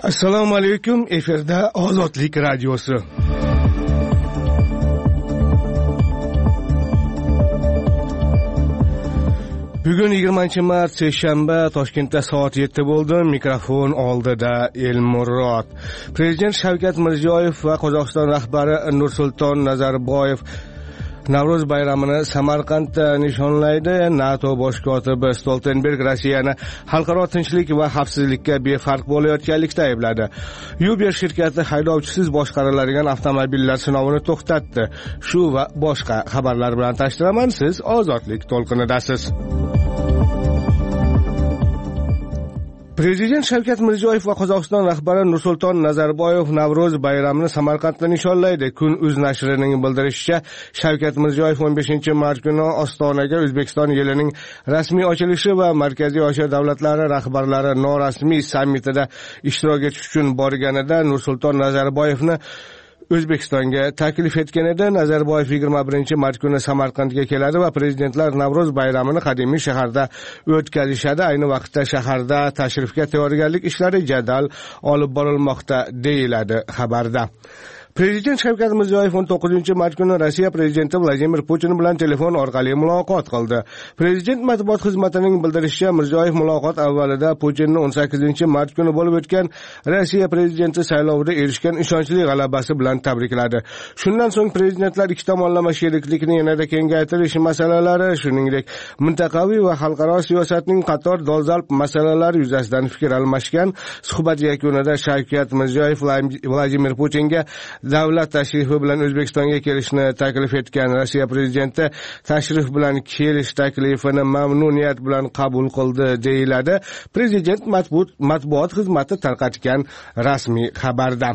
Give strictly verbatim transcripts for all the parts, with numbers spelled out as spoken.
Assalomu alaykum. Efirda Ozodlik radiosi. Bugun yigirmanchi mart seshanba, Toshkentda soat yetti bo'ldi. Mikrofon oldida Elmurod. Prezident Shavkat Mirziyoyev va Qozog'iston rahbari Nursulton Nazarboyev Navro'z bayramini Samarqandda nishonlaydi. NATO bosh kotibi Stoltenberg Rossiyani xalqaro tinchlik va xavfsizlikka befarq bo'layotganlikda aybladi. Uber shirkati haydovchisiz boshqariladigan avtomobillar sinovini to'xtatdi. Shu va boshqa xabarlar bilan tashlaman. Siz Ozodlik to'lqinidasiz. Prezident Shavkat Mirziyoyev va Qozog'iston rahbari Nursulton Nazarboyev Navro'z bayramini Samarqandda nishonlaydi. Kun.uz nashrining bildirishicha, Shavkat Mirziyoyev o'n beshinchi mart kuni Ostonaga O'zbekiston yilining rasmiy ochilishi va Markaziy Osiyo davlatlari rahbarlari norasmiy sammitida ishtirok etish uchun borganida Nursulton Nazarboyevni O'zbekistonga taklif etgan edi. Nazarboyev yigirma birinchi mart kuni Samarqandga keladi va prezidentlar Navro'z bayramini qadimiy shaharda o'tkazishadi. Ayni vaqtda shaharda tashrifga tayyorgarlik ishlari jadal olib borilmoqda, deyiladi xabarda. Prezident Shavkat Mirziyoyev o'n to'qqizinchi mart kuni Rossiya prezidenti Vladimir Putin bilan telefon orqali muloqot qildi. Prezident matbuot xizmatining bildirishicha, Mirziyoyev muloqot avvalida Putinni o'n sakkizinchi mart kuni bo'lib o'tgan Rossiya prezidenti saylovida erishgan ishonchli g'alabasi bilan tabrikladi. Shundan so'ng prezidentlar ikki tomonlama sheriklikni yanada kengaytirish masalalari, shuningdek, mintaqaviy va xalqaro siyosatning qator dolzarb masalalari yuzasidan fikr almashgan. Suhbat yakunida Shavkat Mirziyoyev Vladimir Putinga davlat tashrifi bilan O'zbekistonga kelishni taklif etgan. Rossiya prezidenti tashrif bilan kelish taklifini mamnuniyat bilan qabul qildi, deyiladi prezident matbuot matbuot xizmati tarqatgan rasmiy xabarda.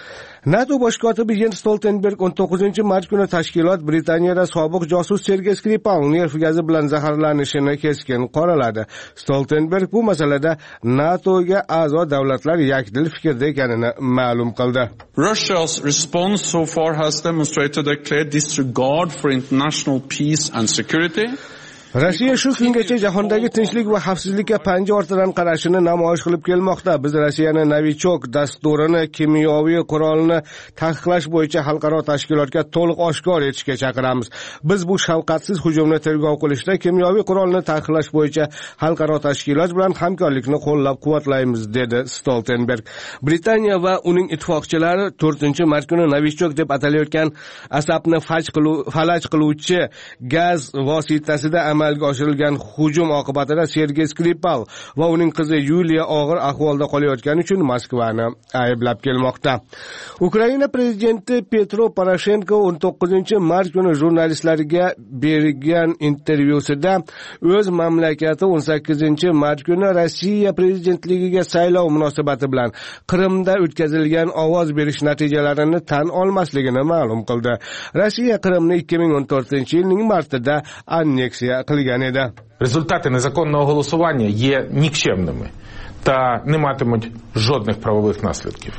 NATO bosh kotibi Jens Stoltenberg o'n to'qqizinchi mart kuni tashkilot Britaniyada sobiq josus Sergey Skripal nerv gazi bilan zaharlanishini keskin qoraladi. Stoltenberg bu masalada NATOga a'zo davlatlar yakdil fikrda ekanini ma'lum qildi. Russia's response so far has demonstrated a clear disregard for international peace and security. Rossiya shu kungacha jahondagi tinchlik va xavfsizlikka panja ortidan qarashini namoyish qilib kelmoqda. Biz Rossiyani Novichok dasturini, kimyoviy qurolni taqiqlash bo'yicha xalqaro tashkilotga to'liq oshkor etishga chaqiramiz. Biz bu shafqatsiz hujumni tergov qilishda kimyoviy qurolni taqiqlash bo'yicha xalqaro tashkilot bilan hamkorlikni qo'llab-quvvatlaymiz, dedi Stoltenberg. Britaniya va uning ittifoqchilari to'rtinchi mart kuni Novichok deb atalayotgan asabni falaj qiluvchi gaz vositasida amalga oshirilgan hujum oqibatida Sergey Skripal va uning qizi Yuliya og'ir ahvolda qolayotgani uchun Moskvani ayblab kelmoqda. Ukraina prezidenti Petro Poroshenko o'n to'qqizinchi mart kuni jurnalistlarga bergan intervyusida o'z mamlakati o'n sakkizinchi mart kuni Rossiya prezidentligiga saylov munosabati bilan Qrimda o'tkazilgan ovoz berish natijalarini tan olmasligini ma'lum qildi. Rossiya Qrimni ikki ming o'n to'rtinchi yilning martida anneksiya qilgan edi. Результати незаконного голосування є нікчемними та не матимуть жодних правових наслідків.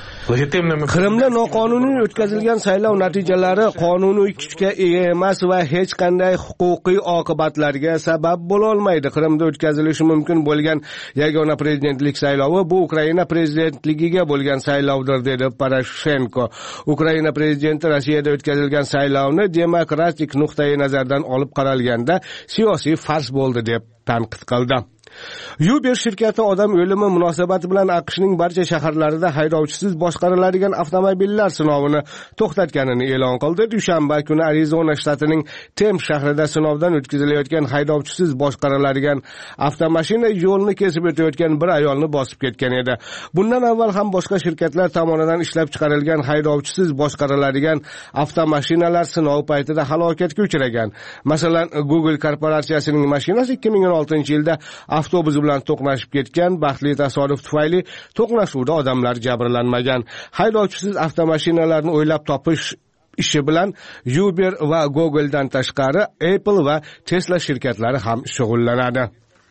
Qrimda noqonuniy o'tkazilgan saylov natijalari qonuniy kuchga ega emas va hech qanday huquqiy oqibatlarga sabab bo'la olmaydi. Qrimda o'tkazilishi mumkin bo'lgan yagona prezidentlik saylovi bu Ukraina prezidentligiga bo'lgan saylovdir, dedi Poroshenko. Ukraina prezidenti Rossiyada o'tkazilgan saylovni demokratik nuqtai nazardan olib qaralganda siyosiy fars bo'ldi deb tanqid qildi. Uber shirkati odam o'limi munosabati bilan AQShning barcha shaharlarida haydovchisiz boshqariladigan avtomobillar sinovini to'xtatganini e'lon qildi. Dushanba kuni Arizona shtatining Tem shahrida sinovdan o'tkazilayotgan haydovchisiz boshqariladigan avtomashina yo'lni kesib o'tayotgan bir ayolni bosib ketgan edi. Bundan avval ham boshqa shirkatlar tomonidan ishlab chiqarilgan haydovchisiz boshqariladigan avtomashinalar sinov paytida halokatga uchragan. Masalan, Google korporatsiyasining mashinasi ikki ming o'n oltinchi yilda avtobus bilan to'qnashib ketgan. Baxtli tasodif tufayli to'qnashuvda odamlar jabrlanmagan. Haydovchisiz avtomashinalarni o'ylab topish ishi bilan Uber va Google'dan tashqari Apple va Tesla shirkatlari ham shug'ullanadi.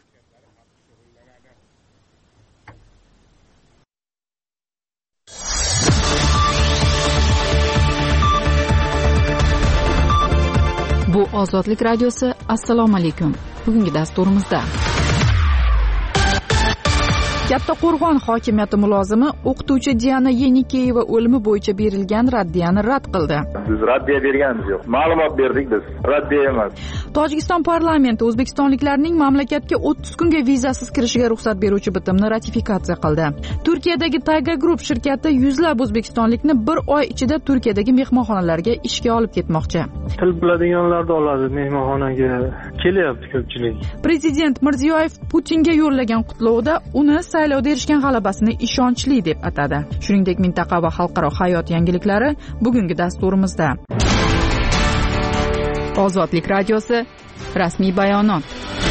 Bu Ozodlik radiosi. Assalomu alaykum. Bugungi dasturimizda Kattaqo'rg'on hokimiyati mulozimi o'qituvchi Diana Yenikeyeva o'limi bo'yicha berilgan raddiyani rad qildi. Biz raddiya berganimiz yo'q. Ma'lumot berdik biz. Raddiya emas. Tojikiston parlamenti o'zbekistonliklarning mamlakatga o'ttiz kunga vizasiz kirishiga ruxsat beruvchi bitimni ratifikatsiya qildi. Turkiyadagi Tayga Group shirkati yuzlab o'zbekistonlikni bir oy ichida Turkiyadagi mehmonxonalarga ishga olib ketmoqchi. Til biladiganlarni oladi mehmonxonaga. Kelyapti ko'pchilik. Prezident Mirziyoyev Putinga yo'llagan qutlovda uni saylovda erishgan g'alabasini ishonchli deb atadi. Shuningdek, mintaqa va xalqaro hayot yangiliklari bugungi dasturimizda. Ozodlik radiosi rasmiy bayonot.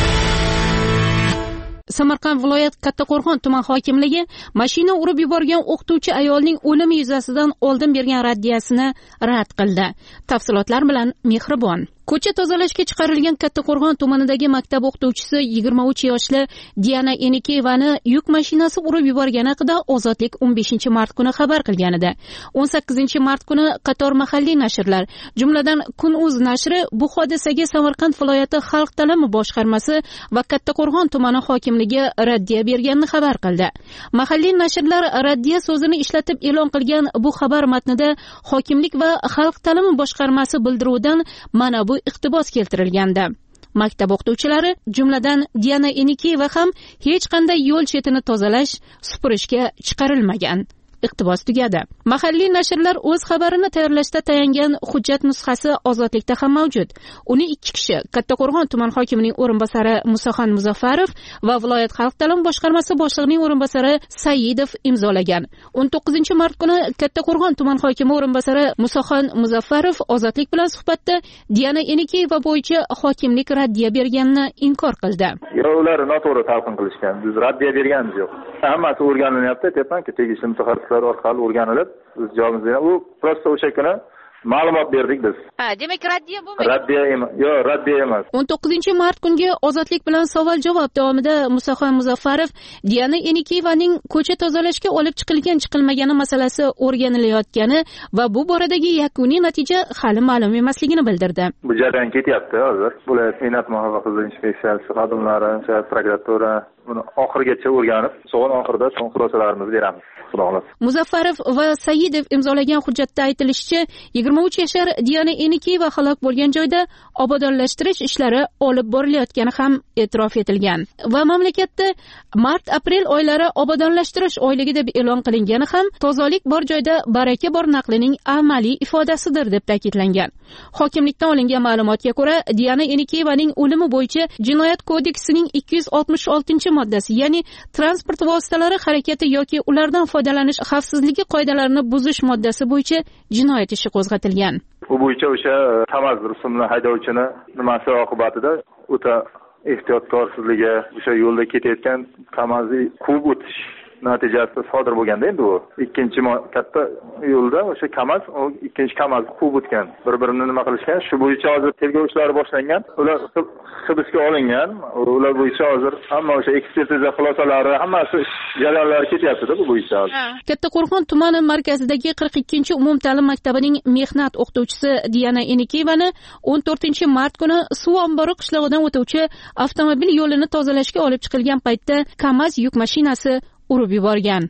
Samarqand viloyat Kattaqo'rg'on tuman hokimligi mashina urib yuborgan o'qituvchi ayolning o'limi yuzasidan oldin bergan raddiyasini rad qildi. Tafsilotlar bilan Mehribon. Ko'cha tozalashga chiqarilgan Kattaqo'rg'on tumanidagi maktab o'qituvchisi yigirma uch yoshli Diana Yenikeyevani yuk mashinasi urib yuborgani haqida Ozodlik o'n beshinchi mart kuni xabar qilgan edi. o'n sakkizinchi mart kuni qator mahalliy nashrlar, jumladan Kun.uz nashri bu hodisaga Samarqand viloyati xalq ta'limi boshqarmasi va Kattaqo'rg'on tumani hokimligi raddiya berganini xabar qildi. Mahalliy nashrlar raddiya so'zini ishlatib e'lon qilgan bu xabar matnida hokimlik va xalq ta'limi boshqarmasi bildiruvidan mana bu iqtibos keltirilgandi. Maktab o'qituvchilari, jumladan Diana Yenikeyeva ham hech qanday yo'l chetini tozalash, supurishga chiqarilmagan. Iqtibos tugadi. Mahalliy nashrlar o'z xabarini tayyorlashda tayangan hujjat nusxasi Ozodlikda ham mavjud. Uni ikki kishi, Kattaqo'rg'on tuman hokimining o'rinbosari Musoxon Muzaffarov va viloyat xalq ta'limi boshqarmasi boshlig'ining o'rinbosari Saidov imzolagan. o'n to'qqizinchi mart kuni Kattaqo'rg'on tuman hokimi o'rinbosari Musoxon Muzaffarov Ozodlik bilan suhbatda Diana Yenikeyeva bo'yicha hokimlik raddiya berganini inkor qildi. Yo, ular noto'g'ri talqin qilishgan. Biz raddiya berganimiz yo'q. Hammasi o'rganilyapti, aytyapman-ku, tegishli mutaxassislar orqali o'rganilib, biz javobimizni, u prosta o'sha kuni ma'lumot berdik biz. Ha, demak raddiya bo'lmaydi. Raddiya emas. Yo'q, raddiya emas. o'n to'qqizinchi mart kungi Ozodlik bilan savol-javob davomida Musoxon Muzaffarov Diana Yenikeyevaning ko'cha tozalashga olib chiqilgan chiqilmagani masalasi o'rganilayotgani va bu boradagi yakuniy natija hali ma'lum emasligini bildirdi. Bu jarayon ketyapti hozir. Viloyat mehnat muhofaza inspeksiyasi xodimlari, prokuratura buni oxirigacha o'rganib, so'ng oxirida so'ng xulosalarimizni beramiz. Muzaffarov va Saidov imzolagan hujjatda aytilishicha, yigirma uch yashar Diana Yenikeyeva halok bo'lgan joyda obodonlashtirish ishlari olib borilayotgani ham e'tirof etilgan. Va mamlakatda mart-aprel oylari obodonlashtirish oyligi deb e'lon qilingani ham tozalik bor joyda baraka bor naqlining amaliy ifodasidir deb ta'kidlangan. Hokimlikdan olingan ma'lumotga ko'ra, Diana Yenikeyevaning o'limi bo'yicha Jinoyat kodeksining ikki yuz oltmish oltinchi moddasi, ya'ni transport vositalari harakati yoki ulardan foydalanish xavfsizligi qoidalarini buzish moddasi bo'yicha jinoyat ishi qo'zg'atilgan. Bu bo'yicha o'sha Kamaz rusumli haydovchini nimasi oqibatida o'ta ehtiyotkorsizligi, o'sha yo'lda ketayotgan Kamaz'i quvib o'tish natijasida sodir bo'lganda, endi u ikkinchi katta yo'lda o'sha Kamaz, o ikkinchi Kamaz quvib o'tgan. Bir-birini nima qilishgan? Shu bo'yicha hozir tergov ishlari boshlangan. Ular hibsga olingan. Ular bo'yicha hozir hamma o'sha ekspertiza xulosalari, hammasi jarayonlari ketyapti-da bu bo'yicha. Kattaqo'rg'on tumani markazidagi qirq ikkinchi umumta'lim maktabining mehnat o'qituvchisi Diana Yenikeyevani o'n to'rtinchi mart kuni suv ombori qishlog'idan o'tuvchi avtomobil yo'lini tozalashga olib chiqilgan paytda Kamaz yuk mashinasi urib yuborgan.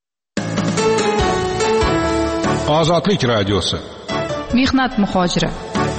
Ozodlik radiosi. Mehnat muhojiri.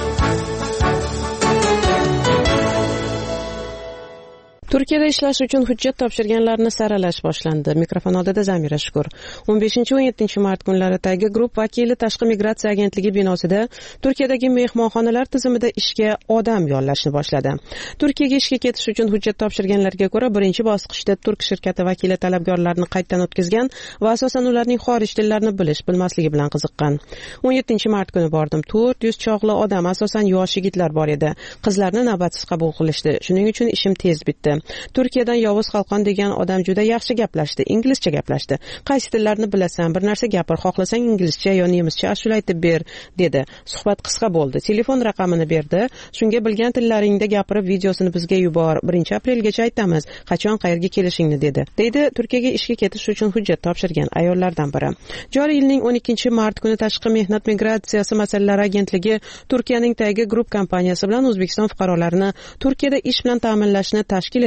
Turkiyada ishlash uchun hujjat topshirganlarni saralash boshlandi. Mikrofon oldida Zamira Shukur. o'n beshinchi o'n yettinchi mart kunlari Tayga Group vakili Tashqi migratsiya agentligi binosida Turkiyadagi mehmonxonalar tizimida ishga odam yollashni boshladi. Turkiyaga ishga ketish uchun hujjat topshirganlarga ko'ra, birinchi bosqichda turk shirkati vakili talabgorlarni qaytadan o'tkazgan va asosan ularning xorij tillarini bilish, bilmasligi bilan qiziqqan. o'n yettinchi mart kuni bordim. to'rt yuz chog'li odam, asosan yosh yigitlar bor edi. Qizlarni navbatsiz qabul qilishdi. Shuning uchun ishim tez bitdi. Turkiyadan Yovuz Xalqon degan odam juda yaxshi gaplashdi, inglizcha gaplashdi. Qaysi tillarni bilasan, bir narsa gapir, xohlasang inglizcha yo nemischa ashula aytib ber, dedi. Suhbat qisqa bo'ldi. Telefon raqamini berdi. Shunga bilgan tillaringda gapirib videosini bizga yubor. birinchi aprelgacha aytamiz, qachon qayerga kelishingni, dedi. Deydi Turkiyaga ishga ketish uchun hujjat topshirgan ayollardan biri. Joriy yilning o'n ikkinchi mart kuni Tashqi mehnat migratsiyasi masalalari agentligi Turkiyaning Tayga Group kompaniyasi bilan O'zbekiston fuqarolarini Turkiyada ish bilan ta'minlashni tashkil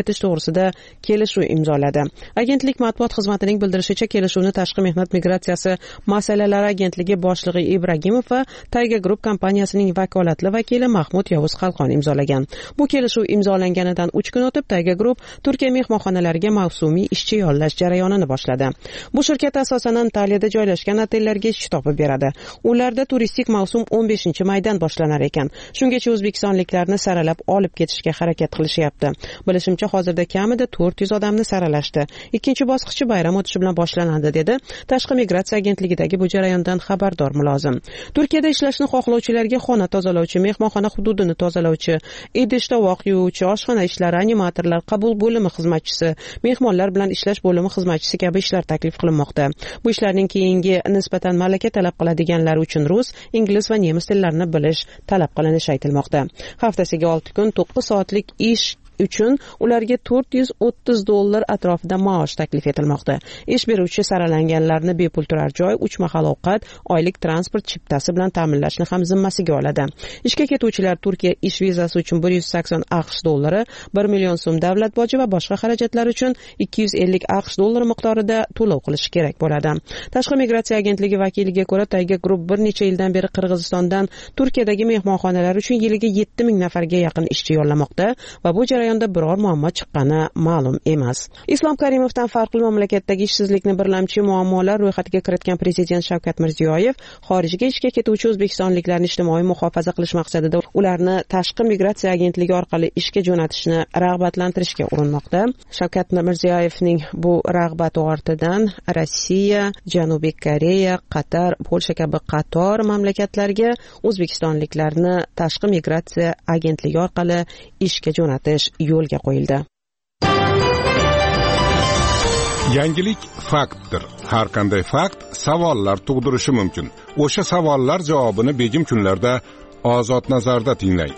etish to'g'risida kelishuv imzoladi. Agentlik matbuot xizmatining bildirishicha, kelishuvni Tashqi mehnat migratsiyasi masalalari agentligi boshlig'i Ibragimov va Tayga Group kompaniyasining vakolatli vakili Mahmud Yovuz Xalqon imzolagan. Bu kelishuv imzolanganidan uch kun o'tib Tayga Group Turkiya mehmonxonalariga mavsumiy ishchi yollash jarayonini boshladi. Bu shirkat asosan Antaliyada joylashgan otellarga ish topib beradi. Ularda turistik mavsum o'n beshinchi maydan boshlanar ekan. Shungacha o'zbekistonliklarni saralab olib ketishga harakat qilishyapti. Bilishimcha, hozirda kamida to'rt yuz odamni saralashdi. Ikkinchi bosqichi bayram o'tishi bilan boshlanadi, dedi Tashqi migratsiya agentligidagi bu jarayondan xabardor mulozim. Turkiyada ishlashni xohlovchilarga xona tozalovchi, mehmonxona hududini tozalovchi, idish tovoq yuvuvchi, oshxona ishlari, animatorlar, qabul bo'limi xizmatchisi, mehmonlar bilan ishlash bo'limi xizmatchisi kabi ishlar taklif qilinmoqda. Bu ishlarning keyingi nisbatan malaka talab qiladiganlar uchun rus, ingliz va nemis tillarini bilish talab qilinishi aytilmoqda. Haftasiga olti kun to'qqiz soatlik ish uchun ularga to'rt yuz o'ttiz dollar atrofida maosh taklif etilmoqda. Ish beruvchi saralanganlarni bepul turar joy, uch mahal ovqat, oylik transport chiptasi bilan ta'minlashni ham zimmasiga oladi. Ishga ketuvchilar Turkiya ish vizasi uchun bir yuz sakson aqsh dollari, bir million so'm davlat boji va boshqa xarajatlar uchun ikki yuz ellik aqsh dollari miqdorida to'lov qilish kerak bo'ladi. Tashqi migratsiya agentligi vakiliga ko'ra, Tayga Group bir necha yildan beri Qirg'izistondan Turkiyadagi mehmonxonalar uchun yiliga yetti ming nafarga yaqin ishchi yollamoqda va bu jarayon biror muammo chiqqani ma'lum emas. Islom Karimovdan farqli mamlakatdagi ishsizlikni birlamchi muammolar ro'yxatiga kiritgan prezident Shavkat Mirziyoyev xorijga ishga ketuvchi o'zbekistonliklarni ijtimoiy muhofaza qilish maqsadida ularni tashqi migratsiya agentligi orqali ishga jo'natishni rag'batlantirishga urinmoqda. Shavkat Mirziyoyevning bu rag'bati ortidan Rossiya, Janubiy Koreya, Qatar, Polsha kabi qator mamlakatlarga o'zbekistonliklarni tashqi migratsiya agentligi orqali ishga jo'natish yo'lga qo'yildi. Yangilik faktdir. Har qanday fakt savollar tug'dirishi mumkin. O'sha savollar javobini begim kunlarda Ozod nazarda tinglang.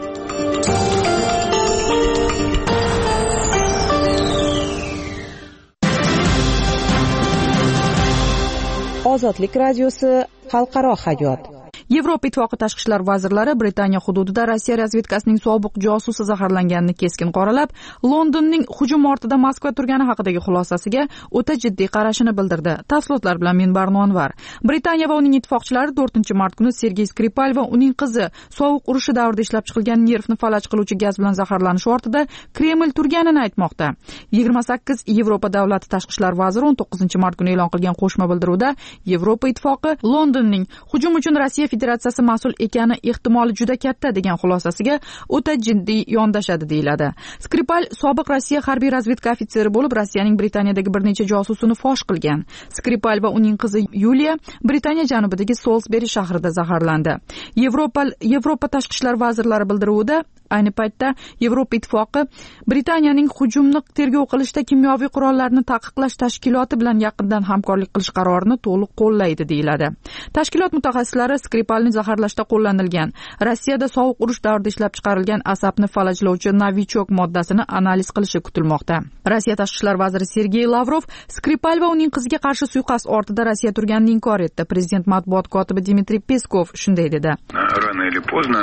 Ozodlik radiosi, xalqaro hayot. Yevropa Ittifoqi tashqi ishlar vazirlari Britaniya hududida Rossiya razvedkasining sobiq josusi zaharlanganini keskin qoralab, Londonning hujum ortida Moskva turgani haqidagi xulosasiga o'ta jiddiy qarashini bildirdi. Tafsilotlar bilan men Barnonvar. Britaniya va uning ittifoqchilari to'rtinchi mart kuni Sergey Skripal va uning qizi sovuq urushi davrida ishlab chiqilgan nervni falaj qiluvchi gaz bilan zaharlanishi ortida Kreml turganini aytmoqda. yigirma sakkiz Yevropa davlati tashqi ishlar vaziri o'n to'qqizinchi mart kuni e'lon qilgan qo'shma bildiruvda Yevropa Ittifoqi Londonning hujum uchun Rossiya Federatsiyasi mas'ul ekani ehtimoli juda katta degan xulosasiga o'ta jiddiy yondashadi deyiladi. Skripal sobiq Rossiya harbiy razvedka ofitseri bo'lib, Rossiyaning Britaniyadagi bir necha josusini fosh qilgan. Skripal va uning qizi Yuliya Britaniya janubidagi Salisbury shahrida zaharlandi. Yevropa Yevropa tashqi ishlar vazirlari bildiruvida ayni paytda Yevropa Ittifoqi Britaniyaning hujumni tergov qilishda kimyoviy qurollarni taqiqlash tashkiloti bilan yaqindan hamkorlik qilish qarorini to'liq qo'llaydi deyiladi. Tashkilot mutaxassislari Skripalni zaharlashda qo'llanilgan Rossiyada sovuq urush davrida ishlab chiqarilgan asabni falajlovchi novichok moddasini analiz qilishi kutilmoqda. Rossiya tashqi ishlar vaziri Sergey Lavrov Skripal va uning qiziga qarshi suiqasd ortida Rossiya turganini inkor etdi. Prezident matbuot kotibi Dmitriy Peskov shunday dedi. Rano или поздно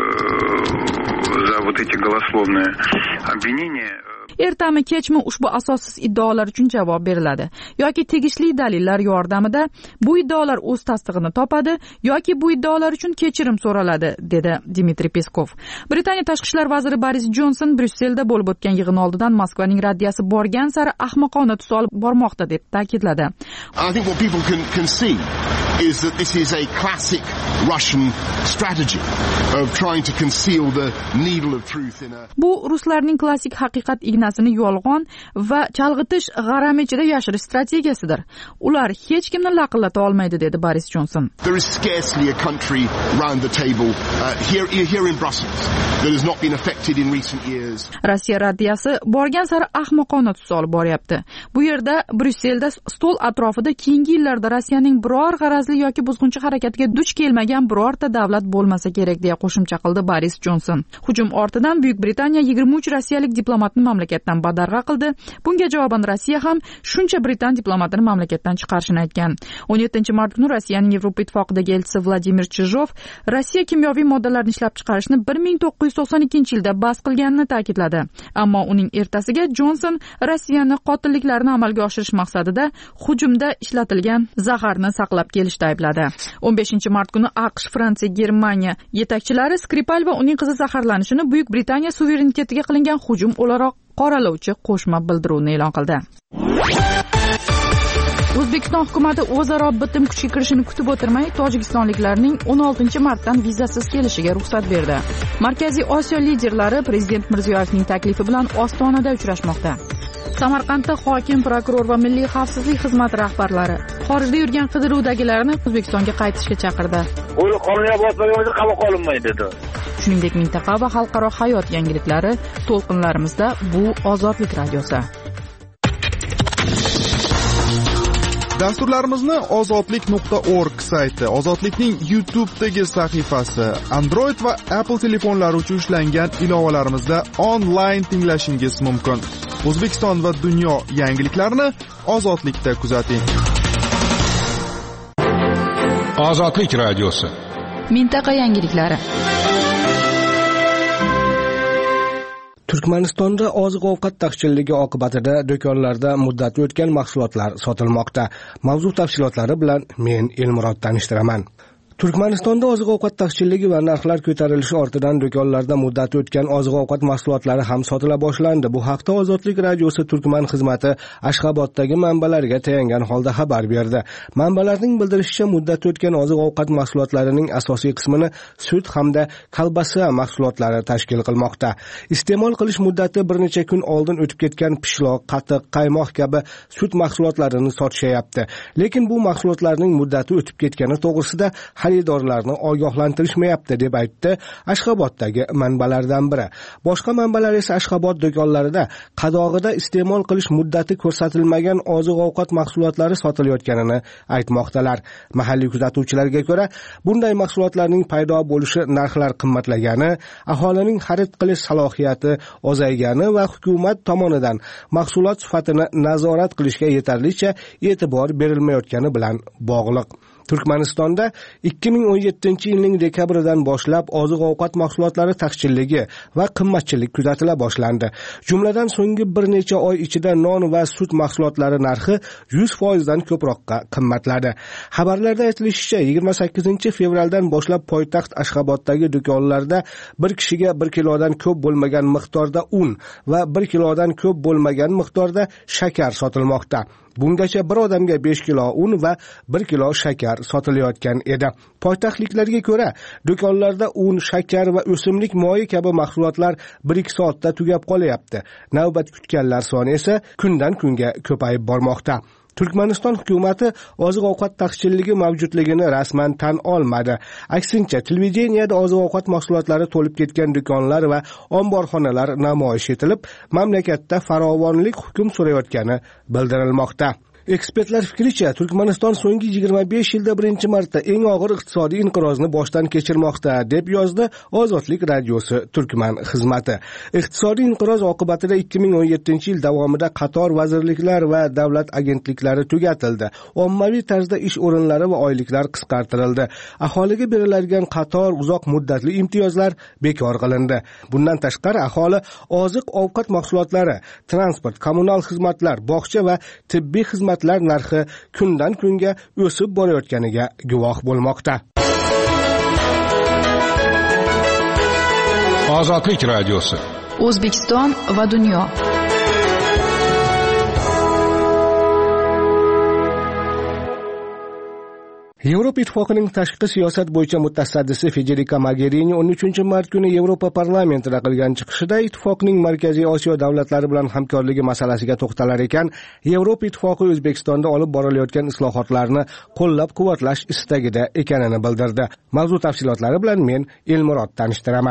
за вот эти голословные обвинения. Ertami kechmi ushbu asossiz iddaolar uchun javob beriladi. Yoki tegishli dalillar yordamida bu iddaolar o'z tasdig'ini topadi, yoki bu iddaolar uchun kechirim so'raladi, dedi Dmitriy Peskov. Britaniya tashqi ishlar vaziri Boris Johnson Bryusselda bo'lib o'tgan yig'in oldidan Moskvaning raddiyasi borgan sari ahmoqona tus olib bormoqda deb ta'kidladi. I think what people can, can see is that this is a classic Russian strategy of trying to conceal the needle of truth in a Bu ruslarning klassik haqiqat ignasini yolg'on va chalg'itish g'arami ichida yashirish strategiyasidir. Ular hech kimni laqillata olmaydi, dedi Boris Johnson. There is scarcely a country round the table uh, here here in Brussels that has not been affected in recent years. Rossiya raddiyasi borgan sari ahmoqona tus olib boryapti. Bu yerda Bryusselda stol atrofida keyingi yillarda Rossiyaning biror g'araz markazli yoki buzg'unchi harakatiga duch kelmagan birorta davlat bo'lmasa kerak deya qo'shimcha qildi Boris Jonson. Hujum ortidan Buyuk Britaniya yigirma uch rossiyalik diplomatni mamlakatdan badarg'a qildi. Bunga javoban Rossiya ham shuncha Britan diplomatini mamlakatdan chiqarishini aytgan. o'n yettinchi mart kuni Rossiyaning Yevropa ittifoqidagi elchisi Vladimir Chizhov Rossiya kimyoviy moddalarni ishlab chiqarishni bir ming to'qqiz yuz to'qson ikkinchi yilda bas qilganini ta'kidladi. Ammo uning ertasiga Jonson Rossiyani qotilliklarni amalga oshirish maqsadida hujumda ishlatilgan zaharni saqlab kelishda aybladi. o'n beshinchi mart kuni AQSh, Fransiya, Germaniya yetakchilari Skripal va uning qizi zaharlanishini Buyuk Britaniya suverenitetiga qilingan hujum o'laroq qoralovchi qo'shma bildiruvni e'lon qildi. O'zbekiston hukumati o'zaro bitim kuchga kirishini kutib o'tirmay, tojikistonliklarning o'n oltinchi martdan vizasiz kelishiga ruxsat berdi. Markaziy Osiyo liderlari Prezident Mirziyoyevning taklifi bilan Ostonada uchrashmoqda. Samarqandda hokim, prokuror va milliy xavfsizlik xizmati rahbarlari xorijda yurgan qidiruvdagilarni O'zbekistonga qaytishga chaqirdi. Ular qonunga bosmagan qabul qilinmaydi dedi. Shuningdek, mintaqa va xalqaro hayot yangiliklari to'lqinlarimizda bu Ozodlik radiosi. Dasturlarimizni ozodlik nuqta org sayti, Ozodlikning YouTube'dagi sahifasi, Android va Apple telefonlari uchun ishlangan ilovalarimizda onlayn tinglashingiz mumkin. O'zbekiston va dunyo yangiliklarini Ozodlikda kuzating. Ozodlik radiosi. Mintaqa yangiliklari. Turkmanistonda oziq-ovqat taqchilligi oqibatida do'konlarda muddati o'tgan mahsulotlar sotilmoqda. Mavzu tafsilotlari bilan men Elmurod tanishtiraman. Turkmanistonda oziq-ovqat taqchilligi va narxlar ko'tarilishi ortidan do'konlarda muddati o'tgan oziq-ovqat mahsulotlari ham sotila boshlandi. Bu haqda Ozodlik radiosi Turkman xizmati Ashxoboddagi manbalariga tayangan holda xabar berdi. Manbalarning bildirishicha, muddati o'tgan oziq-ovqat mahsulotlarining asosiy qismini sut hamda kolbasa mahsulotlari tashkil qilmoqda. Iste'mol qilish muddati bir necha kun oldin o'tib ketgan pishloq, qatiq, qaymoq kabi sut mahsulotlarini sotishyapti. Lekin bu mahsulotlarning muddati o'tib ketgani to'g'risida xaridorlarni ogohlantirishmayapti deb aytdi Ashxoboddagi manbalardan biri. Boshqa manbalar esa Ashxobod do'konlarida qadog'ida iste'mol qilish muddati ko'rsatilmagan oziq-ovqat mahsulotlari sotilayotganini aytmoqdalar. Mahalliy kuzatuvchilarga ko'ra, bunday mahsulotlarning paydo bo'lishi narxlar qimmatlagani, aholining xarid qilish salohiyati ozaygani va hukumat tomonidan mahsulot sifatini nazorat qilishga yetarlicha e'tibor berilmayotgani bilan bog'liq. Turkmanistonda ikki ming o'n yettinchi yilning dekabridan boshlab oziq-ovqat mahsulotlari taqchilligi va qimmatchilik kuzatila boshlandi. Jumladan so'nggi bir necha oy ichida non va sut mahsulotlari narxi yuz foiz dan ko'proqqa qimmatladi. Xabarlarda aytilishicha, yigirma sakkizinchi fevraldan boshlab poytaxt Ashxoboddagi do'konlarda bir kishiga bir kilodan ko'p bo'lmagan miqdorda un va bir kilodan ko'p bo'lmagan miqdorda shakar sotilmoqda. Bungacha bir odamga besh kilo un va bir kilo shakar sotilayotgan edi. Poytaxtliklarga ko'ra, do'konlarda un, shakar va o'simlik moyi kabi mahsulotlar bir ikki soatda tugab qolyapti. Navbat kutganlar soni esa kundan kunga ko'payib bormoqda. Turkmaniston hukumati oziq-ovqat taqchilligi mavjudligini rasman tan olmadi. Aksincha, televideniyada oziq-ovqat mahsulotlari to'lib ketgan do'konlar va omborxonalar namoyish etilib, mamlakatda farovonlik hukm surayotgani bildirilmoqda. Ekspertlar fikricha, Turkmaniston so'nggi yigirma besh yilda birinchi marta eng og'ir iqtisodiy inqirozni boshdan kechirmoqda, deb yozdi Ozodlik radiosi Turkman xizmati. Iqtisodiy inqiroz oqibatida ikki ming o'n yettinchi yil davomida qator vazirliklar va davlat agentliklari tugatildi. Ommaviy tarzda ish o'rinlari va oyliklar qisqartirildi. Aholiga beriladigan qator uzoq muddatli imtiyozlar bekor qilindi. Bundan tashqari, aholi oziq-ovqat mahsulotlari, transport, kommunal xizmatlar, bog'cha va tibbiy xizmat narxi kundan kunga o'sib borayotganiga guvoh bo'lmoqda. Ozodlik radiosi. O'zbekiston va dunyo. Yevropa ittifoqining tashqi siyosat bo'yicha mutasaddisi Federica Mogherini o'n uchinchi mart kuni Yevropa parlamentida qilgan chiqishida ittifoqning Markaziy Osiyo davlatlari bilan hamkorligi masalasiga to'xtalar ekan, Yevropa ittifoqi O'zbekistonda olib borilayotgan islohotlarni qo'llab-quvvatlash istagida ekanini bildirdi. Mavzu tafsilotlari bilan men Elmurod tanishtiraman.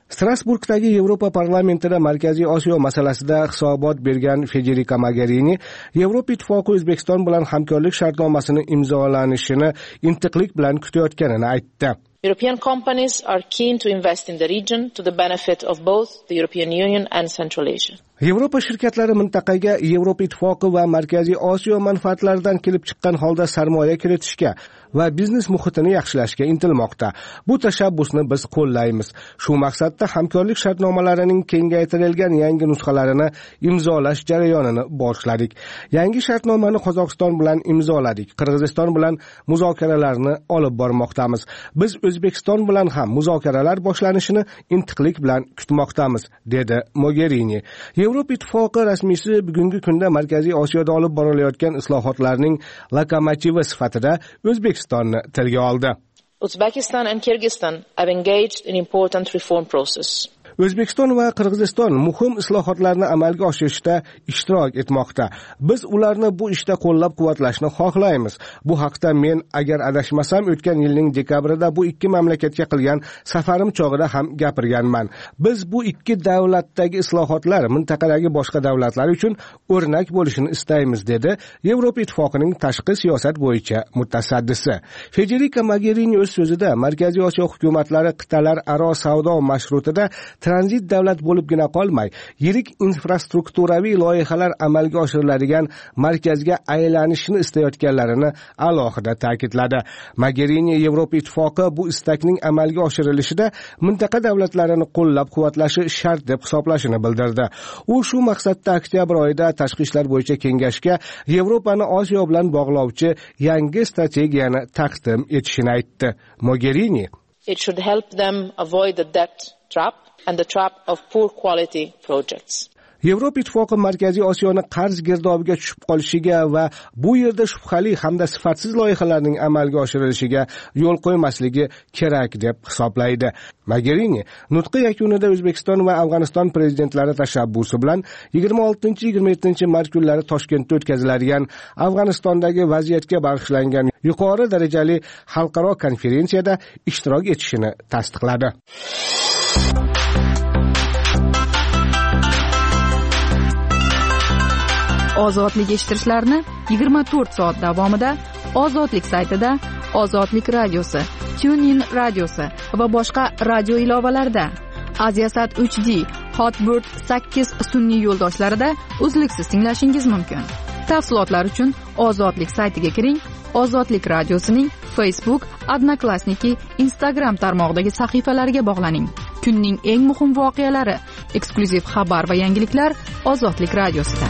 Strasburgdagi Yevropa parlamentida Markaziy Osiyo masalasida hisobot bergan Federica Mogherini Yevropa Ittifoqi O'zbekiston bilan hamkorlik shartnomasini imzolanishini intiqlik bilan kutayotganini aytdi. European companies are keen to invest in the region to the benefit of both the European Union and Central Asia. Yevropa shirkatlari mintaqaga Yevropa Ittifoqi va Markaziy Osiyo manfaatlaridan kelib chiqqan holda sarmoya kiritishga va biznes muhitini yaxshilashga intilmoqda. Bu tashabbusni biz qo'llaymiz. Shu maqsadda hamkorlik shartnomalarining kengaytirilgan yangi nusxalarini imzolash jarayonini boshladik. Yangi shartnomani Qozog'iston bilan imzoladik. Qirg'iziston bilan muzokaralarni olib bormoqdamiz. Biz O'zbekiston bilan ham muzokaralar boshlanishini intiqlik bilan kutmoqdamiz, dedi Mogherini. Yevropa Ittifoqi rasmiysi bugungi kunda Markaziy Osiyoda olib borilayotgan islohotlarning lokomotivi sifatida O'zbekistonni tilga oldi. Uzbekistan and Kyrgyzstan have engaged in important reform process. O'zbekiston va Qirg'iziston muhim islohotlarni amalga oshirishda ishtirok etmoqda. Biz ularni bu ishda qo'llab-quvvatlashni xohlaymiz. Bu haqda men agar adashmasam o'tgan yilning dekabrida bu ikki mamlakatga qilgan safarim chog'ida ham gapirganman. Biz bu ikki davlatdagi islohotlar mintaqadagi boshqa davlatlar uchun o'rnak bo'lishini istaymiz, dedi Yevropa Ittifoqining tashqi siyosat bo'yicha mutasaddisi. Federica Mogherini o'z so'zida Markaziy Osiyo hukumatlari qit'alar aro savdo mashrutida tranzit davlat bo'libgina qolmay, yirik infrastrukturaviy loyihalar amalga oshiriladigan markazga aylanishni istayotganlarini alohida ta'kidladi. Mogherini Yevropa Ittifoqi bu istakning amalga oshirilishida mintaqa davlatlarini qo'llab-quvvatlashi shart deb hisoblashini bildirdi. U shu maqsadda oktyabr oyida tashqi ishlar bo'yicha kengashga Yevropani Osiyo bilan bog'lovchi yangi strategiyani taqdim etishini aytdi. Mogherini It should help them avoid the debt trap and the trap of poor quality projects. Yevropa Ittifoqi Markaziy Osiyoni qarz girdobiga tushib qolishiga va bu yerda shubhali hamda sifatsiz loyihalarning amalga oshirilishiga yo'l qo'ymasligi kerak deb hisoblaydi. Mogherini nutqi yakunida O'zbekiston va Afg'oniston prezidentlari tashabbusi bilan yigirma oltinchi yigirma yettinchi mart kunlari Toshkentda o'tkaziladigan Afg'onistondagi vaziyatga bag'ishlangan yuqori darajali xalqaro konferensiyada ishtirok etishini tasdiqladi. Ozodlik eshittirishlarni yigirma to'rt soat davomida Ozodlik saytida, Ozodlik radiosi, TuneIn radiosi va boshqa radio ilovalarida, Aziasat uch D, Hotbird sakkiz sun'iy yo'ldoshlarida uzluksiz tinglashingiz mumkin. Tafsilotlar uchun Ozodlik saytiga kiring. Ozodlik radiosining Facebook, Odnoklassniki, Instagram tarmog'idagi sahifalariga bog'laning. Kunning eng muhim voqealari, eksklyuziv xabar va yangiliklar Ozodlik radiosida.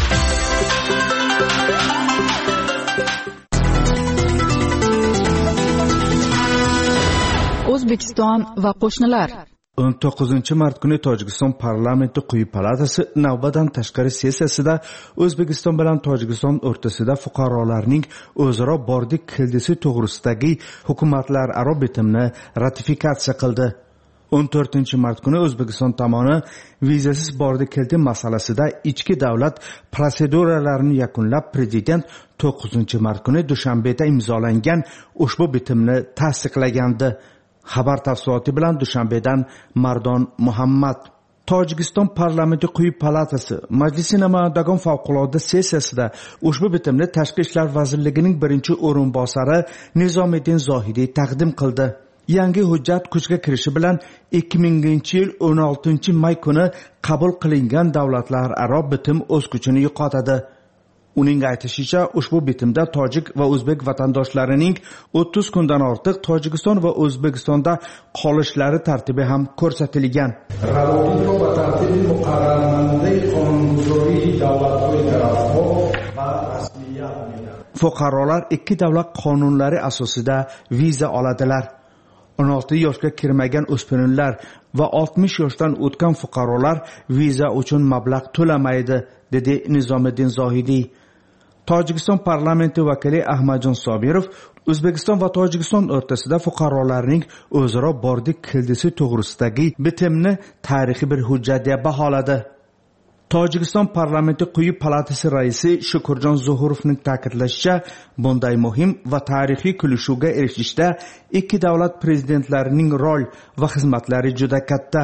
O'zbekiston va qo'shnilar. o'n to'qqizinchi mart kuni Tojikiston parlamenti quyi palatasi navbatdan tashqari sessiyasida O'zbekiston bilan Tojikiston o'rtasida fuqarolarning o'zaro bordik keldisi to'g'risidagi hukumatlararo bitimni ratifikatsiya qildi. o'n to'rtinchi mart kuni O'zbekiston tomoni vizasiz bordik keldi masalasida ichki davlat protseduralarini yakunlab, prezident to'qqizinchi mart kuni Dushanbeda imzolangan ushbu bitimni tasdiqlagandi. Xabar tafsiloti bilan Dushanbedan Mardon Muhammad. Tojikiston parlamenti quyi palatasi Majlisi namoyandagon favqulodda sessiyasida ushbu bitimni Tashqi ishlar vazirligining birinchi o'rinbosari Nizomiddin Zohidiy taqdim qildi. Yangi hujjat kuchga kirishi bilan ikki minginchi yil o'n oltinchi may kuni qabul qilingan davlatlararo bitim o'z kuchini yo'qotadi. Uning aytishicha, ushbu bitimda tojik va o'zbek vatandoshlarining o'ttiz kundan ortiq Tojikiston va O'zbekistonda qolishlari tartibi ham ko'rsatilgan. Fuqarolar ikki davlat qonunlari asosida viza oladilar. o'n olti yoshga kirmagan o'smirlar va oltmish yoshdan o'tgan fuqarolar viza uchun mablag' to'lamaydi, dedi Nizomiddin Zohidiy. Tojikiston parlamenti vakili Ahmadjon Sobirov O'zbekiston va Tojikiston o'rtasida fuqarolarning o'zaro bordik keldisi to'g'risidagi bitimni tarixiy bir hujjat deb baholadi. Tojikiston parlamenti quyi palatasi raisi Shukurjon Zuhurovning ta'kidlashicha, bunday muhim va tarixiy kelishuvga erishishda ikki davlat prezidentlarining rol va xizmatlari juda katta.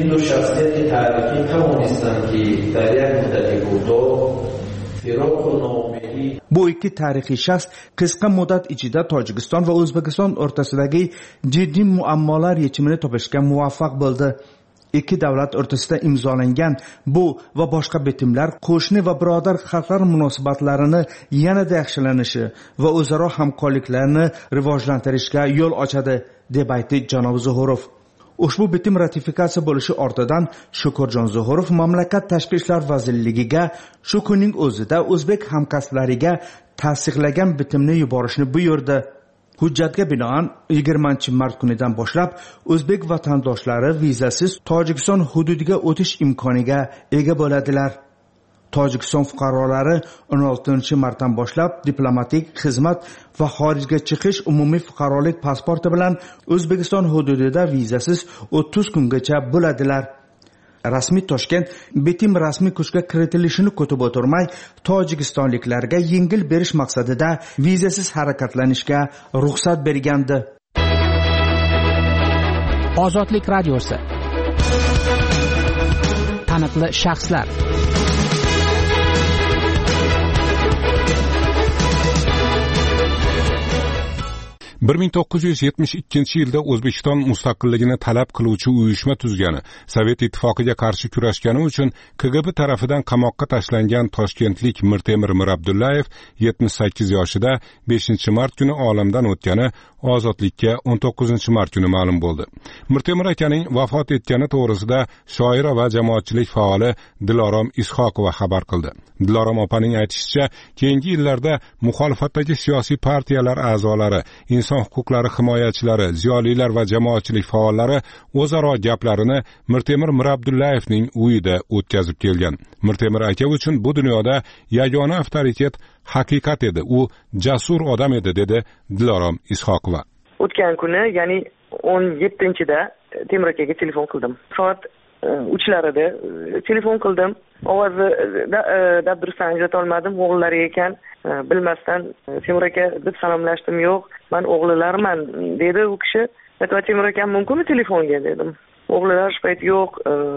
Bu ikki tarixiy shaxs qisqa muddat ichida Tojikiston va O'zbekiston o'rtasidagi jiddiy muammolar yechimini topishga muvaffaq bo'ldi. Ikki davlat o'rtasida imzolangan bu va boshqa bitimlar qo'shni va birodar xalqlar munosabatlarini yanada yaxshilanishi va o'zaro hamkorliklarni rivojlantirishga yo'l ochadi, deb aytdi janob Zuhurov. Ushbu bitim ratifikatsiya bo'lishi ortidan Shukurjon Zuhurov mamlakat tashqi ishlar vazirligiga shu kunning o'zida o'zbek hamkasblariga tasdiqlagan bitimni yuborishni buyurdi. Hujjatga binoan yigirmanchi mart kunidan boshlab o'zbek vatandoshlari vizasiz Tojikiston hududiga o'tish imkoniga ega bo'ladilar. Tojikiston fuqarolari o'n oltinchi martdan boshlab diplomatik xizmat va xorijga chiqish umumiy fuqarolik pasporti bilan O'zbekiston hududida vizasiz o'ttiz kungacha bo'ladilar. Rasmiy Toshkent bitim rasmiy kuchga kiritilishini kutib o'tirmay, tojikistonliklarga yengil berish maqsadida vizasiz harakatlanishga ruxsat bergandi. Ozodlik radiosi. Taniqli shaxslar. bir ming to'qqiz yuz yetmish ikkinchi yilda O'zbekiston mustaqilligini talab qiluvchi uyushma tuzgani, Sovet ittifoqiga qarshi kurashgani uchun K G B tarafidan qamoqqa tashlangan toshkentlik Mirtemir Mirabdullayev yetmish sakkiz yoshida beshinchi mart kuni olamdan o'tgani ozodlikka o'n to'qqizinchi mart kuni ma'lum bo'ldi. Mirtemir akaning vafot etgani to'g'risida shoira va jamoatchilik faoli Dilorom Ishoqova xabar qildi. Dilorom opaning aytishicha, keyingi yillarda muxolifatdagi siyosiy partiyalar a'zolari, inson huquqlari himoyachilari, ziyolilar va jamoatchilik faollari o'zaro gaplarini Mirtemir Mirabdullayevning uyida o'tkazib kelgan. Mirtemir aka uchun bu dunyoda yagona avtoritet haqiqat edi. U jasur odam edi, dedi Dilorom Ishoqova. O'tgan kuni, ya'ni o'n yettinchida Temur akaga telefon qildim. Soat uchlarida telefon qildim. Ovozni dabdurustdan ajrata olmadim. O'g'illari ekan, bilmasdan Temur aka deb salomlashdim. Yo'q, men o'g'illarman dedi u kishi. Aytdim, Temur aka mumkinmi telefonga dedim. O'g'illar shpayt yo'q,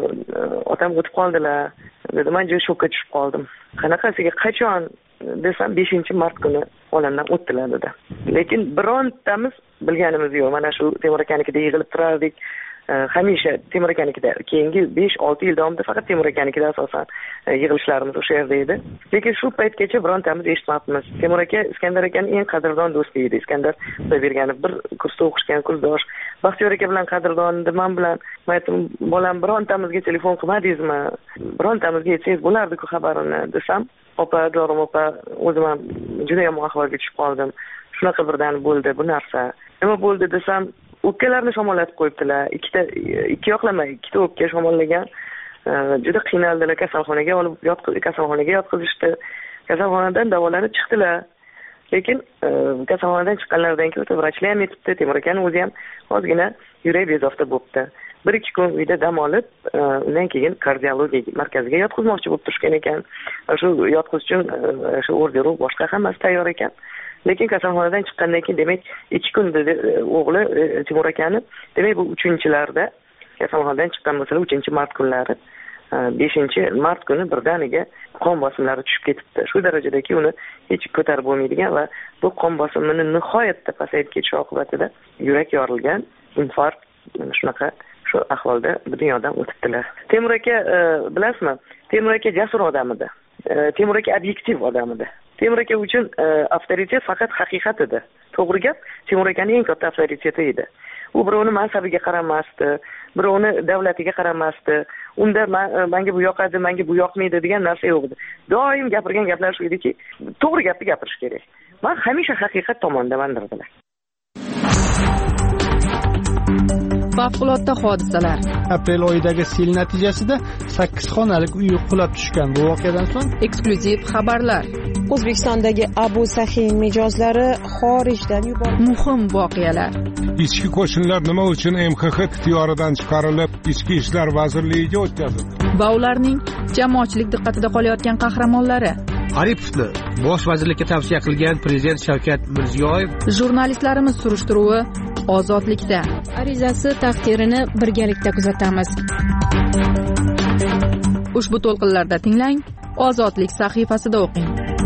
otam o'tib qoldilar dedi. Men juda shokka tushib qoldim. Qanaqasiga, qachon desam beshinchi mart kuni olamdan o'tdilar dedi. Lekin birontamiz bilganimiz yo'q. Mana shu Temur akanikida yig'ilib turardik. Hamisha Temur akanikida, keyingi besh olti yil davomida faqat Temur akanikida asosan yig'ilishlarimiz o'sha yerda edi. Lekin shu paytgacha birontamiz eshitmabmiz. Temur aka Iskandar akaning eng qadrdon do'sti edi. Iskandar Xudoyberganov bir kursda o'qishgan kursdosh. Baxtiyor aka bilan qadrdon edi, men bilan. Men aytdim, bolam birontamizga telefon qilmadingizmi? Birontamizga aytsangiz bo'lardi-ku xabarini desam, opa, Dorim opa, o'zim ham juda yomon ahvolga tushib qoldim. Shunaqa birdan bo'ldi bu narsa. Nima bo'ldi desam, o'pkalarni shamollatib qo'yibdilar. Ikkita ikki yoqlama, ikkita o'pka shamollagan. Juda qiynaldilar, kasalxonaga olib yotqizib, kasalxonaga yotqizishdi. Kasalxonadan davolanib chiqdilar. Lekin kasalxonadan chiqqanlaridan keyin vrachlar ham aytibdi, Temur akaning o'zi ham ozgina yurak bezovta bo'libdi. bir ikki kun uyda dam olib, undan keyin kardiologiya markaziga yotqizmoqchi bo'lib turishgan ekan. Shu yotqizish uchun shu orderu boshqa hammasi tayyor ekan. Lekin kasalxonadan chiqqandan keyin, demak, ikki kun dedi o'g'li Temur akani, demak bu uchinchilarda kasalxonadan chiqqan bo'lsa, uchinchi mart kunlari, beshinchi mart kuni birdaniga qon bosimlari tushib ketibdi. Shu darajadaki uni hech ko'tarib bo'lmaydigan va bu qon bosimini nihoyatda pasayib ketishi oqibatida yurak yorilgan, infarkt, shunaqa shu ahvolda bu dunyodan o'tibdilar. Temur aka, bilasizmi? Temur aka jasur odam edi. Temur aka obyektiv odam edi. Temur aka uchun avtoritet faqat haqiqat edi. To'g'ri gap, Temur akaning eng katta avtoriteti edi. U birovni mansabiga qaramasdi, birovni davlatiga qaramasdi. Unda menga bu yoqadi, menga bu yoqmaydi degan narsa yo'q edi. Doim gapirgan gaplari shu ediki, to'g'ri gapni gapirish kerak. Men hamisha haqiqat tomondaman dedilar. Favqulodda hodisalar. Aprel oyidagi sel natijasida sakkiz xonalik uy qulab tushgan. Bu voqeadan so'ng eksklyuziv xabarlar. O'zbekistondagi Abu Sahin mijozlari xorijdan yuborildi. Muhim voqealar. Ichki qo'shinlar nima uchun M X X ixtiyoridan chiqarilib, Ichki ishlar vazirligiga o'tkazildi? va ularning jamoatchilik diqqatida qolayotgan qahramonlari. Aripovni bosh vazirlikka tavsiya qilgan prezident Shavkat Mirziyoyev. Jurnalistlarimiz surishtiruvi ozodlikda. Arizasi taqdirini birgalikda kuzatamiz. Ushbu to'lqinlarda tinglang, Ozodlik sahifasida o'qing.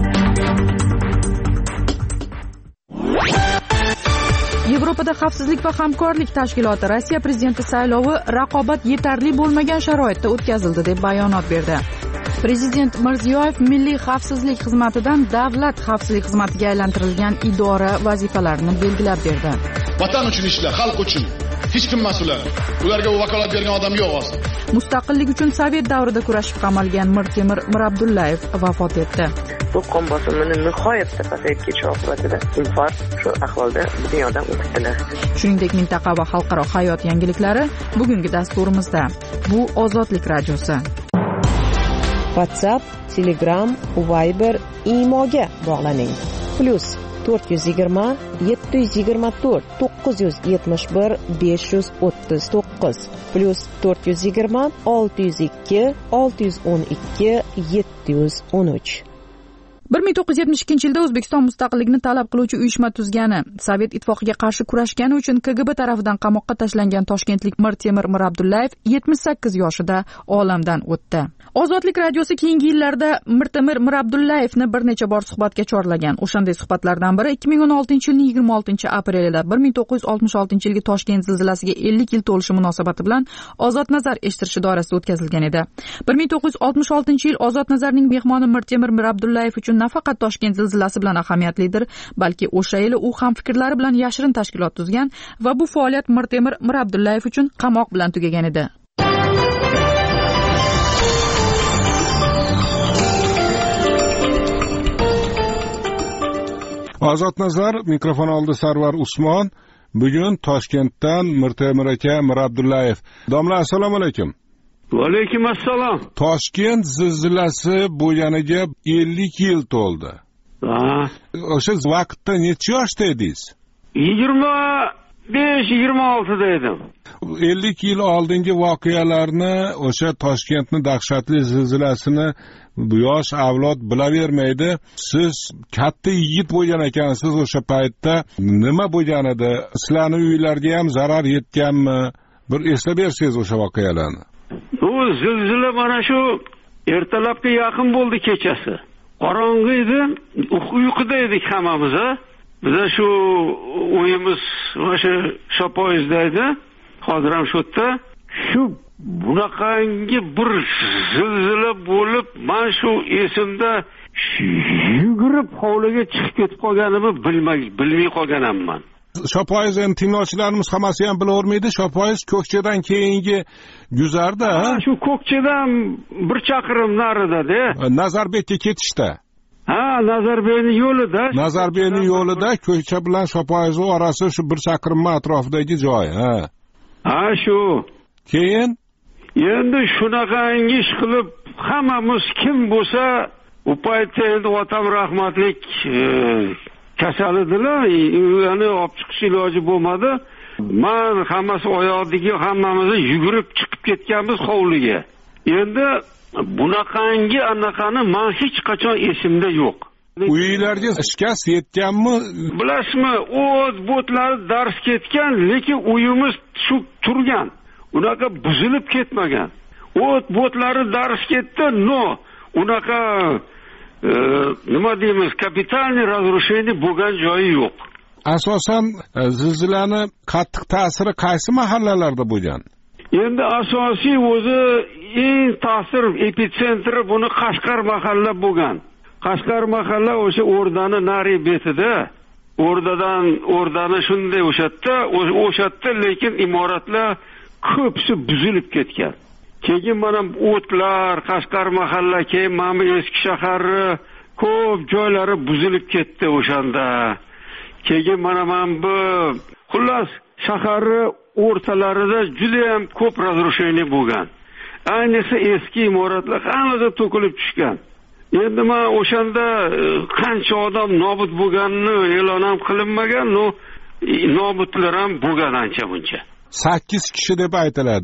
Yevropada xavfsizlik va hamkorlik tashkiloti Rossiya prezidenti saylovi raqobat yetarli bo'lmagan sharoitda o'tkazildi deb bayonot berdi. Prezident Mirziyoyev milliy xavfsizlik xizmatidan davlat xavfsizlik xizmatiga aylantirilgan idora vazifalarini belgilab berdi. Vatan uchun ishlar, xalq uchun. Hech kim mas'ul. Ularga vakolat bergan odam yo'q hozir. Mustaqillik uchun Sovet davrida kurashib qamalgan Mirtemir Mirabdullayev vafot etdi. Bu qon bosimini nihoyatda pasayib ketishi oqibatida infarkt shu ahvolda dunyodan o'tdilar. Shuningdek, mintaqa va xalqaro hayot yangiliklari bugungi dasturimizda. Bu Ozodlik radiosi. WhatsApp, Telegram, Viber, Imoga bog'laning. Plus to'rt yuz yigirma yetti yuz yigirma to'rt to'qqiz yuz yetmish bir besh yuz o'ttiz to'qqiz plus to'rt yuz yigirma olti yuz ikki olti yuz o'n ikki yetti yuz o'n uch. bir ming to'qqiz yuz yetmish ikkinchi yilda O'zbekiston mustaqillikni talab qiluvchi uyushma tuzgani, Sovet ittifoqiga qarshi kurashgani uchun K G B tarafidan qamoqqa tashlangan toshkentlik Mirtemir Mirabdullayev yetmish sakkiz yoshida olamdan o'tdi. Ozodlik radiosi keyingi yillarda Mirtemir Mirabdullayevni bir necha bor suhbatga chorlagan. O'shanday suhbatlardan biri ikki ming o'n oltinchi yilning yigirma oltinchi aprelida bir ming to'qqiz yuz oltmish oltinchi yilgi Toshkent zilzilasiga ellik yil to'lishi munosabati bilan Ozod Nazar eshittirishi doirasida o'tkazilgan edi. bir ming to'qqiz yuz oltmish oltinchi yil Ozod Nazarning mehmoni Mirtemir Mirabdullayev uchun nafaqat Toshkent zilzilasi bilan ahamiyatlidir, balki o'sha yili u ham fikrlari bilan yashirin tashkilot tuzgan va bu faoliyat Mirtemir Mirabdullayev uchun qamoq bilan tugagan edi. Ozod Nazar, mikrofon oldi Sarvar Usmon. Bugun Toshkentdan Mirtemir aka Mirabdullayev. Domla, assalomu alaykum. Va alaykum assalom. Toshkent zilzilasi bo'lganiga ellik yil to'ldi. Ha. O'sha vaqtda necha yoshda edingiz? yigirma besh yigirma olti da edim. ellik yil oldingi voqealarni, o'sha Toshkentni dahshatli zilzilasini bu yosh avlod bilavermaydi. Siz katta yigit bo'lgan ekansiz o'sha paytda. Nima bo'lgan edi? Sizlarning uylarga ham zarar yetganmi? Bir eslab bersangiz o'sha voqealarni. Bu zilzila mana shu ertalabga yaqin bo'ldi kechasi. Qorong'i edi, uyquda edik hammamiz, ha. Biz shu uyimiz o'sha shopoyizda edi. Hozir ham shu yerda. Shu bunaqangi bir zilzila bo'lib, men shu esimda yugurib hovliga chiqib ketib qolganimni bilmay bilmay qolganamman. Shopoyiz endi tinglovchilarimiz hammasi ham bilavermaydi. Shopoyiz Ko'kchadan keyingi guzarda, ha? Shu Ko'kchadan bir chaqirim narida-da. Nazarbekka ketishda. Ha, Nazarbekning yo'lida. Nazarbekning yo'lida Ko'kcha bilan Shopoyiz orasi shu bir chaqirim atrofidagi joy, ha. Ha, shu. Keyin endi shunaqangi ish qilib hammamiz kim bo'lsa, u paytda endi otam rahmatlik kasal edilar, uni olib chiqish iloji bo'lmadi. Men hammasi oyoqdagi hammamiz yugurib chiqib ketganmiz hovliga. Endi bunaqangi anaqani men hech qachon esimda yo'q. Uylarga shikast yetganmi? Bilasizmi, o't bo'tlari dars ketgan, lekin uyimiz shu turgan. Unaqa buzilib ketmagan. O't bo'tlari dars ketdi, no. Unaqa e, nima deymiz, kapitalniy разрушение bo'lgan joyi yo'q. Asosan zilzilani qattiq ta'siri qaysi mahallalarda bo'lgan? Endi asosiy o'zi eng ta'sir epitsentri buni Qashqar mahalla bo'lgan. Qashqar mahalla o'sha O'rdani nari betida. O'rdadan O'rdani shunday o'shatda, o'shatda lekin imoratlar ko'psi buzilib ketgan. Keyin mana o'tlar, Qashqar mahalla, keyin mana eski shaharni ko'p joylari buzilib ketdi o'shanda. Keyin mana mana bu xullas shaharni o'rtalarida juda ham ko'p разрушение bo'lgan. Ayniqsa eski imoratlar hammasi to'kilib tushgan. Endi men o'shanda qancha odam nobud bo'lganini e'lon ham qilinmagan, no nobudlar ham bo'lgan ancha buncha. sakkiz kishi deb aytiladi.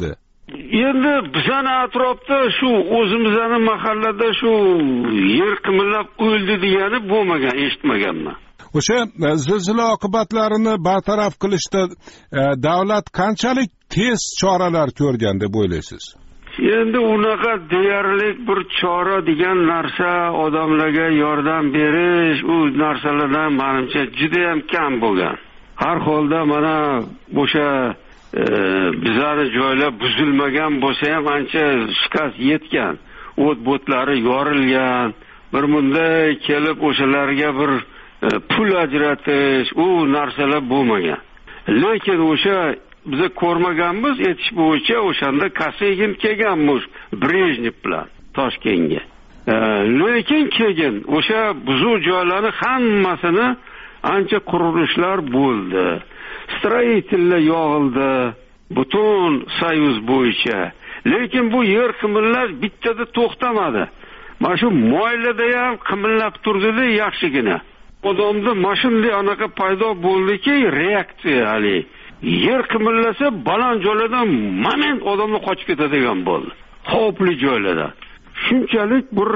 endi bizani atrofda shu o'zimizni mahallada shu yer qimirlab o'ldi degani bo'lmagan, eshitmaganman. O'sha zilzila oqibatlarini bartaraf qilishda e, davlat qanchalik tez choralar ko'rgan deb o'ylaysiz? Endi unaqa deyarli bir chora degan narsa, odamlarga yordam berish, u narsalardan menimcha juda ham kam bo'lgan. Har holda mana o'sha e, bizlar joylar buzilmagan bo'lsa ham ancha shikast yetgan. O't bo'tlari yorilgan. Bir bunday kelib o'shalarga bir e, pul ajratish, u narsalar bo'lmagan. Lekin o'sha biz ko'rmaganmiz, etish bo'yicha o'shanda Kosygin kelganmiz Brejnev bilan Toshkentga. E, lekin keyin o'sha buzuq joylarni hammasini ancha qurilishlar bo'ldi. Stroyitellar yog'ildi butun Soyuz bo'yicha. Lekin bu yer qimirlash bittada to'xtamadi. Mana shu moylada ham qimirlab turdi-da yaxshigina. Odamda mashinli anaqa paydo bo'ldiki, reaksiya hali. Yer qimirlasa baland joylardan moment odamlar qochib ketadigan bo'ldi. Xavfli joylardan. Shunchalik bir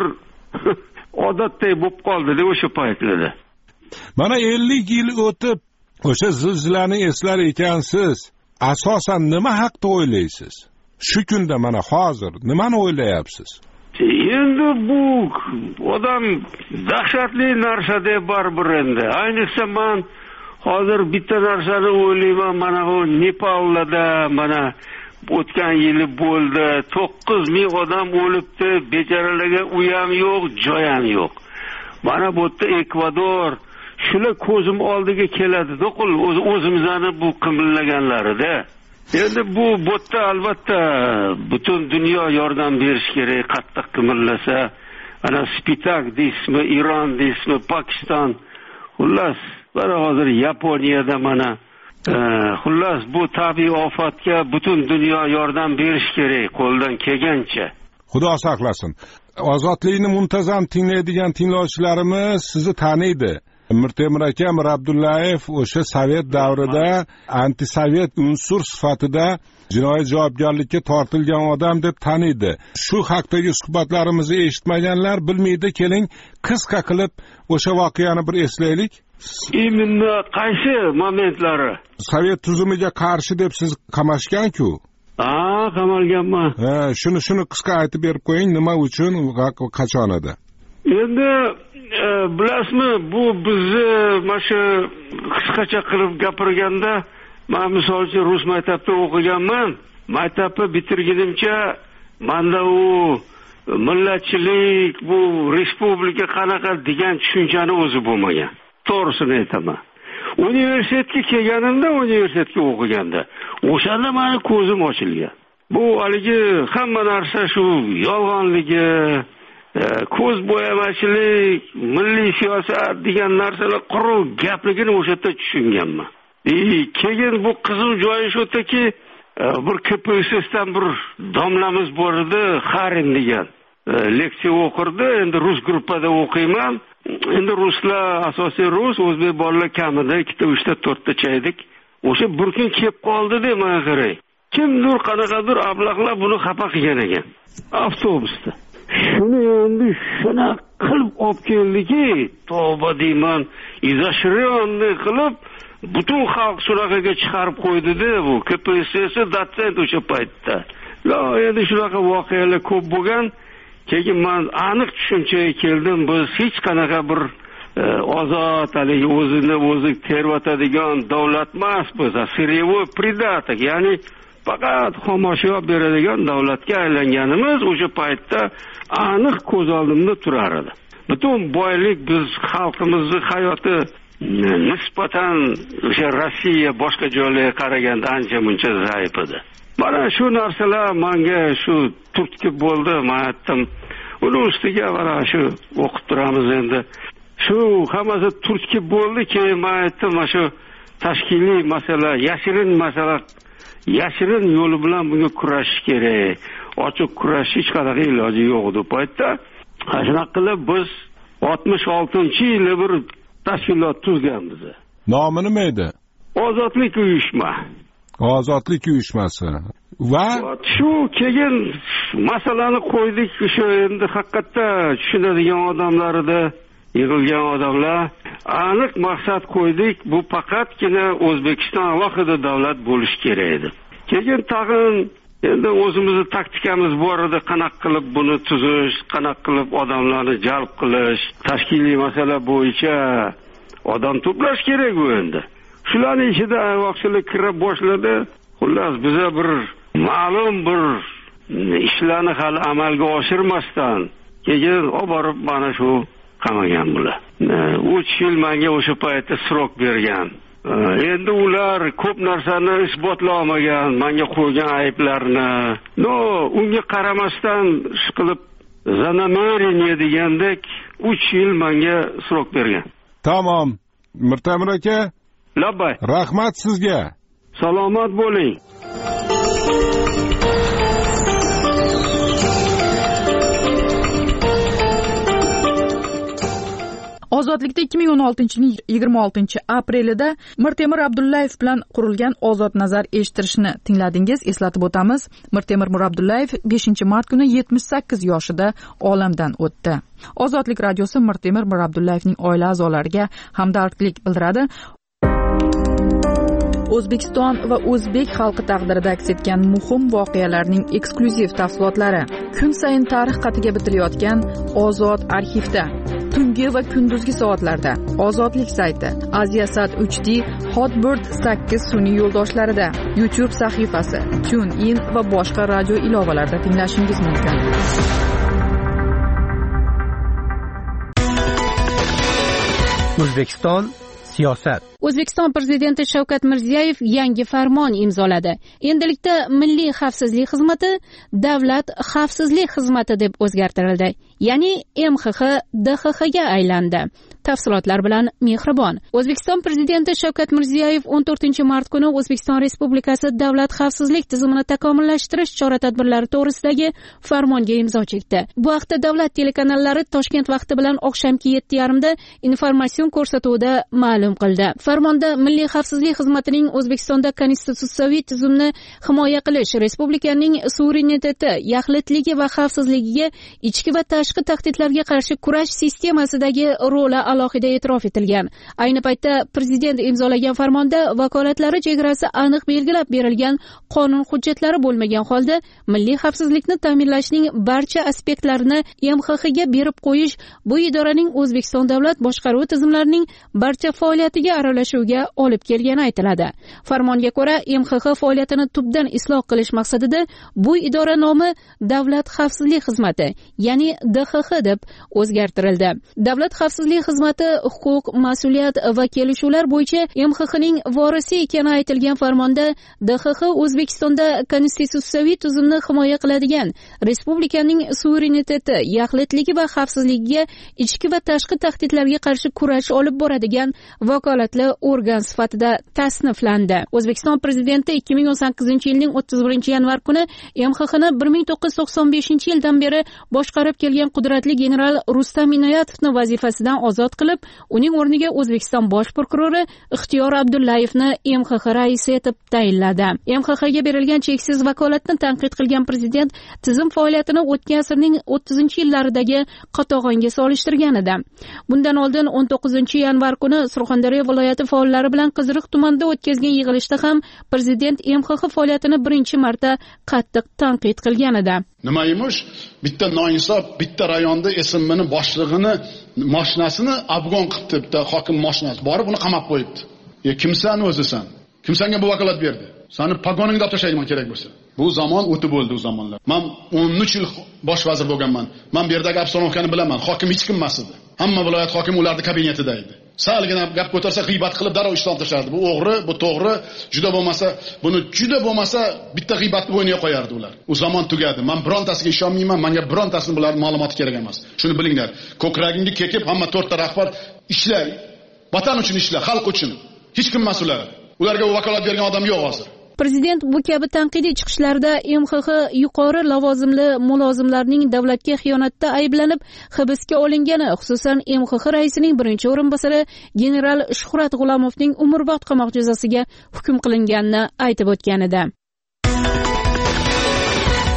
odatday bo'lib qoldi-da o'sha paytlarda. Mana ellik yil o'tib o'sha zilzilani eslar ekansiz. Asosan nima haqida o'ylaysiz? Shu kunda mana hozir nimani o'ylayapsiz? Endi bu odam dahshatli narsa deb baribir endi. Ayniqsa men hozir bitta narsani o'ylayman, mana bu Nepalda mana o'tgan yili bo'ldi, to'qqiz ming odam o'libdi, bechoralarga uy ham yo'q, joy ham yo'q. Mana bu yerda Ekvador shular ko'zim oldiga keladi, do'qil o'zimizni bu qimirlaganlarida. Endi bu botda albatta butun dunyo yordam berish kerak, qattiq qimirlasa. Ana Spitak deysizmi, Iron deysizmi, Pokiston, xullas, mana hozir Yaponiyada mana e, xullas bu tabiiy ofatga butun dunyo yordam berish kerak qo'ldan kelgancha. Xudo saqlasin. Ozodlikni muntazam tinglaydigan tinglovchilarimiz sizni taniydi. Mirtemir aka Mir Abdullayev o'sha Sovet davrida antisovet unsur sifatida jinoiy javobgarlikka tortilgan odam deb taniydi. Shu haqdagi suhbatlarimizni eshitmaganlar bilmaydi, keling qisqa qilib o'sha voqeani bir eslaylik. Imенно qaysi momentlari? Sovet tuzumiga qarshi deb siz qamashgan-ku. Ha, qamalganman. Ha, shuni shuni qisqa aytib berib qo'ying, nima uchun, qachon edi? Endi e, bilasizmi, bu bizni mana shu qisqacha qilib gapirganda, men misol uchun rus maktabida o'qiganman. Maktabni bitirgunimcha menda u millatchilik, bu respublika qanaqa degan tushunchani o'zi bo'lmagan. To'g'risini aytaman. Universitetga kelganimda, universitetga o'qiganda, o'shanda meni ko'zim ochilgan. Bu haligi hamma narsa shu yolg'onligi, ko'z bo'yamachilik, milliy siyosat degan narsalar quruq gapligini o'sha yerda tushunganman. E, keyin bu qizil joyi shu yerdaki, bir K P S S'dan bir domlamiz bor edi, Xarin degan. Leksiya o'qirdi, endi rus gruppada o'qiyman. Endi ruslar asosiy rus, o'zbek bolalar kamida ikkita, uchta, to'rtta chaydik. O'sha bir kun kelib qoldi-da, menga qarang. Kimdir qanaqadir ablaqlar buni xafa qilgan ekan avtobusda. Shuni endi shuna qilib olib keldiki, tavba deyman, izashironni qilib butun xalq suraqaga chiqarib qo'ydi-da, bu K P S S dotsent o'sha paytda. La, endi shunaqa voqealar ko'p bo'lgan. Keyin men aniq tushunchaga keldim, biz hech qanaqa bir e, ozod, haligi o'zini o'zi tervatadigan davlat emas, biz siryevoy pridatok, ya'ni faqat xomashyo beradigan davlatga aylanganimiz o'sha paytda aniq ko'z oldimda turar edi. Butun boylik biz xalqimizning hayoti nisbatan o'sha Rossiya boshqa joylarga qaraganda ancha muncha zaif edi. Mana shu narsalar menga shu turtki bo'ldi, men aytdim. Uni ustiga mana shu o'qib turamiz endi. Shu hammasi turtki bo'ldi, keyin men aytdim, mana shu tashkiliy masala, yashirin masala, yashirin yo'li bilan bunga kurashish kerak. Ochiq kurashish hech qanaqa iloji yo'q edi paytda. Shunaqa qilib biz oltmish oltinchi yili bir tashkilot tuzganmiz. Nomi nima edi? Ozodlik uyushma. Ozodlik uyushmasi. va shu keyin masalani qo'ydik. O'sha endi haqiqatda tushunadigan odamlar edi, yig'ilgan odamlar aniq maqsad qo'ydik. Bu faqatgina O'zbekiston alohida davlat bo'lishi kerak edi. Keyin tag'in endi o'zimizni taktikamiz bor edi, qanaqa qilib buni tuzish, qanaqa qilib odamlarni jalb qilish, tashkiliy masala bo'yicha odam to'plash kerak bu endi. Shularning ichida ayvoqchilik kirib boshladi. Xullas biza bir ma'lum bir ishlarni hali amalga oshirmasdan keyin olib borib mana shu qamagan bular. uch yil menga o'sha paytda srok bergan. Endi ular ko'p narsani isbotlay olmagan, menga qo'ygan ayblarni. No, unga qaramasdan ish qilib zanameriya degandek uch yil menga srok bergan. Tamom. Mirtamir aka, labbay. Rahmat sizga. Salomat bo'ling. Ozodlikda ikki ming o'n oltinchi yilning yigirma oltinchi aprelida Mirtemir Abdullayev bilan qurilgan Ozod nazar eshittirishni tingladingiz. Eslatib o'tamiz, Mirtemir Abdullayev beshinchi mart kuni yetmish sakkiz yoshida olamdan o'tdi. Ozodlik radiosi Mirtemir Abdullayevning oila a'zolariga hamdardlik bildiradi. O'zbekiston va o'zbek xalqi taqdirida aks etgan muhim voqealarning eksklyuziv tafsilotlari kun sayin tarix qatiga bitilayotgan Ozod arxivda, tungi va kunduzgi soatlarda, Ozodlik sayti, Aziasat uch D, Hotbird sakkiz sun'iy yo'ldoshlarida, YouTube sahifasi, TuneIn va boshqa radio ilovalarida tinglashingiz mumkin. O'zbekiston siyosat. O'zbekiston prezidenti Shavkat Mirziyoyev yangi farmon imzoladi. Endilikda Milliy xavfsizlik xizmati Davlat xavfsizlik xizmati deb o'zgartirildi. Ya'ni M X X D X X ga aylandi. Tafsilotlar bilan Mehribon. O'zbekiston prezidenti Shavkat Mirziyoyev o'n to'rtinchi mart kuni O'zbekiston Respublikasi Davlat xavfsizlik tizimini takomillashtirish chora-tadbirlari to'g'risidagi farmonga imzo chekdi. Bu haqda davlat telekanallari Toshkent vaqti bilan oqshomki yetti yarim da informatsion ko'rsatuvida ma'lum qildi. Farmonda Milliy xavfsizlik xizmatining O'zbekistonda konstitutsiyaviy tizimni himoya qilish, respublikaning suvereniteti, yaxlitligi va xavfsizligiga, ichki va tashqi tahdidlarga qarshi kurash sistemasidagi roli alohida e'tirof etilgan. Ayni paytda prezident imzolagan farmonda vakolatlari chegarasi aniq belgilab berilgan, qonun hujjatlari bo'lmagan holda milliy xavfsizlikni ta'minlashning barcha aspektlarini M X X ga berib qo'yish bu idoraning O'zbekiston davlat boshqaruv tizimlarining barcha faoliyatiga aralashuviga olib kelgani aytiladi. Farmonga ko'ra, M X X faoliyatini tubdan isloh qilish maqsadida bu idora nomi Davlat xavfsizlik xizmati, ya'ni D X X deb o'zgartirildi. Davlat xavfsizlik xizmati huquq, mas'uliyat va kelishuvlar bo'yicha M X Xning vorisi ekani aytilgan farmonda D X X O'zbekistonda konstitutsiyaviy tuzumni himoya qiladigan, respublikaning suvereniteti, yaxlitligi va xavfsizligiga, ichki va tashqi tahdidlarga qarshi kurash olib boradigan vakolatli organ sifatida tasniflandi. O'zbekiston prezidenti ikki ming o'n sakkizinchi yilning o'ttiz birinchi yanvar kuni M X Xni bir ming to'qqiz yuz to'qson beshinchi yildan beri boshqarib kelgan qudratli general Rustam Inoyatovni vazifasidan ozod qilib, uning o'rniga O'zbekiston bosh prokurori Ixtiyor Abdullayevni M X X raisi etib tayinladi. M X Xga berilgan cheksiz vakolatni tanqid qilgan prezident tizim faoliyatini o'tgan asrning o'ttizinchi yillaridagi qatag'onga solishtirgan edi. Bundan oldin o'n to'qqizinchi yanvar kuni Surxondaryo viloyati faollari bilan Qiziriq tumanida o'tkazgan yig'ilishda ham prezident M X X faoliyatini birinchi marta qattiq tanqid qilgan edi. Nima emish? Bitta noinsof, bitta rayonda S M Mning boshlig'ini mashinasini afg'on qilibdi, bitta hokim mashinasi borib uni qamab qo'yibdi. E kimsan o'zisan? Kim senga bu vakolat berdi? Seni pagoningni olib tashlayman kerak bo'lsa. Bu zamon o'tib bo'ldi u zamonlar. Men o'n uch yil bosh vazir bo'lganman. Men bu yerdagi obstanovkani bilaman. Hokim hech kim emas edi. Hamma viloyat hokimi ularning kabinetida edi. Salgina gap ko'tarsa g'iybat qilib darrov ishdan tashlardi. Bu o'g'ri, bu to'g'ri, juda bo'lmasa, buni juda bo'lmasa bitta g'iybatni bo'yniga qo'yardi ular. U zamon tugadi. Men birontasiga ishonmayman. Menga birontasini bular ma'lumoti kerak emas. Shuni bilinglar. Ko'kragingga kekib hamma to'rtta rahbar ishlar, vatan uchun ishlar, xalq uchun. Hech kim emas ular. Ularga vakolat bergan odam yo'q hozir. Prezident bu kabi tanqidiy chiqishlarda M X X yuqori lavozimli mulozimlarning davlatga xiyonatda ayblanib hibsga olingani, xususan M X X raisining birinchi o'rinbosari general Shuhrat G'ulamovning umrbod qamoq jazosiga hukm qilinganini aytib o'tgan edi.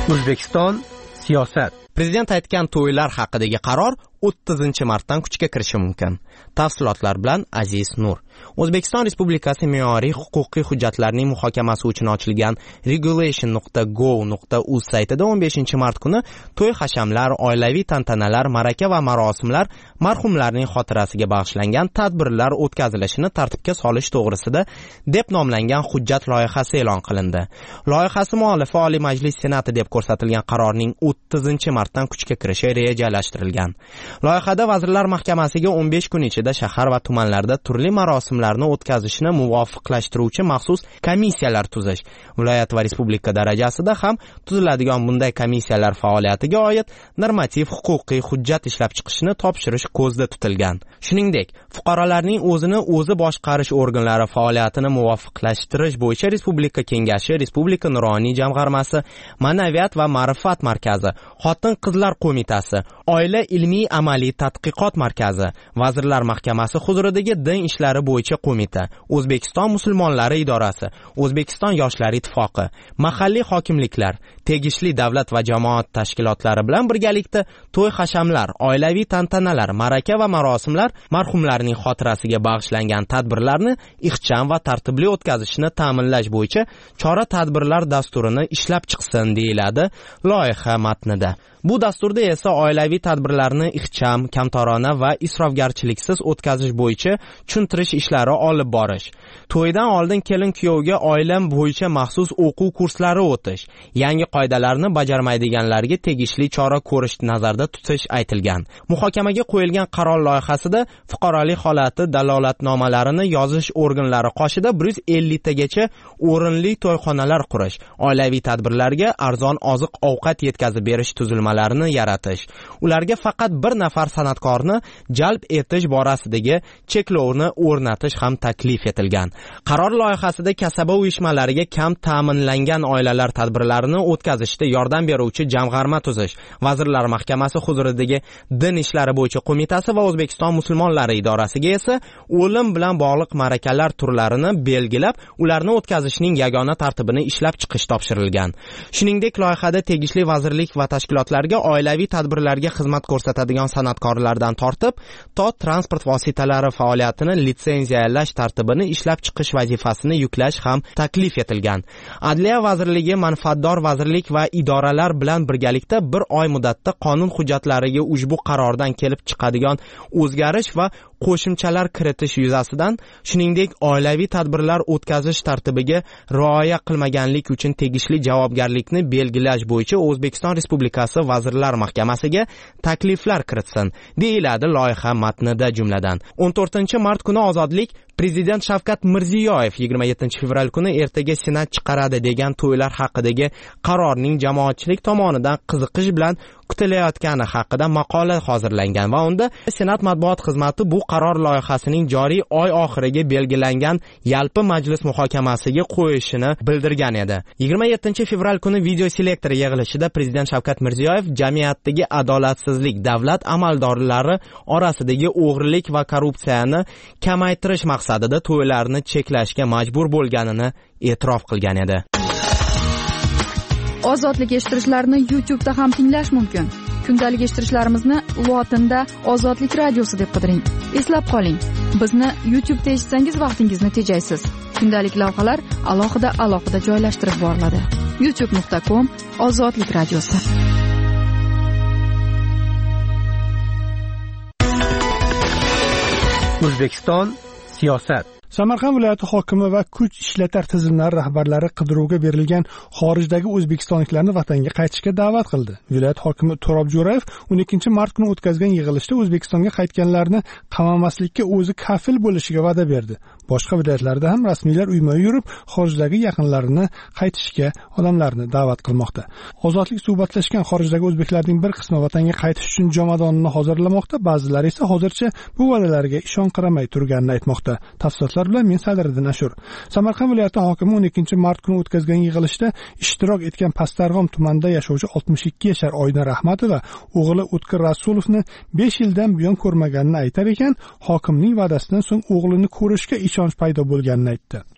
O'zbekiston siyosat. Prezident aytgan to'ylar haqidagi qaror o'ttizinchi martdan kuchga kirishi mumkin. Tafsilotlar bilan Aziz Nur. O'zbekiston Respublikasi me'yoriy huquqiy hujjatlarning muhokamasi uchun ochilgan regulation nuqta gov nuqta uz saytida o'n beshinchi mart kuni to'y hashamlar, oilaviy tantanalar, ma'raka va marosimlar, marhumlarning xotirasiga bag'ishlangan tadbirlar o'tkazilishini tartibga solish to'g'risida deb nomlangan hujjat loyihasi e'lon qilindi. Loyihasi muallifi Oliy Majlis Senati deb ko'rsatilgan qarorning o'ttizinchi martdan kuchga kirishi rejalashtirilgan. Loyihada Vazirlar Mahkamasiga o'n besh kun ichida shahar va tumanlarda turli marosimlarni o'tkazishni muvofiqlashtiruvchi maxsus komissiyalar tuzish, viloyat va respublika darajasida ham tuziladigan bunday komissiyalar faoliyatiga oid normativ huquqiy hujjat ishlab chiqishni topshirish ko'zda tutilgan. Shuningdek, fuqarolarning o'zini o'zi boshqarish organlari faoliyatini muvofiqlashtirish bo'yicha Respublika Kengashi, Respublika Nuroniy jamg'armasi, Ma'naviyat va ma'rifat markazi, Xotin-qizlar qo'mitasi, Oila ilmiy amaliy tadqiqot markazi, Vazirlar Mahkamasi huzuridagi din ishlari bo'yicha qo'mita, O'zbekiston musulmonlari idorasi, O'zbekiston yoshlar ittifoqi, mahalliy hokimliklar, tegishli davlat va jamoat tashkilotlari bilan birgalikda to'y hashamlar, oilaviy tantanalar, ma'raka va marosimlar, marhumlarning xotirasiga bag'ishlangan tadbirlarni ixcham va tartibli o'tkazishni ta'minlash bo'yicha chora-tadbirlar dasturini ishlab chiqsin deyiladi loyiha matnida. Bu dasturda esa oilaviy tadbirlarni ixcham, kamtarona va isrofgarchiliksiz o'tkazish bo'yicha tushuntirish ishlari olib borish, to'ydan oldin kelin-kuyovga oilam bo'yicha maxsus o'quv kurslari o'tish, yangi qoidalarni bajarmaydiganlarga tegishli chora ko'rish nazarda tutish aytilgan. Muhokamaga qo'yilgan qaror loyihasida fuqarolik holati dalolatnomalarini yozish organlari qoshida bir yuz ellik tagacha o'rinli to'yxonalar qurish, oilaviy tadbirlarga arzon oziq-ovqat yetkazib berish tuzilmalari larini yaratish, ularga faqat bir nafar san'atkorni jalb etish borasidagi cheklovni o'rnatish ham taklif etilgan. Qaror loyihasida kasaba uyushmalariga kam ta'minlangan oilalar tadbirlarini o'tkazishda yordam beruvchi jamg'arma tuzish, Vazirlar Mahkamasi huzuridagi din ishlari bo'yicha qo'mitasi va O'zbekiston musulmonlari idorasiga esa o'lim bilan bog'liq ma'rakalar turlarini belgilab, ularni o'tkazishning yagona tartibini ishlab chiqish topshirilgan. Shuningdek, loyihada tegishli vazirlik va tashkilotlar oilaviy tadbirlarga xizmat ko'rsatadigan san'atkorlardan tortib to transport vositalari faoliyatini litsenziyalash tartibini ishlab chiqish vazifasini yuklash ham taklif etilgan. Adliya vazirligi manfaatdor vazirlik va idoralar bilan birgalikda bir oy muddatda qonun hujjatlariga ushbu qarordan kelib chiqadigan o'zgarish va qo'shimchalar kiritish yuzasidan, shuningdek oilaviy tadbirlar o'tkazish tartibiga rioya qilmaganlik uchun tegishli javobgarlikni belgilash bo'yicha O'zbekiston Respublikasi Vazirlar Mahkamasiga takliflar kiritsin, deyiladi loyiha matnida. Jumladan o'n to'rtinchi mart kuni Ozodlik Prezident Shavkat Mirziyoyev yigirma yettinchi fevral kuni ertaga Senat chiqaradi degan to'ylar haqidagi qarorning jamoatchilik tomonidan qiziqish bilan kutilayotgani haqida maqola hozirlangan va unda Senat matbuot xizmati bu qaror loyihasining joriy oy oxiriga belgilangan yalpi majlis muhokamasiga qo'yishini bildirgan edi. yigirma yettinchi fevral kuni video selektor yig'ilishida Prezident Shavkat Mirziyoyev jamiyatdagi adolatsizlik, davlat amaldorlari orasidagi o'g'rilik va korrupsiyani kamaytirish maqsadida to'ylarni cheklashga majbur bo'lganini e'tirof qilgan edi. Ozodlik eshittirishlarni YouTube'da ham tinglash mumkin. Kundalik eshittirishlarimizni lotinda Ozodlik radiosi deb qidiring. Eslab qoling, bizni YouTube'da eshitsangiz vaqtingizni tejaysiz. Kundalik lavhalar alohida alohida joylashtirib boriladi. youtube nuqta com Ozodlik radiosi. O'zbekiston siyosat. Samarqand viloyati hokimi va kuch ishlatar tizimlari rahbarlari qidiruvga berilgan xorijdagi o'zbekistonliklarni vatanga qaytishga da'vat qildi. Viloyat hokimi To'rob Jo'rayev o'n ikkinchi mart kuni o'tkazgan yig'ilishda O'zbekistonga qaytganlarni qamamaslikka o'zi kafil bo'lishiga va'da berdi. Boshqa viloyatlarda ham rasmiylar uyma-uy yurib, xorijdagi yaqinlarini qaytishga odamlarni da'vat qilmoqda. Ozodlik suhbatlashgan xorijdagi o'zbeklarning bir qismi vatanga qaytish uchun jomadonni hozirlamoqda, ba'zilari esa hozircha bu va'dalarga ishonqiramay turganini aytmoqda. Tafsilotlar bilan men Sadriddin Ashur. Samarqand viloyati hokimi o'n ikkinchi mart kuni o'tkazgan yig'ilishda ishtirok etgan Pastdarg'om tumanida yashovchi oltmish ikki yashar Oyna Rahmatova o'g'li O'tkir Rasulovni besh yildan buyon ko'rmaganini aytar ekan, hokimning va'dasidan so'ng o'g'lini ko'rishga ishonch paydo bo'lganini aytdi.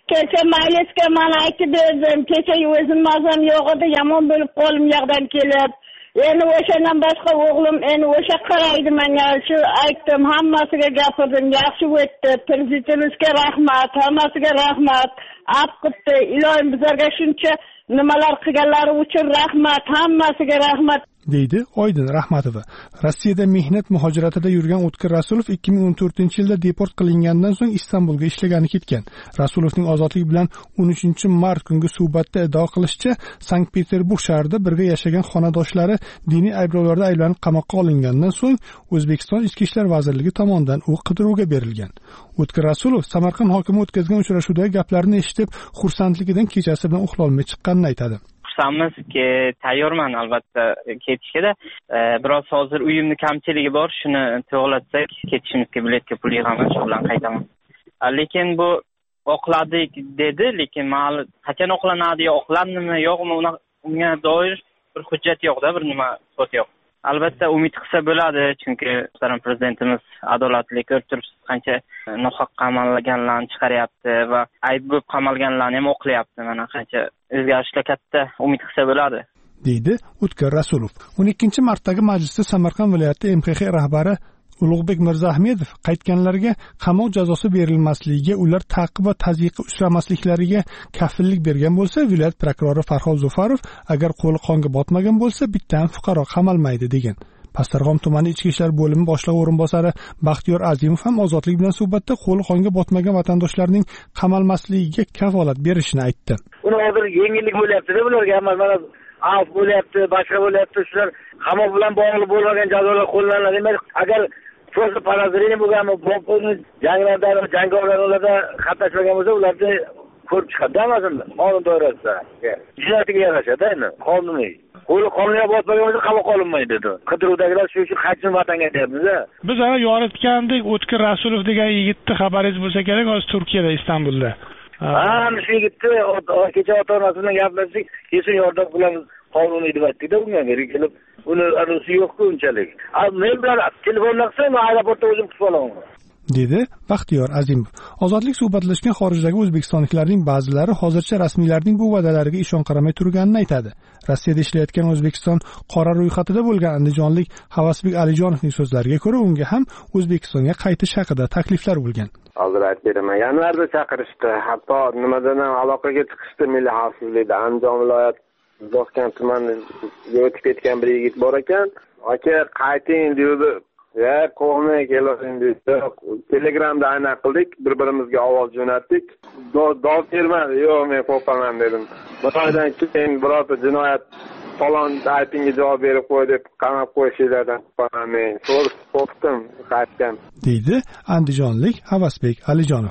kecha maylisga mana aytib berdim. Kecha o'zim mazam yo'q edi, yomon bo'lib qo'lim yoqdan kelib. Endi o'shandan boshqa o'g'lim endi o'sha qaraydi menga. Shu aytdim, hammasiga gapirdim. Yaxshi o'tdi. Prezidentimizga rahmat, hammasiga rahmat. Afqitdi. Ilohim bizlarga shuncha nimalar qilganlari uchun rahmat, hammasiga rahmat. deydi Oydin Rahmatova. Rossiyada mehnat muhojiratida yurgan O'tkir Rasulov ikki ming o'n to'rtinchi yilda deport qilingandan so'ng Istanbulga ishlagani ketgan. Rasulovning ozodlik bilan o'n uchinchi mart kungi suhbatda iddao qilishicha, Sankt-Peterburg shahrida birga yashagan xonadoshlari diniy ayblovlarda ayblanib qamoqqa olingandan so'ng O'zbekiston Ichki ishlar vazirligi tomonidan u qidiruvga berilgan. O'tkir Rasulov Samarqand hokimi o'tkazgan uchrashuvdagi gaplarni eshitib, xursandligidan kechasi bilan uxlolmay chiqqanini aytadi. Xursandmizki, tayyorman albatta ketishga. Biroz hozir uyimni kamchiligi bor, shuni to'g'latsak ketishimizga biletga pul yig'aman, shu bilan qaytaman. Lekin bu oqladik dedi, lekin men qachon oqlanadi, yo oqlandimi, yo'qmi, unga doir bir hujjat yo'q-da, bir nima so'z yo'q. Albatta umid qilsa bo'ladi, chunki muhtaram prezidentimiz adolatli ko'rib turibsiz, qancha nohaq qamalganlarni chiqaryapti va ayb bo'lib qamalganlarni ham oqlayapti. Mana qancha o'zgarishlar katta, umid qilsa bo'ladi, deydi O'tkir Rasulov. o'n ikkinchi martdagi majlisda Samarqand viloyati M X X rahbari Ulug'bek Mirzaahmedov qaytganlarga qamoq jazosi berilmasligiga, ular ta'qib va tazyiqqa uchramasliklariga kafillik bergan bo'lsa, viloyat prokurori Farhod Zufarov agar qo'li qonga botmagan bo'lsa, bitta ham fuqaro qamalmaydi degan. Pastdarg'om tumani ichki ishlar bo'limi boshlig'i o'rinbosari Baxtiyor Azimov ham ozodlik bilan suhbatda qo'li qonga botmagan vatandoshlarning qamalmasligiga kafolat berishini aytdi. Uni hozir yengillik bo'lyapti-da bularga, hamma mana af bo'lyapti, boshqa bo'lyapti, shular qamoq bilan bog'liq bo'lmagan jazolar qo'llanadi. Demak, agar Просто parazrini bo'lganmi, bo'pni janglarda, jangovarlarda qatnashmagan bo'lsa, ularni ko'rib chiqadi masalan, qonun doirasida. Jinoyatga yarashadi, endi qonuniy. Qo'li qonunga bosmagan bo'lsa qamoq olinmaydi dedi. Qidiruvdagilar shu uchun qaytsin vatanga deyapmiz-a. Biz ana yoritgandek O'tkir Rasulov degan yigitni xabaringiz bo'lsa kerak, hozir Turkiyada, Istanbulda. Ha, shu yigitni kecha ota-onasi bilan gaplashdik, kesin yordam qilamiz. Qonuniy deb aytdik-da, unga berib kelib, uni arosi yo'q-ku unchalik. Men bilan telefondan qilsam, aeroportda o'zim kutib olaman, dedi Baxtiyor Azimov. Ozodlik suhbatlashgan xorijdagi o'zbekistonliklarning ba'zilari hozircha rasmiylarning bu va'dalariga ishon qaramay turganini aytadi. Rossiyada ishlayotgan O'zbekiston qora ro'yxatida bo'lgan andijonlik Havasbek Alijonovning so'zlariga ko'ra, unga ham O'zbekistonga qaytish haqida takliflar bo'lgan. Hozir aytib beraman. Yanvarda chaqirishdi, hatto nimadan ham aloqaga chiqishdi, milliy xavfsizlikda Andijon viloyat Bosgan tumaniga o'tib ketgan bir yigit bor ekan. Aka qayting dedi. Ya qo'may kelavering dedi. Telegramda ayna qildik, bir-birimizga ovoz jo'natdik. Dov bermadi. Yo'q, men qo'rqaman dedim. Bundan keyin birorta jinoyat falon aytingga javob berib qo'y deb qamab qo'yishlardan qo'rqaman. Men qo'rqdim, qaytgan, deydi andijonlik Havasbek Alijonov.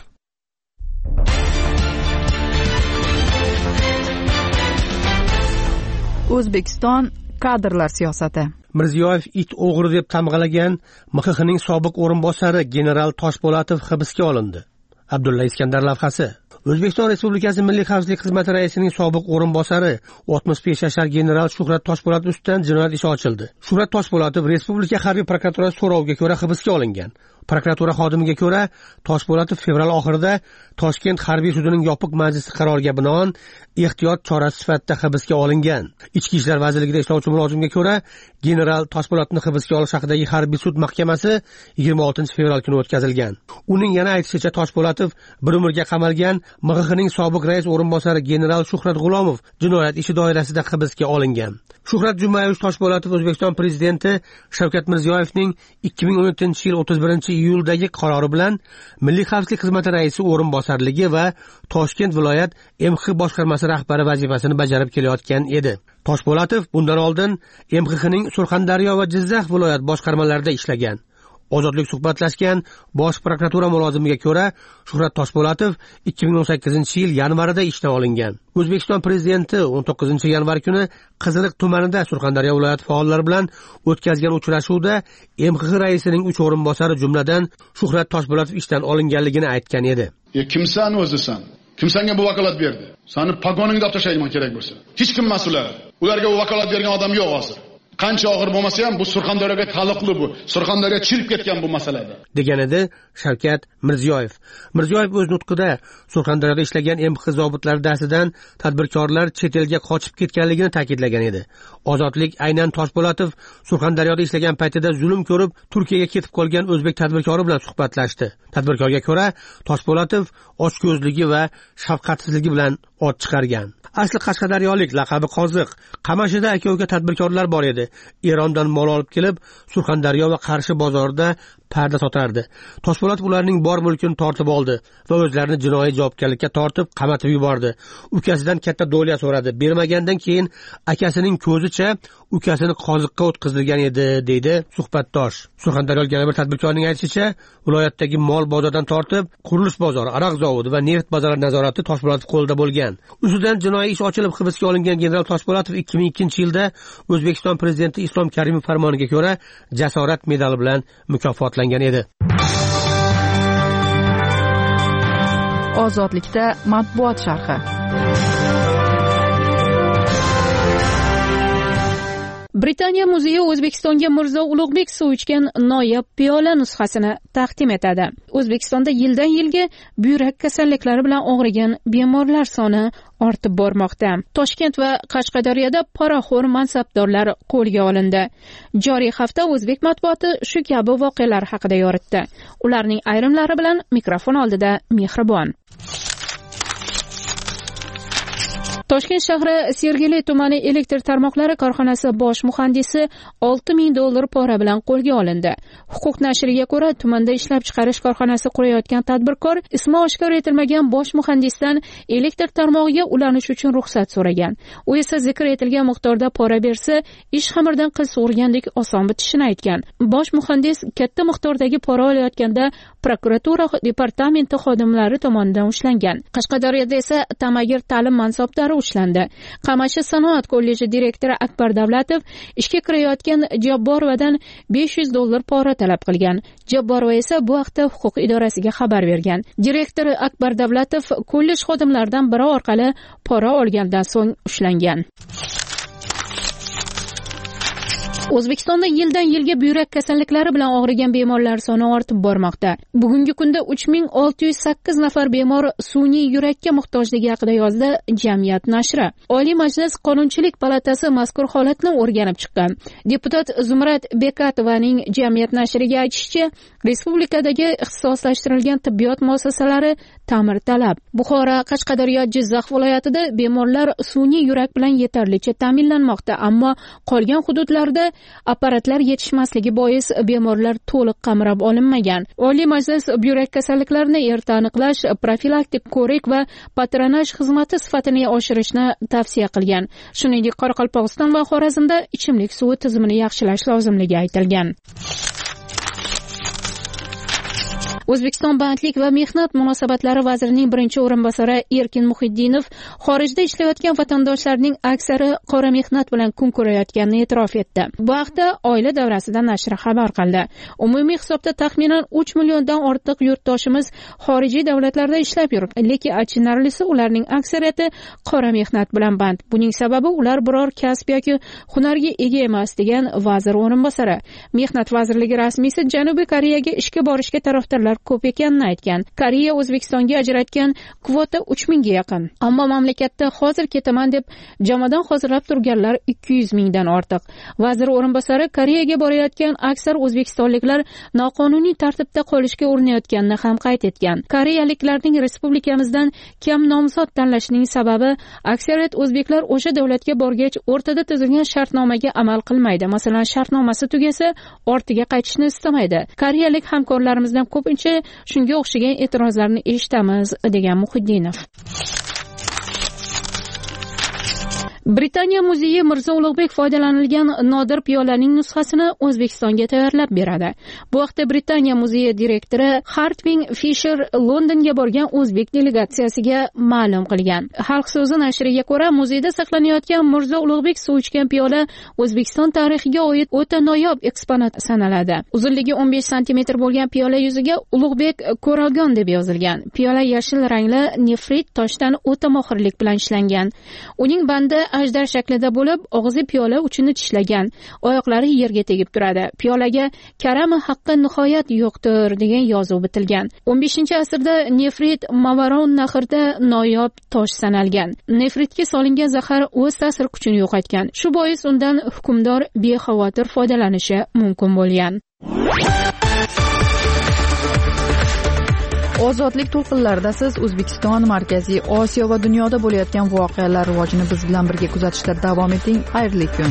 O'zbekiston kadrlar siyosati. Mirziyoyev it o'g'ri deb tamg'alagan M X Xning sobiq o'rinbosari general Toshpo'latov hibsga olindi. Abdulla Iskandar lavhasi. O'zbekiston Respublikasi Milliy xavfsizlik xizmati raisining sobiq o'rinbosari oltmish besh yashar general Shuhrat Toshpo'latov ustidan jinoyat ishi ochildi. Shuhrat Toshpo'latov Respublika harbiy prokuraturasi so'roviga ko'ra hibsga olingan. Prokuratura xodimiga ko'ra, Toshpo'latov fevral oxirida Toshkent harbiy sudining yopiq majlisi qaroriga binoan ehtiyot chorasi sifatida hibsga olingan. Ichki ishlar vazirligida ishlovchi mulozimga ko'ra, general Toshpo'latovni hibsga olish haqidagi harbiy sud mahkamasi yigirma oltinchi fevral kuni o'tkazilgan. Uning yana aytishicha, Toshpo'latov bir umrga qamalgan M X Xning sobiq rais o'rinbosari general Shuhrat G'ulomov jinoyat ishi doirasida hibsga olingan. Shuhrat Jumayevich Toshpo'latov O'zbekiston prezidenti Shavkat Mirziyoyevning ikki ming o'n yettinchi yil o'ttiz birinchi iyuldagi qarori bilan Milliy xavfsizlik xizmati raisi o'rinbosarligi va Toshkent viloyat M X X boshqarmasi rahbari vazifasini bajarib kelayotgan edi. Toshpo'latov bundan oldin M X Xning Surxondaryo va Jizzax viloyat boshqarmalarida ishlagan. Ozodlik suhbatlashgan bosh prokuratura mulozimiga ko'ra, Shuhrat Toshpo'latov ikki ming o'n sakkizinchi yil yanvarida ishdan olingan. O'zbekiston prezidenti o'n to'qqizinchi yanvar kuni Qiziriq tumanida Surxondaryo viloyati faollari bilan o'tkazgan uchrashuvda M X X raisining uch o'rinbosari jumladan Shuhrat Toshpo'latov ishdan olinganligini aytgan edi. "E kimsan o'zisan? Kim senga bu vakolat berdi? Seni pagoningda olib tashlayman kerak bo'lsa. Hech kim mas'ul. Ularga bu vakolat bergan odam yo'q hozir. Qancha og'ir bo'lmasa ham bu Surxondaryoga taalluqli bu. Surxondaryo chirib ketgan bu masalada. degan edi Shavkat Mirziyoyev. Mirziyoyev o'z nutqida Surxondaryoda ishlagan M X zobitlari dasidan tadbirkorlar chet elga qochib ketganligini ta'kidlagan edi. Ozodlik aynan Toshpo'latov Surxondaryoda ishlagan paytida zulm ko'rib Turkiyaga ketib qolgan o'zbek tadbirkori bilan suhbatlashdi. Tadbirkorga ko'ra, Toshpo'latov ochko'zligi va shafqatsizligi bilan ot chiqargan. Asli qashqadaryolik, laqabi Qoziq. Qamashida aka-uka tadbirkorlar bor edi. Erondan mol olib kelib, Surxondaryo va Qarshi bozorida parda sotardi. Toshpo'lat ularning bor mulkini tortib oldi va o'zlarini jinoiy javobgarlikka tortib qamatib yubordi. Ukasidan katta do'lya so'radi. Bermagandan keyin akasining ko'zicha ukasini qoziqqa o'tkazilgan edi, deydi suhbatdosh. Surxondaryolik yana bir tadbirkorning aytishicha, viloyatdagi mol bozordan tortib, qurilish bozori, aroq zavodi va neft bozori nazorati Toshpo'latov qo'lida bo'lgan. Ustidan jinoiy ish ochilib hibsga olingan general Toshpo'latov ikki ming ikkinchi yilda O'zbekiston prezidenti Islom Karimov farmoniga ko'ra jasorat medali bilan mukofotlangan edi. Ozodlikda matbuot sharhi. Britaniya muzeyi O'zbekistonga Mirzo Ulug'bek suv ichgan noyob piyola nusxasini taqdim etadi. O'zbekistonda yildan yilga buyrak kasalliklari bilan og'rigan bemorlar soni ortib bormoqda. Toshkent va Qashqadaryoda poraxo'r mansabdorlar qo'lga olindi. Joriy hafta o'zbek matbuoti shu kabi voqealar haqida yoritdi. Ularning ayrimlari bilan mikrofon oldida Mehribon. Toshkent shahri Sergeli tumani elektr tarmoqlari korxonasi bosh muhandisi olti ming dollar pora bilan qo'lga olindi. Huquq nashriga ko'ra, tumanda ishlab chiqarish korxonasi qurayotgan tadbirkor ismi oshkor etilmagan bosh muhandisdan elektr tarmog'iga ulanish uchun ruxsat so'ragan. U esa zikr etilgan miqdorda pora bersa, ish xamirdan qil sug'urgandek oson bitishini aytgan. Bosh muhandis katta miqdordagi pora olayotganda prokuratura departamenti xodimlari tomonidan ushlangan. Qashqadaryoda esa Tamagir ta'lim mansabdori ushlandi. Qamashi sanoat kolleji direktori Akbar Davlatov ishga kirayotgan Jabborovadan besh yuz dollar pora talab qilgan. Jabborova esa bu haqda huquq idorasiga xabar bergan. Direktor Akbar Davlatov kollej xodimlaridan biri orqali pora olgandan so'ng ushlangan. O'zbekistonda yildan yilga buyrak kasalliklari bilan og'rigan bemorlar soni ortib bormoqda. Bugungi kunda uch ming olti yuz sakkiz nafar bemor sun'iy yurakka muhtojligi haqida yozdi Jamiyat nashri. Oliy Majlis Qonunchilik palatasi mazkur holatni o'rganib chiqqan. Deputat Zumrat Bekatovaning Jamiyat nashriga aytishicha, respublikadagi ixtisoslashtirilgan tibbiyot muassasalari ta'mirtalab. Buxoro, Qashqadaryo, Jizzax viloyatida bemorlar sun'iy yurak bilan yetarlicha ta'minlanmoqda, ammo qolgan hududlarda apparatlar yetishmasligi bois bemorlar to'liq qamrab olinmagan. Oliy Majlis buyrak kasalliklarini erta aniqlash, profilaktik ko'rik va patronaj xizmati sifatini oshirishni tavsiya qilgan. Shuningdek, Qoraqalpog'iston va Xorazmda ichimlik suvi tizimini yaxshilash lozimligi aytilgan. O'zbekiston bandlik va mehnat munosabatlari vazirining birinchi o'rinbosari Erkin Muhiddinov xorijda ishlayotgan vatandoshlarning aksari qora mehnat bilan kun ko'rayotganini e'tirof etdi. Bu haqda Oila davrasida nashri xabar qildi. Umumiy hisobda taxminan uch milliondan ortiq yurtdoshimiz xorijiy davlatlarda ishlab yuribdi, lekin achinarlisi ularning aksariyati qora mehnat bilan band. Buning sababi ular biror kasb yoki hunarga ega emas, degan vazir o'rinbosari. Mehnat vazirligi rasmiysi Janubiy Koreyaga ishga borishga tarafdorlar ko'p ekanini aytgan. Koreya O'zbekistonga ajratgan kvota uch mingga yaqin. Ammo mamlakatda hozir ketaman deb jamadan hozirlab turganlar ikki yuz mingdan ortiq. Vazir o'rinbosari Koreyaga borayotgan aksar o'zbekistonliklar noqonuniy tartibda qolishga urinayotganini ham qayd etgan. Koreyaliklarning respublikamizdan kam nomzod tanlashining sababi aksariyat o'zbeklar o'sha davlatga borgach o'rtada tuzilgan shartnomaga amal qilmaydi. Masalan, shartnomasi tugasa, ortiga qaytishni istamaydi. Koreyalik hamkorlarimizdan ko'pincha shunga o'xshagan e'tirozlarni eshitamiz, degan Muhiddinov. Britaniya muzeyi Mirzo Ulug'bek foydalanilgan nodir piyolaning nusxasini O'zbekistonga tayyorlab beradi. Bu haqda Britaniya muzeyi direktori Hartwig Fisher Londonga borgan o'zbek delegatsiyasiga ma'lum qilgan. Xalq so'zi nashriga ko'ra, muzeyda saqlanayotgan Mirzo Ulug'bek suv ichgan piyola O'zbekiston tarixiga oid o'ta noyob eksponat sanaladi. Uzunligi o'n besh santimetr bo'lgan piyola yuziga Ulug'bek ko'ralgan deb yozilgan. Piyola yashil rangli nefrit toshdan o'ta mohirlik bilan ishlangan. Uning bandi ajdar shaklida bo'lib, og'zi piyola uchini tishlagan, oyoqlari yerga tegib turadi. Piyolaga karami haqqi nihoyat yo'qdir degan yozuv bitilgan. o'n beshinchi asrda nefrit Mavaron nahrida noyob tosh sanalgan. Nefritga solingan zahar o'z ta'sir kuchini yo'qotgan. Shu bois undan hukmdor bexavotir foydalanishi mumkin bo'lgan. Ozodlik to'lqinlarida siz O'zbekiston, Markaziy Osiyo va dunyoda bo'layotgan voqealar rivojini biz bilan birga kuzatishda davom eting. Xayrli kun.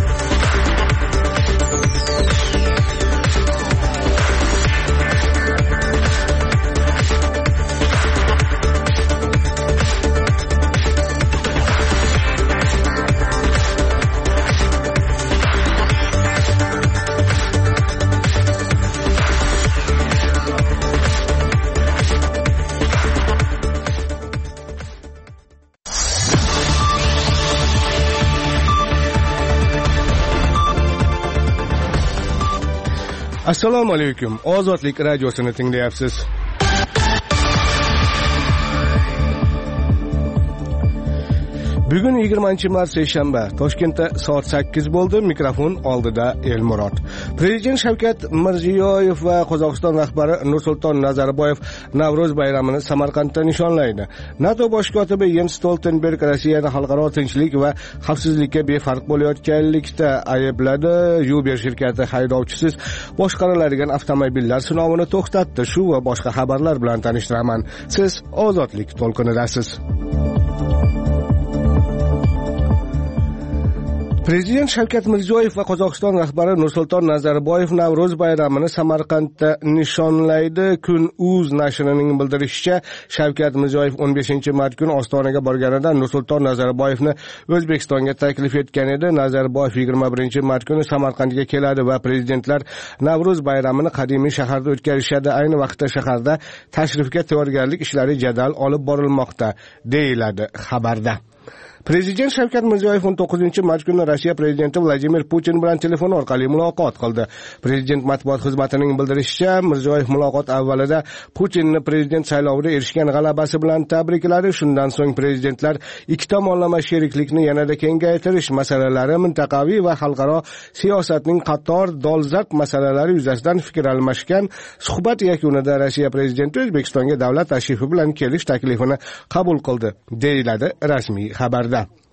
Assalomu alaykum. Ozodlik radiosini tinglayapsiz. Bugun yigirmanchi mart seshanba. Toshkentda soat sakkiz bo'ldi. Mikrofon oldida Elmurod. Prezident Shavkat Mirziyoyev va Qozog'iston rahbari Nursulton Nazarboyev Navro'z bayramini Samarqandda nishonlaydi. NATO bosh kotibi Jens Stoltenberg Rossiyani xalqaro tinchlik va xavfsizlikka befarq bo'layotganlikda aybladi. Uber shirkati haydovchisiz boshqariladigan avtomobillar sinovini to'xtatdi. Shu va boshqa xabarlar bilan tanishtiraman. Siz Ozodlik to'lqinidasiz. Prezident Shavkat Mirziyoyev va Qozog'iston rahbari Nursulton Nazarboyev Navro'z bayramini Samarqandda nishonlaydi. Kun.uz nashrining bildirishicha, Shavkat Mirziyoyev o'n beshinchi mart kuni Ostonaga borganida Nursulton Nazarboyevni O'zbekistonga taklif etgan edi. Nazarboyev yigirma birinchi mart kuni Samarqandga keladi va prezidentlar Navro'z bayramini qadimiy shaharda o'tkazishadi. Ayni vaqtda shaharda tashrifga tayyorgarlik ishlari jadal olib borilmoqda, deyiladi xabarda. Prezident Shavkat Mirziyoyev o'n to'qqizinchi mart kuni Rossiya prezidenti Vladimir Putin bilan telefon orqali muloqot qildi. Prezident matbuot xizmatining bildirishicha, Mirziyoyev muloqot avvalida Putinni prezident saylovida erishgan g'alabasi bilan tabrikladi. Shundan so'ng prezidentlar ikki tomonlama sheriklikni yanada kengaytirish masalalari, mintaqaviy va xalqaro siyosatning qator dolzarb masalalari yuzasidan fikr almashgan. Suhbat yakunida Rossiya prezidenti O'zbekistonga davlat tashrifi bilan kelish taklifini qabul qildi, deyiladi rasmiy xabarda.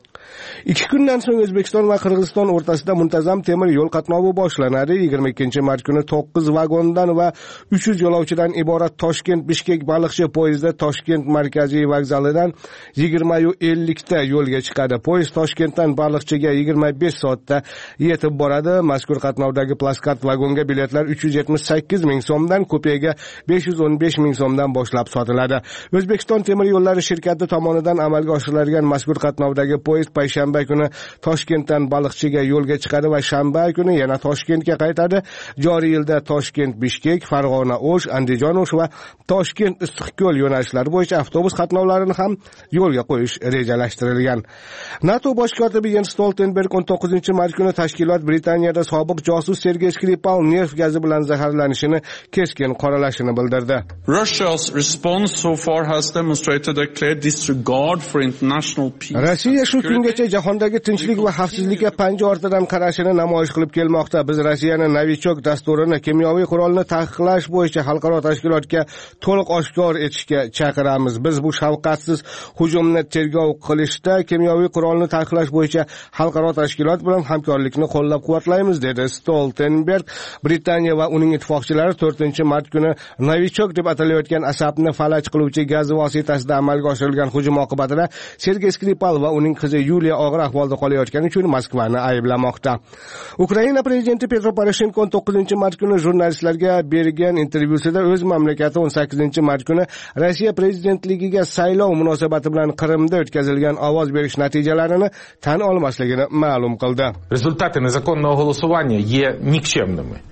Ikki kundan so'ng O'zbekiston va Qirg'iziston o'rtasida muntazam temir yo'l qatnovi boshlanadi. yigirma ikkinchi mart kuni to'qqiz vagondan va uch yuz yo'lovchidan iborat Toshkent-Bishkek baliqchi poyezdi Toshkent markaziy vokzalidan yigirma ellik ta yo'lga chiqadi. Poyezd Toshkentdan Baliqchiga yigirma besh soatda yetib boradi. Mazkur qatnovdagi plaskart vagonga biletlar uch yuz yetmish sakkiz ming so'mdan, kupega besh yuz o'n besh ming so'mdan boshlab sotiladi. O'zbekiston temir yo'llari shirkati tomonidan amalga oshiriladigan mazkur qatnovdagi poyezd payshanba kuni Toshkentdan Baliqchiga yo'lga chiqadi va shanba kuni yana Toshkentga qaytadi. Joriy yilda Toshkent-Bishkek, Farg'ona-O'sh, Andijon-O'sh va Toshkent-Issiqko'l yo'nalishlari bo'yicha avtobus qatnovlarini ham yo'lga qo'yish rejalashtirilgan. NATO bosh kotibi Jens Stoltenberg o'n to'qqizinchi mart kuni tashkilot Britaniyada sobiq josus Sergey Skripal neft gazi bilan zaharlanishini keskin qoralashini bildirdi. Russia's response so far has demonstrated a clear disregard for international peace. Rossiya shu kungacha jahondagi tinchlik va xavfsizlikka panja ortidan qarashini namoyish qilib kelmoqda. Biz Rossiyani Novichok dasturini kimyoviy qurolni taqiqlash bo'yicha xalqaro tashkilotga to'liq oshkor etishga chaqiramiz. Biz bu shafqatsiz hujumni tergov qilishda kimyoviy qurolni taqiqlash bo'yicha xalqaro tashkilot bilan hamkorlikni qo'llab-quvvatlaymiz, dedi Stoltenberg. Britaniya va uning ittifoqchilari to'rtinchi mart kuni Novichok deb atalayotgan asabni falaj qiluvchi gaz vositasida amalga oshirilgan hujum oqibatida Sergey Skripal va uning qizi Yuliya og'ir ahvolda qolayotgani uchun Moskvani ayblamoqda. Ukraina prezidenti Petro Poroshenko o'n to'qqizinchi mart kuni jurnalistlarga bergan intervyusida o'z mamlakati o'n sakkizinchi mart kuni Rossiya prezidentligiga saylov munosabati bilan Qrimda o'tkazilgan ovoz berish natijalarini tan olmasligini ma'lum qildi. Результаты незаконного голосования є нікчемними.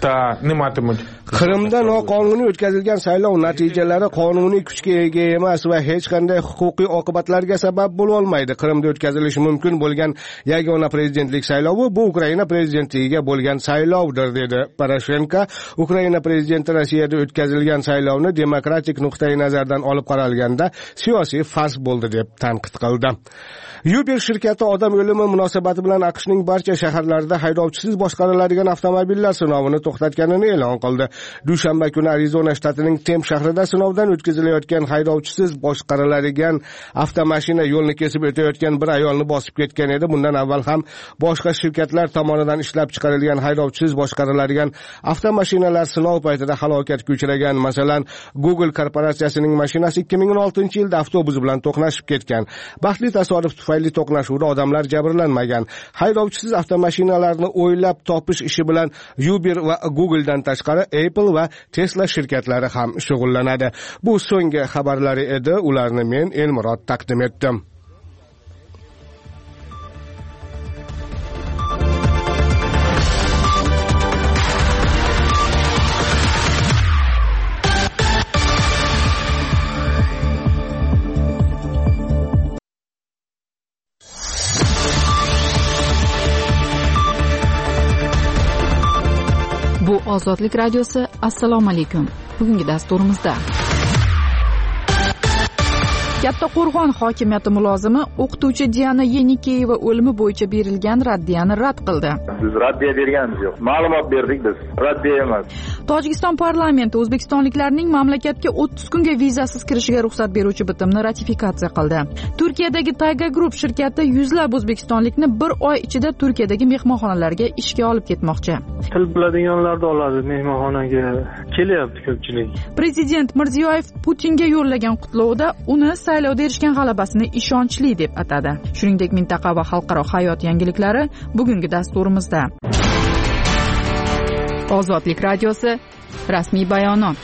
Qrimda noqonuniy o'tkazilgan saylov natijalari qonuniy kuchga ega emas va hech qanday huquqiy oqibatlarga sabab bo'la olmaydi. Qrimda o'tkazilishi mumkin bo'lgan yagona prezidentlik saylovi bu Ukraina prezidentligiga bo'lgan saylovdir, dedi Poroshenko. Ukraina prezidenti Rossiyada o'tkazilgan saylovni demokratik nuqtai nazardan olib qaralganda siyosiy fars bo'ldi deb tanqid qildi. Uber shirkati odam o'limi munosabati bilan AQShning barcha shaharlarida haydovchisiz boshqariladigan avtomobillar sinovini to'xtatganini e'lon qildi. Dushanba kuni Arizona shtatining Tem shahrida sinovdan o'tkazilayotgan haydovchisiz boshqariladigan avtomashina yo'lni kesib o'tayotgan bir ayolni bosib ketgan edi. Bundan avval ham boshqa shirkatlar tomonidan ishlab chiqarilgan haydovchisiz boshqariladigan avtomashinalar sinov paytida halokatga uchragan. Masalan, Google korporatsiyasining mashinasi ikki ming o'n oltinchi yilda avtobus bilan to'qnashib ketgan. Baxtli tasodif tufayli to'qnashuvda odamlar jabrlanmagan. Haydovchisiz avtomashinalarni o'ylab topish ishi bilan Uber va Googledan tashqari Apple va Tesla shirkatlari ham shug'ullanadi. Bu so'nggi xabarlari edi. Ularni men Elmurod taqdim etdim. Bu Ozodlik radiosi. Assalomu alaykum. Bugungi dasturimizda Kattaqo'rg'on hokimiyati mulozimi o'qituvchi Diana Yenikeyeva o'limi bo'yicha berilgan raddiyani rad qildi. Biz raddiya berganmiz yo'q. Ma'lumot berdik biz. Raddiya emas. Tojikiston parlamenti o'zbekistonliklarning mamlakatga o'ttiz kunga vizasiz kirishiga ruxsat beruvchi bitimni ratifikatsiya qildi. Turkiyadagi Tayga Group shirkati yuzlab o'zbekistonlikni bir oy ichida Turkiyadagi mehmonxonalarga ishga olib ketmoqchi. Til biladiganlarni oladi mehmonxonaga. Kelyapti ko'pchilik. Prezident Mirziyoyev Putinga yo'llagan qutlovda uni saylovda erishgan g'alabasini ishonchli deb atadi. Shuningdek, mintaqa va xalqaro hayot yangiliklari bugungi dasturimizda. Ozodlik radiosi rasmiy bayonot.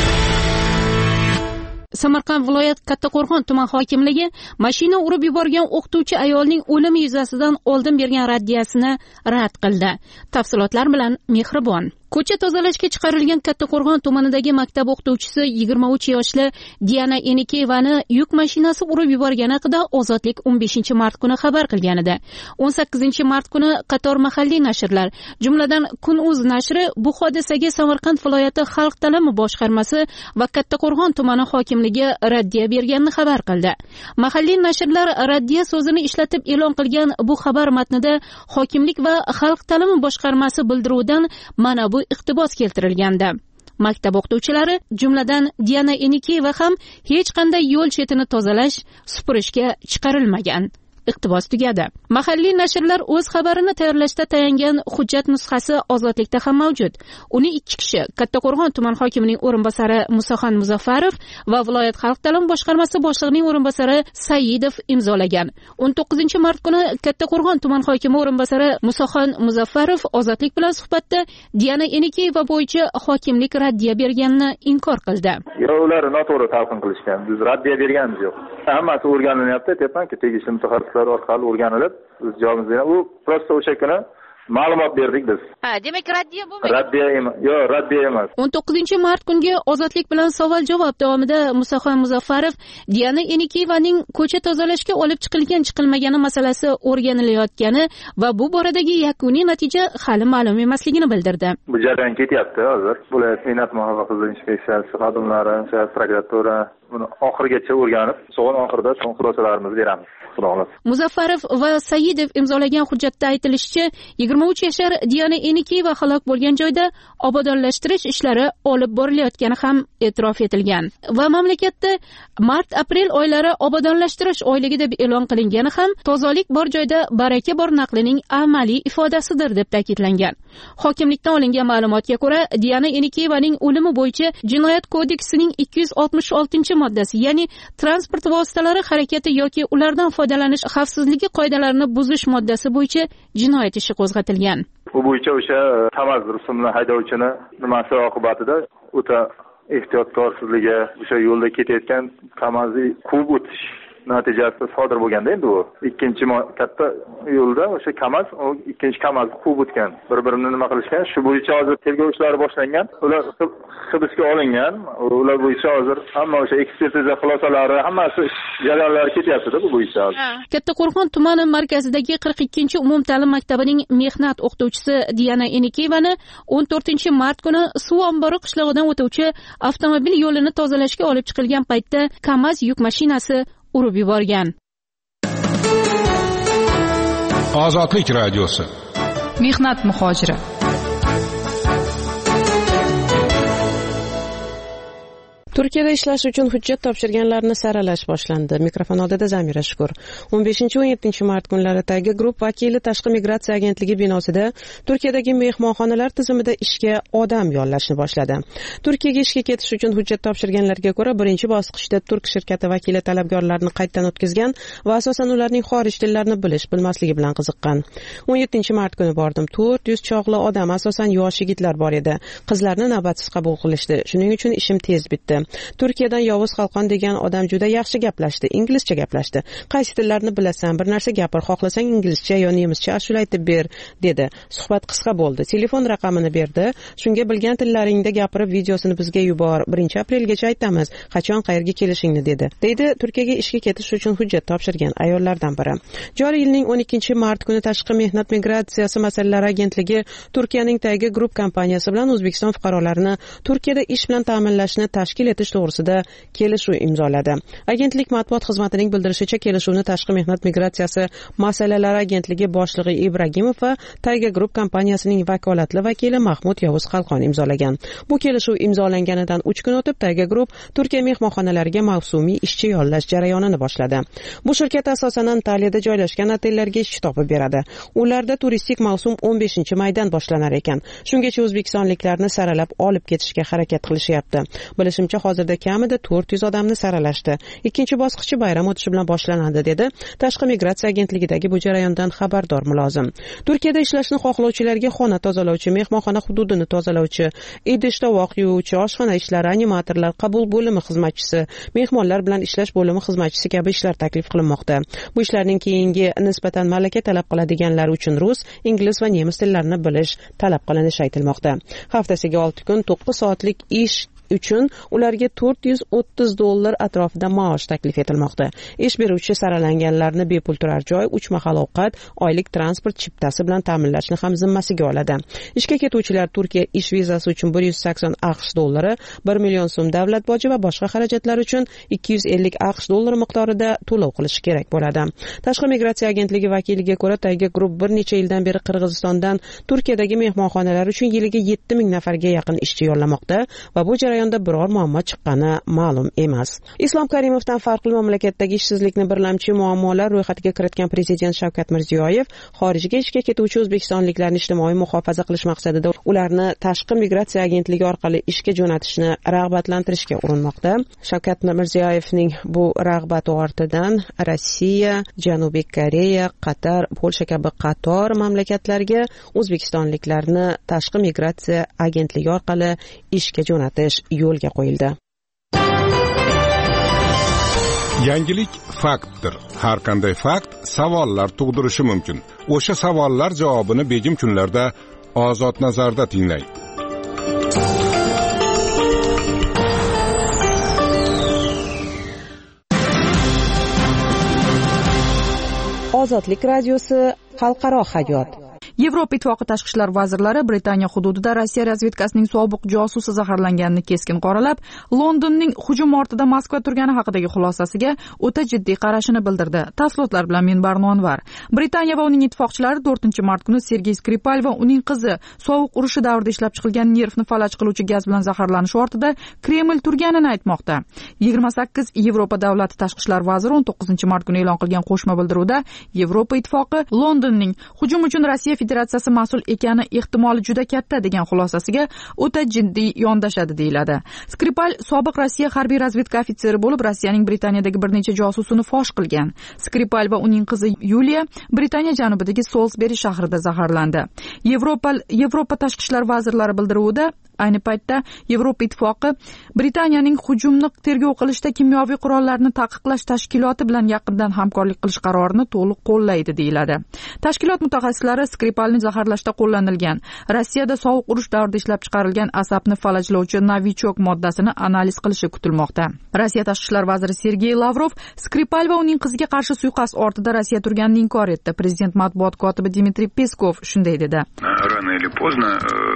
Samarqand viloyat Kattaqo'rg'on tuman hokimligi mashina urib yuborgan o'qituvchi ayolning o'limi yuzasidan oldin bergan raddiyasini rad qildi. Tafsilotlar bilan Mehribon. Ko'cha tozalashga chiqarilgan Kattaqo'rg'on tumanidagi maktab o'qituvchisi yigirma uch yoshli Diana Yenikeyevani yuk mashinasi urib yuborgani haqida Ozodlik o'n beshinchi mart kuni xabar qilgan edi. o'n sakkizinchi mart kuni qator mahalliy nashrlar, jumladan Kun.uz nashri bu hodisaga Samarqand viloyati xalq ta'limi boshqarmasi va Kattaqo'rg'on tumani hokimligi raddiya berganini xabar qildi. Mahalliy nashrlar raddiya so'zini ishlatib e'lon qilgan bu xabar matnida hokimlik va xalq ta'limi boshqarmasi bildiruvidan mana bu iqtibos keltirilgandi. Maktab o'qituvchilari, jumladan Diana Yenikeyeva ham hech qanday yo'l chetini tozalash, supurishga chiqarilmagan. Iqtibos tugadi. Mahalliy nashrlar o'z xabarini tayyorlashda tayangan hujjat nusxasi Ozodlikda ham mavjud. Uni ikki kishi, Kattaqo'rg'on tuman hokimining o'rinbosari Musoxon Muzaffarov va viloyat xalq ta'limi boshqarmasi boshlig'ining o'rinbosari Saidov imzolagan. o'n to'qqizinchi mart kuni Kattaqo'rg'on tuman hokimi o'rinbosari Musoxon Muzaffarov Ozodlik bilan suhbatda Diana Yenikeyeva bo'yicha hokimlik raddiya berganini inkor qildi. Ular noto'g'ri talqin qilishgan. Biz raddiya berganmiz yo'q. Hammasi o'rganilyapti, aytyapmanki, tegishli mutaxassislar orqali o'rganilib, biz javobimizni u prosta o'sha kuni ma'lumot berdik biz. Ha, demak raddiya bo'lmaydi. Raddiya emas. Yo'q, raddiya emas. o'n to'qqizinchi mart kungi Ozodlik bilan savol-javob davomida Musoxon Muzaffarov Diana Yenikeyevaning ko'cha tozalashga olib chiqilgan chiqilmagani masalasi o'rganilayotgani va bu boradagi yakuniy natija hali ma'lum emasligini bildirdi. Bu jarayon ketyapti hozir. Viloyat mehnat muhofaza inspeksiyasi xodimlari, prokuratura buni oxirigacha o'rganib, so'ng oxirida son xulosalarimizni beramiz. Muzaffarov va Saidov imzolagan hujjatda aytilishicha, yigirma uch yashar Diana Yenikeyeva halok bo'lgan joyda obodonlashtirish ishlari olib borilayotgani ham e'tirof etilgan va mamlakatda mart-aprel oylari obodonlashtirish oyligi deb e'lon qilingani ham tozalik bor joyda baraka bor naqlining amaliy ifodasidir deb ta'kidlangan. Hokimlikdan olingan ma'lumotga ko'ra, Diana Yenikeyevaning o'limi bo'yicha Jinoyat kodeksining ikki yuz oltmish oltinchi moddasi, ya'ni transport vositalari harakati yoki ulardan foydalanish xavfsizligi qoidalarini buzish moddasi bo'yicha jinoyat ishi qo'zg'atilgan. Bu bo'yicha o'sha Kamaz rusumli haydovchini nimasi oqibatida o'ta ehtiyotkorsizligi, o'sha yo'lda ketayotgan Kamaz'ni quvib o'tish natijasida sodir bo'lganda endi u ikkinchi katta yo'lda o'sha KAMAZ u ikkinchi KAMAZni quvib o'tgan, bir-birini nima qilishgan. Shu bo'yicha hozir tergov ishlari boshlangan. Ular hibsga olingan. Ular bo'yicha hozir hamma o'sha ekspertiza xulosalari, hammasi jarayonlari ketyapti-da bu bo'yicha. Kattaqo'rg'on tumani markazidagi qirq ikkinchi umumta'lim maktabining mehnat o'qituvchisi Diana Enikiyevani o'n to'rtinchi mart kuni suv ombori qishlog'idan o'tuvchi avtomobil yo'lini tozalashga olib chiqilgan paytda KAMAZ yuk mashinasi urib yuborgan. Ozodlik radiosi. Mehnat muhojiri. Turkiyada ishlash uchun hujjat topshirganlarni saralash boshlandi. Mikrofon oldida Zamira Shukur. o'n beshinchi o'n yettinchi mart kunlari Tayga Group vakili Tashqi migratsiya agentligi binosida Turkiyadagi mehmonxonalar tizimida ishga odam yollashni boshladi. Turkiyaga ishga ketish uchun hujjat topshirganlarga ko'ra, birinchi bosqichda turk shirkati vakili talabgorlarni qaytadan o'tkazgan va asosan ularning xorij tillarini bilish, bilmasligi bilan qiziqqan. o'n yettinchi mart kuni bordim. to'rt yuz chog'li odam, asosan yosh yigitlar bor edi. Qizlarni navbatsiz qabul qilishdi. Shuning uchun ishim tez bitdi. Turkiyadan Yovuz Xalqon degan odam juda yaxshi gaplashdi, inglizcha gaplashdi. Qaysi tillarni bilasan, bir narsa gapir, xohlasang inglizcha yo nemischa ashula aytib ber, dedi. Suhbat qisqa bo'ldi. Telefon raqamini berdi. Shunga bilgan tillaringda gapirib videosini bizga yubor. birinchi aprelgacha aytamiz, qachon qayerga kelishingni dedi. Deydi Turkiyaga ishga ketish uchun hujjat topshirgan ayollardan biri. Joriy yilning o'n ikkinchi mart kuni Tashqi mehnat migratsiyasi masalalari agentligi Turkiyaning Tayga Group kompaniyasi bilan O'zbekiston fuqarolarini Turkiyada ish bilan ta'minlashni tashkil etish to'g'risida kelishuv imzoladi. Agentlik matbuot xizmatining bildirishicha, kelishuvni Tashqi mehnat migratsiyasi masalalari agentligi boshlig'i Ibragimov va Tayga Group kompaniyasining vakolatli vakili Mahmud Yovuz Xalqon imzolagan. Bu kelishuv imzolanganidan uch kun o'tib Tayga Group Turkiya mehmonxonalariga mavsumiy ishchi yollash jarayonini boshladi. Bu shirkat asosan Antaliyada joylashgan otellarga ishchi topib beradi. Ularda turistik mavsum o'n beshinchi maydan boshlanar ekan. Shungacha o'zbekistonliklarni saralab olib ketishga harakat qilishyapti. Bilishimcha, hozirda kamida to'rt yuz odamni saralashdi. Ikkinchi bosqichi bayram o'tishi bilan boshlanadi, dedi Tashqi migratsiya agentligidagi bu jarayondan xabardor mulozim. Turkiyada ishlashni xohlovchilarga xona tozalovchi, mehmonxona hududini tozalovchi, idish-tovoq yuvuvchi, oshxona ishlari, animatorlar, qabul bo'limi xizmatchisi, mehmonlar bilan ishlash bo'limi xizmatchisi kabi ishlar taklif qilinmoqda. Bu ishlarning keyingi nisbatan malaka talab qiladiganlar uchun rus, ingliz va nemis tillarini bilish talab qilinishi aytilmoqda. Haftasiga olti kun to'qqiz soatlik ish uchun ularga to'rt yuz o'ttiz dollar atrofida maosh taklif etilmoqda. Ish beruvchi saralanganlarni bepul turar joy, uch mahal ovqat, oylik transport chiptasi bilan ta'minlashni ham zimmasiga oladi. Ishga ketuvchilar Turkiya ish vizasi uchun bir yuz sakson AQSh dollari, bir million so'm davlat boji va boshqa xarajatlar uchun ikki yuz ellik AQSh dollari miqdorida to'lov qilish kerak bo'ladi. Tashqi migratsiya agentligi vakiliga ko'ra, Tayga Group bir necha yildan beri Qirg'izistondan Turkiyadagi mehmonxonalar uchun yiliga yetti ming nafarga yaqin ishchi yollamoqda va bu jarayonda biror muammo chiqqani ma'lum emas. Islom Karimovdan farqli mamlakatdagi ishsizlikni birlamchi muammolar ro'yxatiga kiritgan prezident Shavkat Mirziyoyev xorijga ishga ketuvchi o'zbekistonliklarni ijtimoiy muhofaza qilish maqsadida ularni Tashqi migratsiya agentligi orqali ishga jo'natishni rag'batlantirishga urinmoqda. Shavkat Mirziyoyevning bu rag'bati ortidan Rossiya, Janubiy Koreya, Qatar, Polsha kabi qator mamlakatlarga o'zbekistonliklarni Tashqi migratsiya agentligi orqali ishga jo'natish yo'lga qo'yildi. Yangilik faktdir. Har qanday fakt savollar tug'dirishi mumkin. O'sha savollar javobini begim kunlarda Ozod nazarda tinglang. Ozodlik radiosi xalqaro hayot. Yevropa Ittifoqi tashqi ishlar vazirlari Britaniya hududida Rossiya razvedkasining sobiq josusi zaharlanganini keskin qoralab, Londonning hujum ortida Moskva turgani haqidagi xulosasiga o'ta jiddiy qarashini bildirdi. Tafsilotlar bilan men Barnonvar. Britaniya va uning ittifoqchilari to'rtinchi mart kuni Sergey Skripal va uning qizi sovuq urushi davrida ishlab chiqilgan nervni falaj qiluvchi gaz bilan zaharlanishi ortida Kreml turganini aytmoqda. yigirma sakkiz Yevropa davlati tashqi ishlar vaziri o'n to'qqizinchi mart kuni e'lon qilgan qo'shma bildiruvda Yevropa Ittifoqi Londonning hujum uchun Rossiya Federatsiyasi mas'ul ekani ehtimoli juda katta degan xulosasiga o'ta jiddiy yondashadi deyiladi. Skripal sobiq Rossiya harbiy razvedka ofitseri bo'lib, Rossiyaning Britaniyadagi bir necha josusini fosh qilgan. Skripal va uning qizi Yuliya Britaniya janubidagi Salisbury shahrida zaharlandi. Yevropa Yevropa tashqi ishlar vazirlari bildiruvida Ayni paytda Yevropa ittifoqi Britaniyaning hujumni tergov qilishda kimyoviy qurollarni taqiqlash tashkiloti bilan yaqindan hamkorlik qilish qarorini to'liq qo'llaydi deyiladi. Tashkilot mutaxassislari Skripalni zaharlashda qo'llanilgan, Rossiyada sovuq urush davrida ishlab chiqarilgan asabni falajlovchi novichok moddasini analiz qilishi kutilmoqda. Rossiya tashqi ishlar vaziri Sergey Lavrov Skripal va uning qiziga qarshi suiqasd ortida Rossiya turganini inkor etdi. Prezident matbuot kotibi Dmitriy Peskov shunday dedi. Rano или поздно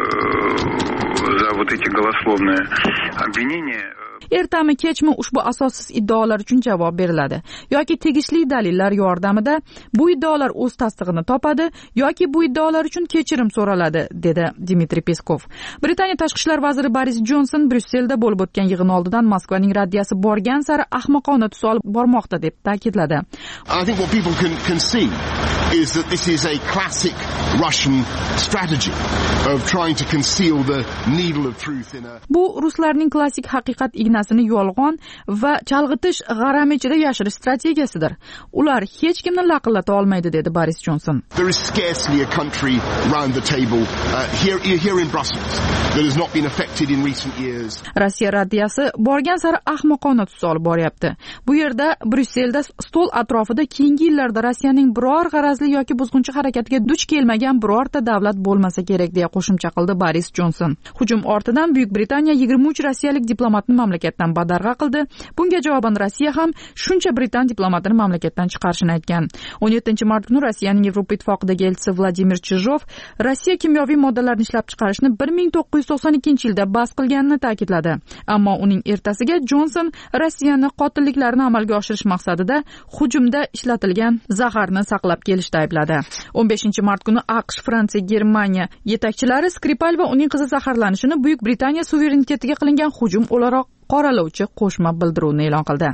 за вот эти голословные обвинения Ertami kechmi ushbu asossiz iddaolar uchun javob beriladi yoki tegishli dalillar yordamida bu iddaolar o'z tasdig'ini topadi yoki bu iddaolar uchun kechirim so'raladi, dedi Dmitriy Peskov. Britaniya tashqi ishlar vaziri Boris Johnson Bryusselda bo'lib o'tgan yig'in oldidan Moskvaning raddiyasi borgan sari ahmoqona tus olib bormoqda deb ta'kidladi. I think what people can can see is that this is a classic Russian strategy of trying to conceal the needle of truth in a Bu ruslarning klassik haqiqat ignasini yolg'on va chalg'itish g'arami ichida yashirish strategiyasidir. Ular hech kimni laqillata olmaydi, dedi Boris Johnson. There is scarcely a country round the table uh, here here in Brussels that has not been affected in recent years. Rossiya raddiyasi borgan sari ahmoqona tus olib boryapti. Bu yerda Bryusselda stol atrofida keyingi yillarda Rossiyaning biror g'arazli yoki buzg'unchi harakatiga duch kelmagan birorta davlat bo'lmasa kerak, deya qo'shimcha qildi Boris Johnson. Hujum ortidan Buyuk Britaniya yigirma uch rossiyalik diplomatni mamlakatdan badarg'a qildi. Bunga javoban Rossiya ham shuncha Britan diplomatini mamlakatdan chiqarishini aytgan. o'n yettinchi mart kuni Rossiyaning Yevropa ittifoqidagi elchisi Vladimir Chizhov Rossiya kimyoviy moddalarni ishlab chiqarishni bir ming to'qqiz yuz to'qson ikkinchi yilda bas qilganini ta'kidladi. Ammo uning ertasiga Johnson Rossiyani qotilliklarni amalga oshirish maqsadida hujumda ishlatilgan zaharni saqlab kelishda aybladi. o'n beshinchi mart kuni AQSh, Fransiya, Germaniya yetakchilari Skripal va uning qizi zaharlanishini Buyuk Britaniya suverenitetiga qilingan hujum o'laroq qoralovchi qo'shma bildiruvni e'lon qildi.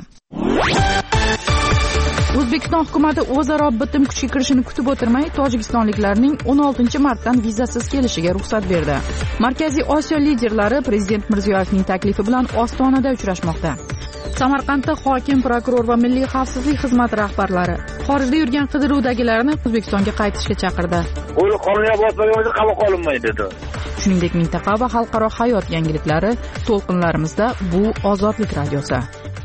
O'zbekiston hukumati o'zaro bitim kuchga kirishini kutib o'tirmay, tojikistonliklarning o'n oltinchi martdan vizasiz kelishiga ruxsat berdi. Markaziy Osiyo liderlari Prezident Mirziyoyevning taklifi bilan Ostonada uchrashmoqda. Samarqandda hokim, prokuror va milliy xavfsizlik xizmati rahbarlari xorijda yurgan qidiruvdagilarni O'zbekistonga qaytishga chaqirdi. Ular qonunga bosmagan bo'lsa qabul qilinmaydi dedi. Shuningdek, mintaqa va xalqaro hayot yangiliklari to'lqinlarimizda bu Ozodlik radiosi.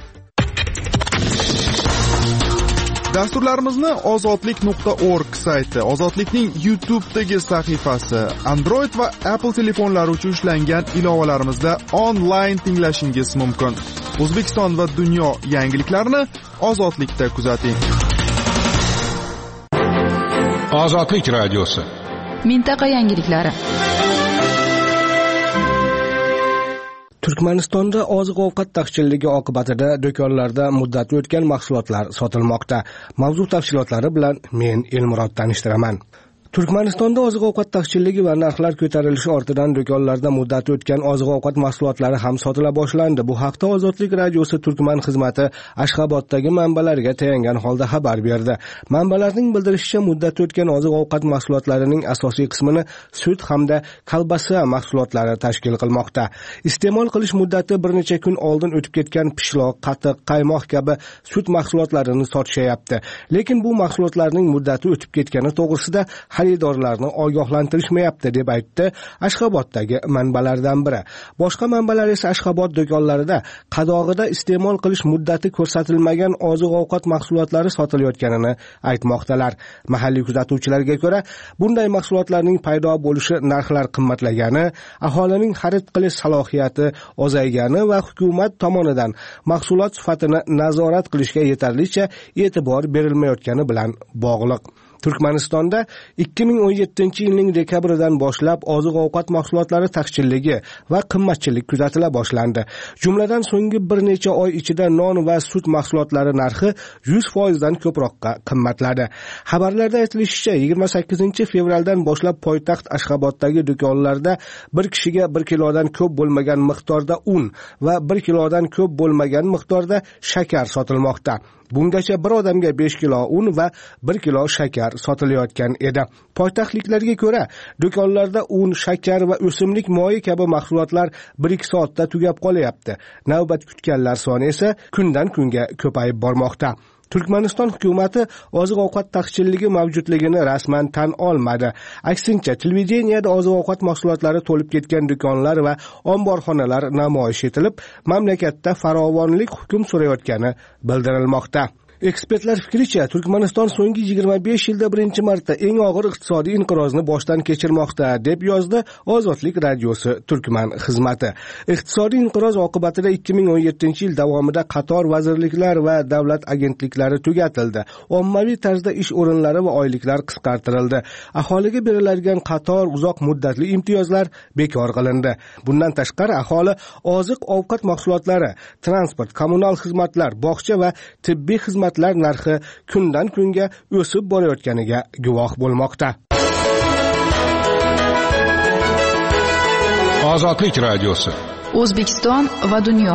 Dasturlarimizni ozodlik nuqta org sayti, Ozodlikning YouTube'dagi sahifasi, Android va Apple telefonlari uchun ishlangan ilovalarimizda onlayn tinglashingiz mumkin. O'zbekiston va dunyo yangiliklarini Ozodlikda kuzating. Ozodlik radiosi. Mintaqa yangiliklari. Turkmanistonda oziq-ovqat taqchilligi oqibatida do'konlarda muddati o'tgan mahsulotlar sotilmoqda. Mavzu tafsilotlari bilan men Elmurod tanishtiraman. Turkmanistonda oziq-ovqat taqchilligi va narxlar ko'tarilishi ortidan do'konlarda muddati o'tgan oziq-ovqat mahsulotlari ham sotila boshlandi. Bu haqda Ozodlik radiosi Turkman xizmati Ashxaboddagi manbalariga tayangan holda xabar berdi. Manbalarning bildirishicha, muddati o'tgan oziq-ovqat mahsulotlarining asosiy qismini sut hamda kolbasa mahsulotlari tashkil qilmoqda. Iste'mol qilish muddati bir necha kun oldin o'tib ketgan pishloq, qatiq, qaymoq kabi sut mahsulotlarini sotishyapti. Lekin bu mahsulotlarning muddati o'tib ketgani to'g'risida xaridorlarni ogohlantirishmayapti, deb aytdi Ashxaboddagi manbalardan biri. Boshqa manbalar esa Ashxabod do'konlarida qadog'ida iste'mol qilish muddati ko'rsatilmagan oziq-ovqat mahsulotlari sotilayotganini aytmoqdalar. Mahalliy kuzatuvchilarga ko'ra, bunday mahsulotlarning paydo bo'lishi narxlar qimmatlagani, aholining xarid qilish salohiyati ozaygani va hukumat tomonidan mahsulot sifatini nazorat qilishga yetarlicha e'tibor berilmayotgani bilan bog'liq. Turkmanistonda ikki ming o'n yettinchi yilning dekabridan boshlab oziq-ovqat mahsulotlari taqchilligi va qimmatchilik kuzatila boshlandi. Jumladan so'nggi bir necha oy ichida non va sut mahsulotlari narxi yuz foiz dan ko'proqqa qimmatladi. Xabarlarda aytilishicha, yigirma sakkizinchi fevraldan boshlab poytaxt Ashxaboddagi do'konlarda bir kishiga bir kilodan ko'p bo'lmagan miqdorda un va bir kilodan ko'p bo'lmagan miqdorda shakar sotilmoqda. Bungacha bir odamga besh kilo un va bir kilo shakar sotilayotgan edi. Poytaxtliklarga ko'ra, do'konlarda un, shakar va o'simlik moyi kabi mahsulotlar bir ikki soatda tugab qolyapti. Navbat kutganlar soni esa kundan kunga ko'payib bormoqda. Turkmaniston hukumati oziq-ovqat taqchilligi mavjudligini rasman tan olmadi. Aksincha, televideniyada oziq-ovqat mahsulotlari to'lib ketgan do'konlar va omborxonalar namoyish etilib, mamlakatda farovonlik hukm surayotgani bildirilmoqda. Ekspertlar fikricha, Turkmaniston so'nggi yigirma besh yilda birinchi marta eng og'ir iqtisodiy inqirozni boshdan kechirmoqda, deb yozdi Ozodlik radiosi Turkman xizmati. Iqtisodiy inqiroz oqibatida ikki ming o'n yettinchi yil davomida qator vazirliklar va davlat agentliklari tugatildi. Ommaviy tarzda ish o'rinlari va oyliklar qisqartirildi. Aholiga beriladigan qator uzoq muddatli imtiyozlar bekor qilindi. Bundan tashqari, aholi oziq-ovqat mahsulotlari, transport, kommunal xizmatlar, bog'cha va tibbiy xizmat narxi kundan kunga o'sib borayotganiga guvoh bo'lmoqda. Ozodlik radiosi. O'zbekiston va dunyo.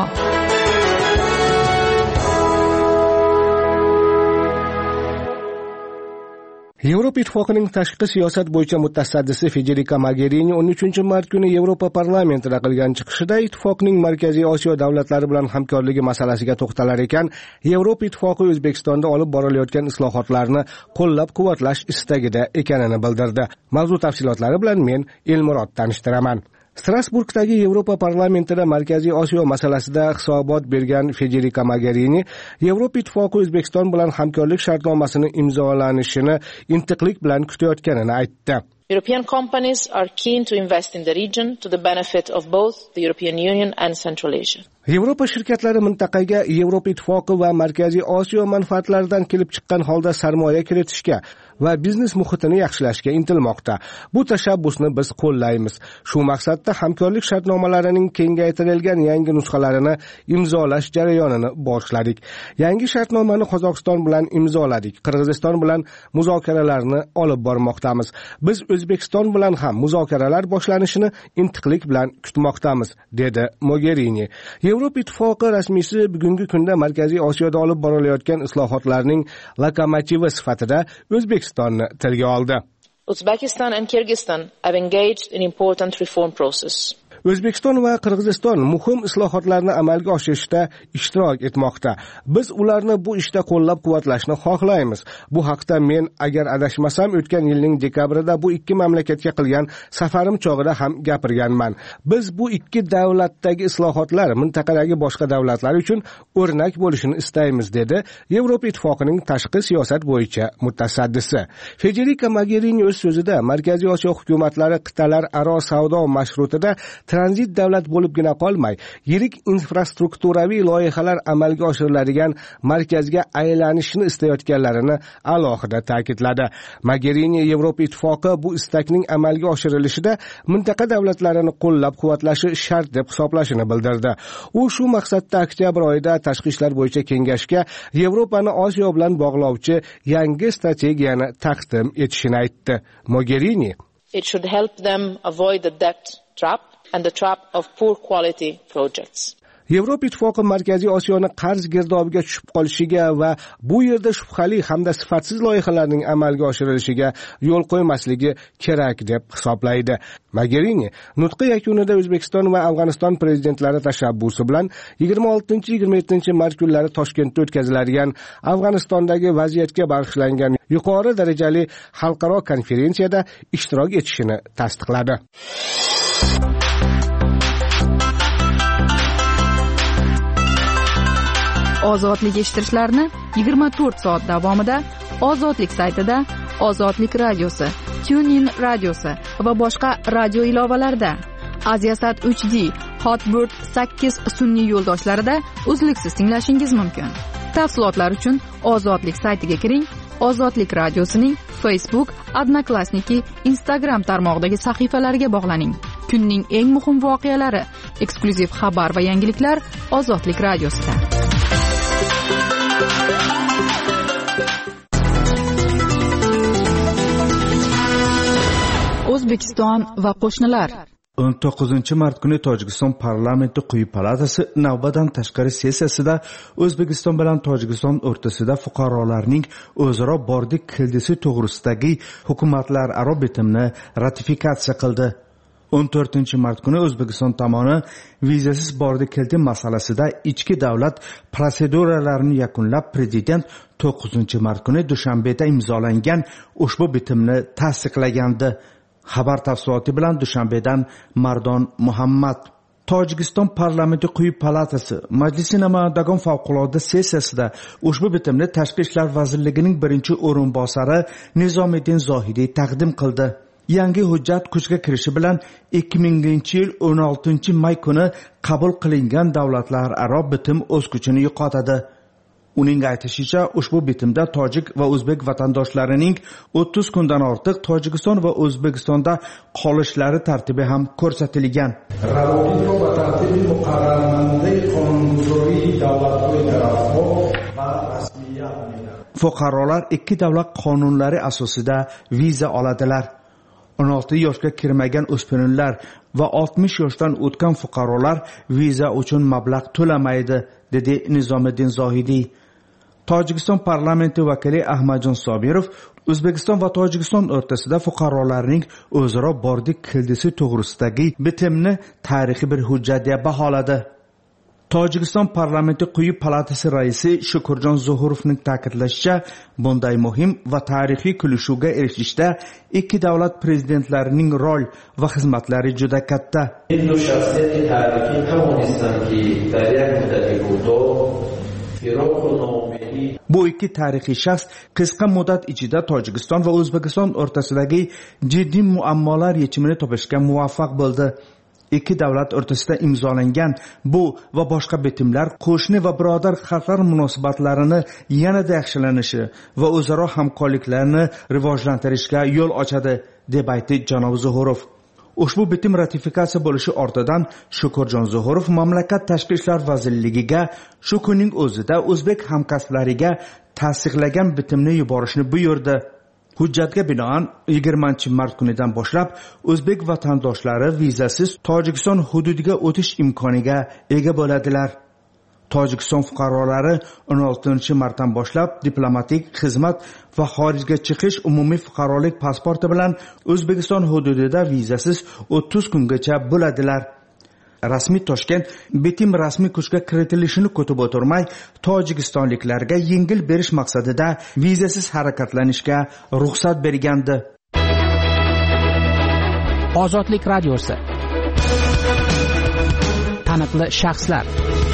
Yevropa Ittifoqining tashqi siyosat bo'yicha mutasaddisi Federica Mogherini o'n uchinchi mart kuni Yevropa parlamentida qilgan chiqishida ittifoqning Markaziy Osiyo davlatlari bilan hamkorligi masalasiga to'xtalar ekan, Yevropa Ittifoqi O'zbekistonda olib borilayotgan islohotlarni qo'llab-quvvatlash istagida ekanini bildirdi. Mavzu tafsilotlari bilan men Elmurod tanishtiraman. Strasburgdagi Yevropa parlamentida Markaziy Osiyo masalasida hisobot bergan Federica Mogherini Yevropa Ittifoqi O'zbekiston bilan hamkorlik shartnomasini imzolanishini intiqlik bilan kutayotganini aytdi. European companies are keen to invest in the region to the benefit of both the European Union and Central Asia. Yevropa shirkatlari mintaqaga Yevropa Ittifoqi va Markaziy Osiyo manfaatlaridan kelib chiqqan holda sarmoya kiritishga va biznes muhitini yaxshilashga intilmoqda. Bu tashabbusni biz qo'llaymiz. Shu maqsadda hamkorlik shartnomalarining kengaytirilgan yangi nusxalarini imzolash jarayonini boshladik. Yangi shartnomani Qozog'iston bilan imzoladik. Qirg'iziston bilan muzokaralarni olib bormoqdamiz. Biz O'zbekiston bilan ham muzokaralar boshlanishini intiqlik bilan kutmoqdamiz, dedi Mogherini. Yevropa Ittifoqi rasmiysi bugungi kunda Markaziy Osiyoda olib borilayotgan islohotlarning lokomotivi sifatida O'zbekistonni tilga oldi. Uzbekistan and Kyrgyzstan have engaged in important reform process. O'zbekiston va Qirg'iziston muhim islohotlarni amalga oshirishda ishtirok etmoqda. Biz ularni bu ishda qo'llab-quvvatlashni xohlaymiz. Bu haqda men, agar adashmasam, o'tgan yilning dekabrida bu ikki mamlakatga qilgan safarim chog'ida ham gapirganman. Biz bu ikki davlatdagi islohotlar mintaqadagi boshqa davlatlar uchun o'rnak bo'lishini istaymiz, dedi Yevropa Ittifoqining tashqi siyosat bo'yicha mutasaddisi. Federica Mogherini o'z so'zida Markaziy Osiyo hukumatlari qit'alar aro savdo mashrutida tranzit davlat bo'libgina qolmay, yirik infrastrukturaviy loyihalar amalga oshiriladigan markazga aylanishni istayotganlarini alohida ta'kidladi. Mogherini Yevropa Ittifoqi bu istakning amalga oshirilishida mintaqa davlatlarini qo'llab-quvvatlashi shart deb hisoblashini bildirdi. U shu maqsadda oktyabr oyida tashqi ishlar bo'yicha kengashga Yevropani Osiyo bilan bog'lovchi yangi strategiyani taqdim etishini aytdi. Mogherini It should help them avoid the debt trap and the trap of poor quality projects. Yevropa Ittifoqi Markaziy Osiyoni qarz girdobiga tushib qolishiga va bu yerda shubhali hamda sifatsiz loyihalarning amalga oshirilishiga yo'l qo'ymasligi kerak deb hisoblaydi. Mogherini nutqi yakunida O'zbekiston va Afg'oniston prezidentlari tashabbusi bilan yigirma oltinchi yigirma yettinchi mart kunlari Toshkentda o'tkaziladigan Afg'onistondagi vaziyatga bag'ishlangan yuqori darajali xalqaro konferensiyada ishtirok etishini tasdiqladi. Ozodlik eshittirishlarni yigirma to'rt soat davomida Ozodlik saytida, Ozodlik radiosi, TuneIn radiosi va boshqa radio ilovalarida, Aziasat uch D, Hotbird sakkiz sun'iy yo'ldoshlarida uzluksiz tinglashingiz mumkin. Tafsilotlar uchun Ozodlik saytiga kiring. Ozodlik radiosining Facebook, Odnoklassniki, Instagram tarmog'idagi sahifalariga bog'laning. Kunning eng muhim voqealari, eksklyuziv xabar va yangiliklar Ozodlik radiosida. O'zbekiston va qo'shnilar. o'n to'qqizinchi mart kuni Tojikiston parlamenti quyi palatasi navbatdan tashqari sessiyasida O'zbekiston bilan Tojikiston o'rtasida fuqarolarning o'zaro bordik kildisi to'g'risidagi hukumatlararo bitimni ratifikatsiya qildi. o'n to'rtinchi mart kuni O'zbekiston tomoni vizasiz bordi keldi masalasida ichki davlat protseduralarini yakunlab, prezident to'qqizinchi mart kuni Dushanbeda imzolangan ushbu bitimni tasdiqlagandi. Xabar tafsiloti bilan Dushanbedan Mardon Muhammad. Tojikiston parlamenti quyi palatasi Majlisi namoyandagon favqulodda sessiyasida ushbu bitimni Tashqi ishlar vazirligining birinchi o'rinbosari Nizomiddin Zohidiy taqdim qildi. Yangi hujjat kuchga kirishi bilan ikki minginchi yil o'n oltinchi may kuni qabul qilingan davlatlararo bitim o'z kuchini yo'qotadi. Uning aytishicha, ushbu bitimda tojik va o'zbek vatandoshlarining o'ttiz kundan ortiq Tojikiston va O'zbekistonda qolishlari tartibi ham ko'rsatilgan. Fuqarolar ikki davlat qonunlari asosida viza oladilar. o'n olti yoshga kirmagan o'smirlar va oltmish yoshdan o'tgan fuqarolar viza uchun mablag' to'lamaydi, dedi Nizomiddin Zohidiy. Tojikiston parlamenti vakili Ahmadjon Sobirov O'zbekiston va Tojikiston o'rtasida fuqarolarning o'zaro bordik keldisi to'g'risidagi bitimni tarixiy bir hujjat deb baholadi. Tojikiston parlamenti quyi palatasi raisi Shukurjon Zuhurovning ta'kidlashicha, bunday muhim va tarixiy kelishuvga erishishda ikki davlat prezidentlarining rol va xizmatlari juda katta. Bu ikki tarixiy shaxs qisqa muddat ichida Tojikiston va O'zbekiston o'rtasidagi jiddiy muammolar yechimini topishga muvaffaq bo'ldi. Ikki davlat o'rtasida imzolangan bu va boshqa bitimlar qo'shni va birodar xalqlar munosabatlarini yanada yaxshilanishi va o'zaro hamkorliklarni rivojlantirishga yo'l ochadi, deb aytdi janob Zuhurov. Ushbu bitim ratifikatsiya bo'lishi ortidan Shukurjon Zuhurov mamlakat Tashqi ishlar vazirligiga shu kunning o'zida o'zbek hamkasblariga tasdiqlagan bitimni yuborishni buyurdi. Hujjatga binoan yigirmanchi mart kunidan boshlab o'zbek vatandoshlari vizasiz Tojikiston hududiga o'tish imkoniga ega bo'ladilar. Tojikiston fuqarolari o'n oltinchi martdan boshlab diplomatik xizmat va xorijga chiqish umumiy fuqarolik pasporti bilan O'zbekiston hududida vizasiz o'ttiz kungacha bo'ladilar. Rasmiy Toshkent bitim rasmiy kuchga kiritilishini kutib o'tirmay, tojikistonliklarga yengil berish maqsadida vizasiz harakatlanishga ruxsat bergandi. Ozodlik radiosi. Taniqli shaxslar.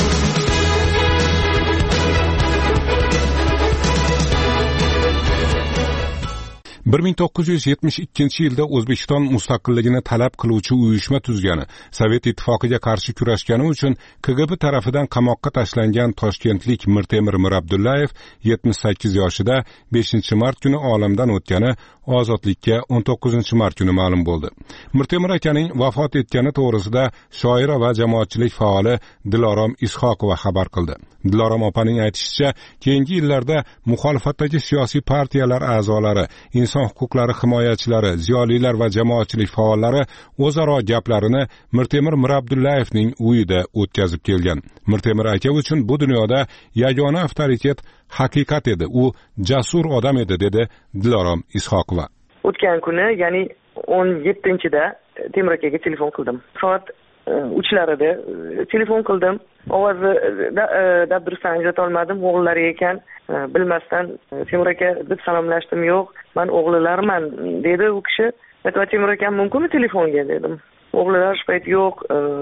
bir ming to'qqiz yuz yetmish ikkinchi yilda O'zbekiston mustaqilligini talab qiluvchi uyushma tuzgani, Sovet ittifoqiga qarshi kurashgani uchun K G B tarafidan qamoqqa tashlangan toshkentlik Mirtemir Mirabdullayev yetmish sakkiz yoshida beshinchi mart kuni olamdan o'tgani ozodlikka o'n to'qqizinchi mart kuni ma'lum bo'ldi. Mirtemir akaning vafot etgani to'g'risida shoira va jamoatchilik faoli Dilorom Ishoqova xabar qildi. Dilorom opaning aytishicha, keyingi yillarda muxolifatdagi siyosiy partiyalar a'zolari, inson huquqlari himoyachilari, ziyolilar va jamoatchilik faollari o'zaro gaplarini Mirtemir Mirabdullayevning uyida o'tkazib kelgan. Mirtemir aka uchun bu dunyoda yagona avtoritet haqiqat edi, u jasur odam edi, dedi Dilorom Ishoqova. O'tgan kuni, ya'ni o'n yettinchida Temir akaga telefon qildim. Soat uchlarida telefon qildim. Ovozni dabdurustdan ajrata olmadim. O'g'illari ekan, bilmasdan Temir aka deb salomlashdim. Yo'q, men o'g'illarman dedi u kishi. Aytdim, Temir aka mumkinmi telefonga dedim. O'g'illar shu payt yo'q,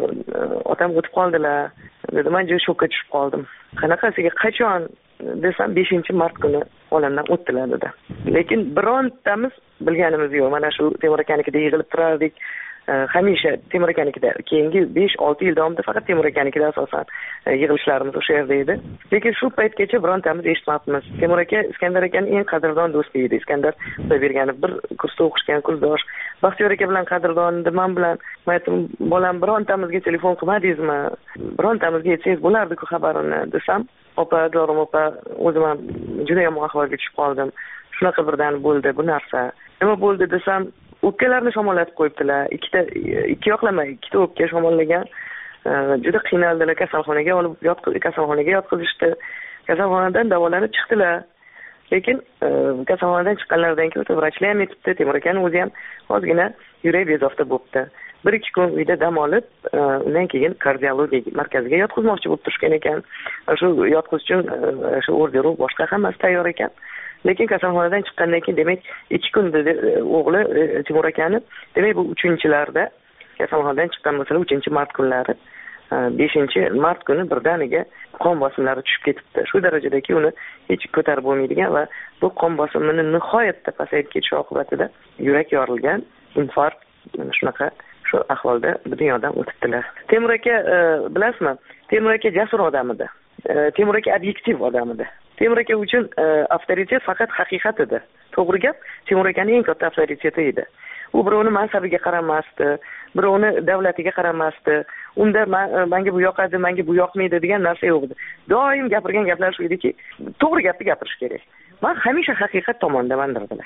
otam o'tib qoldilar dedi. Men juda shokka tushib qoldim. Qanaqasiga, qachon desam beshinchi mart kuni olamdan o'tdilar dedi. Lekin birontamiz bilganimiz yo'q. Mana shu Temir akanikida yig'ilib turardik. Hamisha Temir akanikida, keyingi besh olti yil davomida faqat Temir akanikida asosan yig'ilishlarimiz o'sha yerda edi. Lekin shu paytgacha birontamiz eshitmabmiz. Temir aka Iskandar akaning eng qadrdon do'sti edi. Iskandar Xudoyberganov bir kursda o'qishgan kursdosh. Baxtiyor aka bilan qadrdon edi, men bilan. Men aytdim, bolam birontamizga telefon qilmadingizmi? Birontamizga aytsangiz bo'lardi-ku xabarini desam, opa, Dilorom opa, o'zim ham juda yomon ahvolga tushib qoldim. Shunaqa birdan bo'ldi bu narsa. Nima bo'ldi desam, o'pkalarni shamollatib qo'yibdilar. Ikkita ikki yoqlama, ikkita o'pka shamollagan. Juda qiynaldilar, kasalxonaga olib yotqizib, kasalxonaga yotqizishdi. Kasalxonadan davolanib chiqdilar. Lekin kasalxonadan chiqqanlaridan keyin vrachlar ham aytibdi, Temir akaning o'zi ham ozgina yurak bezovta bo'libdi. bir ikki kun uyda dam olib undan keyin kardiologiya markaziga yotqizmoqchi bo'lib turishgan ekan. Shu yotqizish uchun shu orderu boshqa hammasi tayyor ekan. Lekin kasalxonadan chiqqandan keyin demak ikki kun dedi o'g'li Timur akani, demak bu uchinchilarda kasalxonadan chiqqan bo'lsa uchinchi mart kunlari beshinchi mart kuni birdaniga qon bosimlari tushib ketibdi. Shu darajadaki uni hech ko'tarib bo'lmaydigan va bu qon bosimini nihoyatda pasayib ketishi oqibatida yurak yorilgan, infarkt shunaqa shu ahvolda bu dunyodan o'tibdilar. Temur aka bilasizmi? Temur aka jasur odam edi. Temur aka obyektiv odam edi. Temur aka uchun avtoritet faqat haqiqat edi. To'g'ri gap, Temur akaning eng katta avtoriteti edi. U birovni mansabiga qaramasdi, birovni davlatiga qaramasdi. Unda menga bu yoqadi, menga bu yoqmaydi degan narsa yo'q edi. Doim gapirgan gaplari shu ediki, to'g'ri gapni gapirish kerak. Men hamisha haqiqat tomondamandirdilar.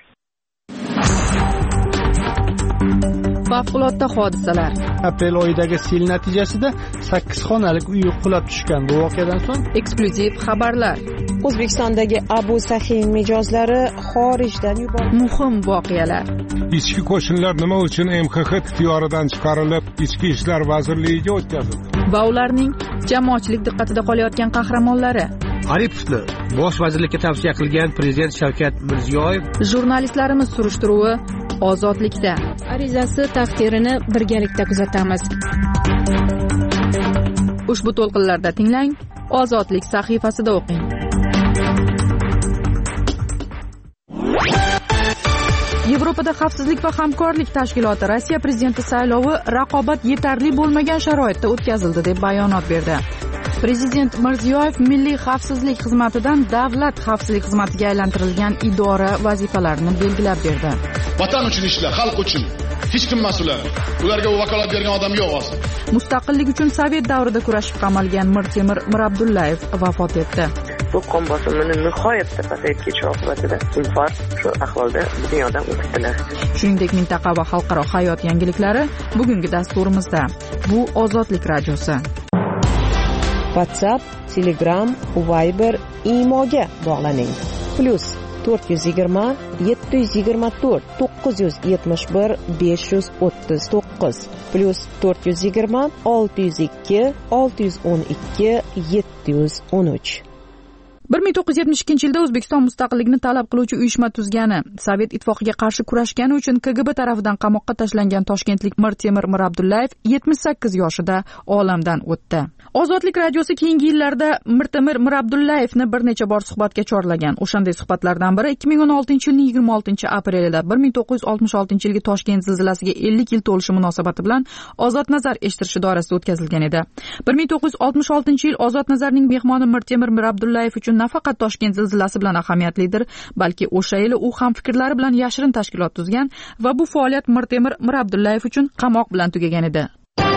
Favqulodda hodisalar. Aprel oyidagi sel natijasida sakkiz xonalik uy qulab tushgan. Bu voqeadan so'ng eksklyuziv xabarlar. O'zbekistondagi Abu Sahiy mijozlari xorijdan yuborildi. Muhim voqealar. Ichki qo'shinlar nima uchun M X X ixtiyoridan chiqarilib, Ichki ishlar vazirligiga o'tkazildi? Va ularning jamoatchilik diqqatida qolayotgan qahramonlari. Aripovni bosh vazirlikka tavsiya qilgan prezident Shavkat Mirziyoyev. Jurnalistlarimiz surishtiruvi ozodlikda. Arizasi taqdirini birgalikda kuzatamiz. Ushbu to'lqinlarda tinglang, Ozodlik sahifasida o'qing. Yevropada xavfsizlik va hamkorlik tashkiloti Rossiya prezidenti saylovi raqobat yetarli bo'lmagan sharoitda o'tkazildi deb bayonot berdi. Prezident Mirziyoyev Milliy xavfsizlik xizmatidan davlat xavfsizlik xizmatiga aylantirilgan idora vazifalarini belgilab berdi. Vatan uchun ishlar, xalq uchun. Hech kim mas'ul. Ularga vakolat bergan odam yo'q hozir. Mustaqillik uchun Sovet davrida kurashib qamalgan Mirtemir Mirabdullayev vafot etdi. Bu qon bosimini nihoyatda pasayib ketishi oqibatida infarkt shu ahvolda bu dunyodan o'tibdilar. Shuningdek, mintaqa va xalqaro hayot yangiliklari bugungi dasturimizda. Bu Ozodlik radiosi. WhatsApp, Telegram, Viber, Imoga bog'laning. Plus to'rt yuz yigirma yetti yuz yigirma to'rt to'qqiz yuz yetmish bir besh yuz o'ttiz to'qqiz plus to'rt yuz yigirma olti yuz ikki olti yuz o'n ikki yetti yuz o'n uch. bir ming to'qqiz yuz yetmish ikkinchi yilda O'zbekiston mustaqillikni talab qiluvchi uyushma tuzgani, Sovet ittifoqiga qarshi kurashgani uchun K G B tarafidan qamoqqa tashlangan toshkentlik Mirtemir Mirabdullayev yetmish sakkiz yoshida olamdan o'tdi. Ozodlik radiosi keyingi yillarda Mirtemir Mirabdullayevni bir necha bor suhbatga chorlagan. O'shanday suhbatlardan biri ikki ming o'n oltinchi yilning yigirma oltinchi aprelida bir ming to'qqiz yuz oltmish oltinchi yilgi Toshkent zilzilasiga ellik yil to'lishi munosabati bilan Ozod nazar eshittirish doirasida o'tkazilgan edi. bir ming to'qqiz yuz oltmish oltinchi yil Ozod nazarning mehmoni Mirtemir Mirabdullayev uchun nafaqat Toshkent zilzilasi bilan ahamiyatlidir, balki o'sha yili u ham fikrlari bilan yashirin tashkilot tuzgan va bu faoliyat Mirtemir Mirabdullayev uchun qamoq bilan tugagan edi.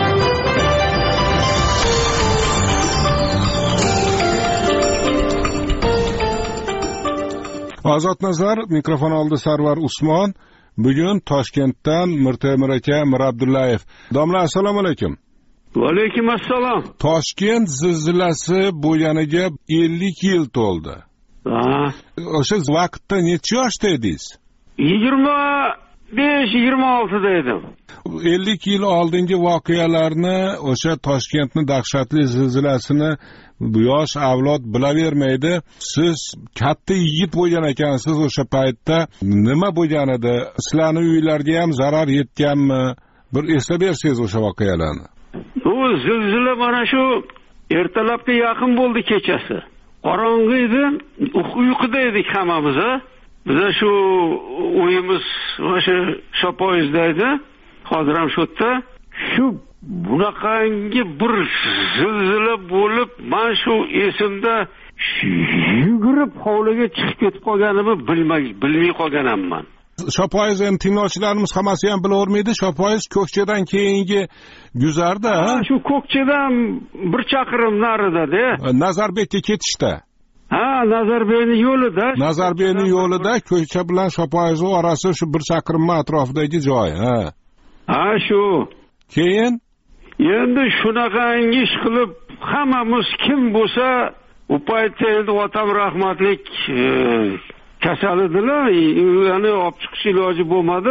Ozod nazar, mikrofon oldi Sarvar Usmon. Bugun Toshkentdan Mirtemir aka Mirabdullayev. Domla, assalomu alaykum. Va alaykum assalom. Toshkent zilzilasi bo'lganiga ellik yil to'ldi. Ha. O'sha vaqtda necha yoshda edingiz? yigirma besh yigirma olti da edim. ellik yil oldingi voqealarni, o'sha Toshkentning dahshatli zilzilasini bu yosh avlod bilavermaydi. Siz katta yigit bo'lgan ekansiz o'sha paytda. Nima bo'lgan edi? Sizlarning uylarga ham zarar yetganmi? Bir eslab bersangiz o'sha voqealarni. Bu zilzila mana shu ertalabga yaqin bo'ldi kechasi. Qorong'i edi, uyquda edik hammamiz. Biz shu uyimiz o'sha Shopoyizda edi. Hozir ham shu yerda. Shu bunaqangi bir zilzila bo'lib, men shu esimda yugurib hovliga chiqib ketib qolganimni bilmay bilmay qolganamman. Shopoyiz ham tinglovchilarimiz hammasi ham bilavermaydi. Shopoyiz Ko'kchadan keyingi guzarda, ha, shu Ko'kchadan bir chaqirim narida-da. Nazarbekka ketishda. Ha, Nazarbekning yo'lida. Nazarbekning yo'lida Ko'kcha bilan Shopoyiz orasi shu bir chaqirim atrofidagi joy, ha. Ha, shu. Keyin endi shunaqa ish qilib hammamiz kim bo'lsa, u paytda endi otam rahmatlik kasal edilar, yani olib chiqish iloji bo'lmadi.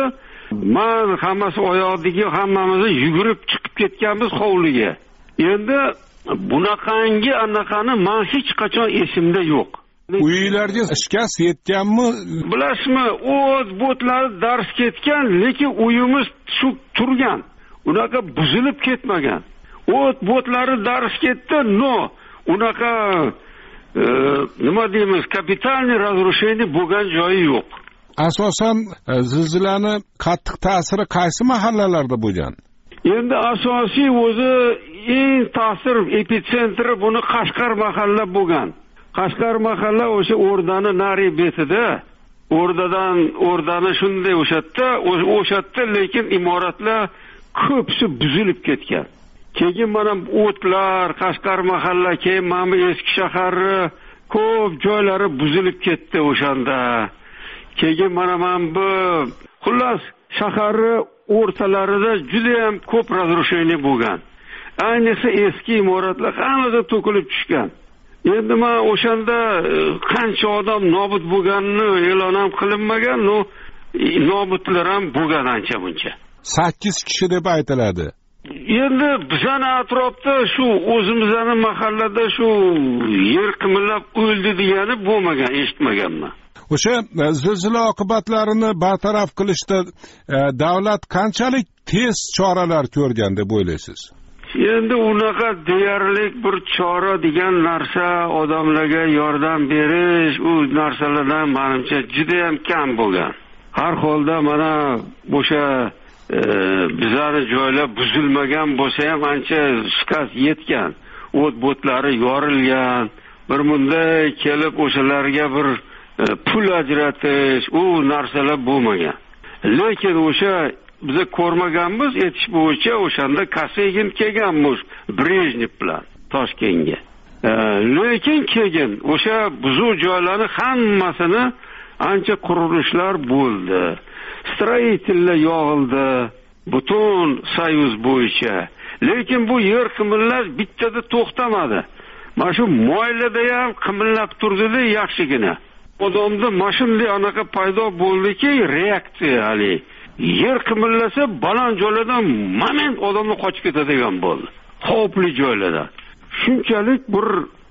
man hammasi oyoqdagi hammamiz yugurib chiqib ketganmiz hovliga. Endi bunaqangi anaqani men hech qachon esimda yo'q. Uylarga shikast yetganmi? Bilasizmi, o't bo'tlari dars ketgan, lekin uyimiz shu turgan. Unaqa buzilib ketmagan. O't bo'tlari dars ketdi, no. Unaqa e, nima deymiz, kapitalniy разрушение bo'lgan joyi yo'q. Asosan zilzilani qattiq ta'siri qaysi mahallalarda bo'lgan? Endi asosiy o'zi eng ta'sir epitsentri buni Qashqar mahalla bo'lgan. Qashqar mahalla o'sha O'rdani nari betida, O'rdadan O'rdani shunday o'shatda, o'shatda lekin imoratlar ko'psi buzilib ketgan. Keyin mana o'tlar, Qashqar mahalla, keyin mana eski shaharni ko'p joylari buzilib ketdi o'shanda. Keyin mana men bu xullas shaharni o'rtalarida juda ham ko'p разрушение bo'lgan. Ayniqsa eski imoratlar hammasi to'kilib tushgan. Endi men o'shanda qancha odam nobud bo'lganini e'lon ham qilinmagan, no nobudlar ham bo'lgan ancha buncha. sakkiz kishi deb aytiladi. Endi bizani atrofda shu o'zimizning mahallada shu yer qimillab o'ldi degani bo'lmagan, eshitmaganman. O'sha zilzila oqibatlarini bartaraf qilishda e, davlat qanchalik tez choralar ko'rgan deb o'ylaysiz? Endi unaqa deyarli bir chora degan narsa, odamlarga yordam berish, u narsalardan menimcha juda ham kam bo'lgan. Har holda mana o'sha e, bizani joylar buzilmagan bo'lsa ham ancha shikast yetgan. O't bo'tlari yorilgan. Bir bunday kelib o'shalarga bir e, pul ajratish, u narsalar bo'lmagan. Lekin o'sha biz ko'rmaganmiz, etish bo'yicha o'shanda Kosygin kelganmiz Brejnev bilan Toshkentga. E, lekin keyin o'sha buzuq joylarning hammasini ancha qurilishlar bo'ldi. Stroyitellar yog'ildi butun Soyuz bo'yicha. Lekin bu yer qimillash bittada to'xtamadi. Mana shu moylada ham qimillab turdi-da yaxshigina. Odamda mashinli anaqa paydo bo'ldiki, reaksiya hali. Yer qimillasa baland joylardan moment odamni qochib ketadigan bo'ldi. Xavfli joylardan. Shunchalik bir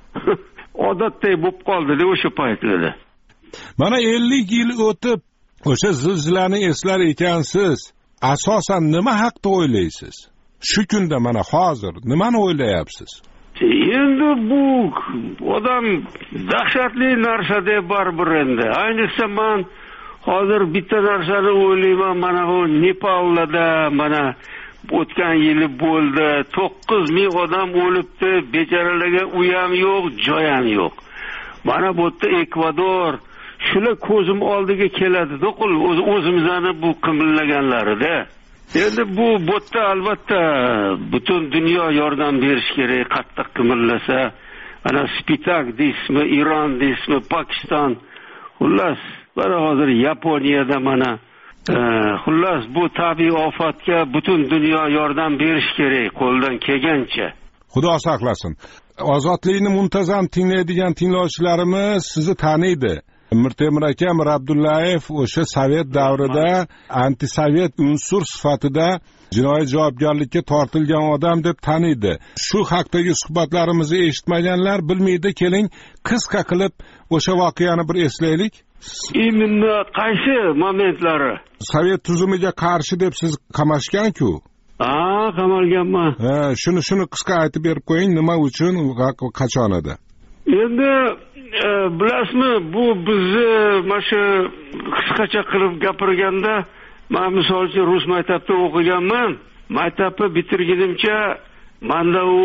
odatday bo'lib qoldi-da o'sha paytlarda. Mana ellik yil o'tib o'sha zilzilani eslar ekansiz. Asosan nima haqida o'ylaysiz? Shu kunda mana hozir nimani o'ylayapsiz? Endi bu odam dahshatli narsa deb baribir endi. Ayniqsa men hozir bitta narsani o'ylayman, mana bu Nepalda mana o'tgan yili bo'ldi, to'qqiz ming odam o'libdi, bechoralarga uy ham yo'q, joy ham yo'q. Mana bu yerda Ekvador shular ko'zim oldiga keladi-da, o'zimizning bu qimillaganlarida. Endi bu botda albatta butun dunyo yordam berish kerak, qattiq qimillasa. Ana Spitak deysizmi, Iran deysizmi, Pokiston, xullas, mana hozir Yaponiyada mana e, xullas bu tabiiy ofatga butun dunyo yordam berish kerak qo'ldan kelgancha. Xudo saqlasin. Ozodlikni muntazam tinglaydigan tinglovchilarimiz sizni taniydi. Mirtemir aka Mir Abdullayev o'sha Sovet davrida antisovet unsur sifatida jinoiy javobgarlikka tortilgan odam deb taniydi. Shu haqdagi suhbatlarimizni eshitmaganlar bilmaydi, keling qisqa qilib o'sha voqeani bir eslaylik. Endi qaysi momentlari? Sovet tuzumiga qarshi deb siz qamashgan-ku. Ha, qamalganman. Ha, shuni shuni qisqa aytib berib qo'ying, nima uchun, qachon edi? Endi e, bilasizmi, bu bizni mana shu qisqacha qilib gapirganda, men misol uchun rus maktabida o'qiganman. Maktabni bitirgunimcha menda u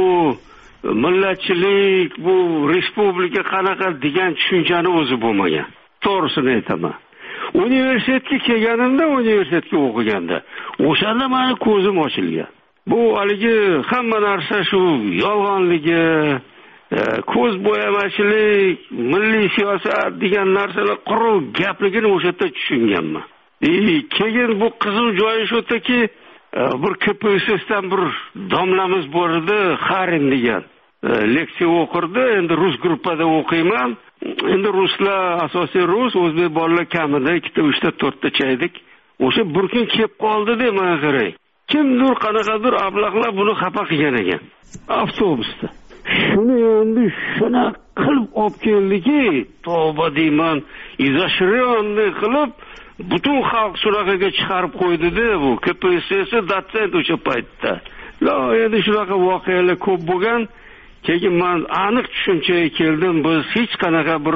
millatchilik, bu respublika qanaqa degan tushunchani o'zi bo'lmagan. To'g'risini aytaman. Universitetga kelganimda, universitetga o'qiganda, o'shanda meni ko'zim ochilgan. Bu haligi hamma narsa shu yolg'onligi, ko'z bo'yamachilik, milliy siyosat degan narsalar quruq gapligini o'sha yerda tushunganman. E, keyin bu qizim joyi shu yerda-ki, bir K P S S'dan bir domlamiz bor edi, Xarin degan. Leksiya o'qirdi, endi rus gruppada o'qiyman. Endi ruslar asosiy rus, o'zbek bolalar kamida ikkita, uchta, to'rtta chaydik. o'sha bir kun kelib qoldi-da, menga qarang. Kimdir qanaqadir ablaqlar buni xafa qilgan ekan avtobusda. Shuni endi shuna qilib olib keldiki, tavba deyman, izashironni qilib butun xalq suraqaga chiqarib qo'ydi-da bu. K P S S dotsent o'sha paytda. La, endi shunaqa voqealar ko'p bo'lgan. Keyin men aniq tushunchaga keldim, biz hech qanaqa bir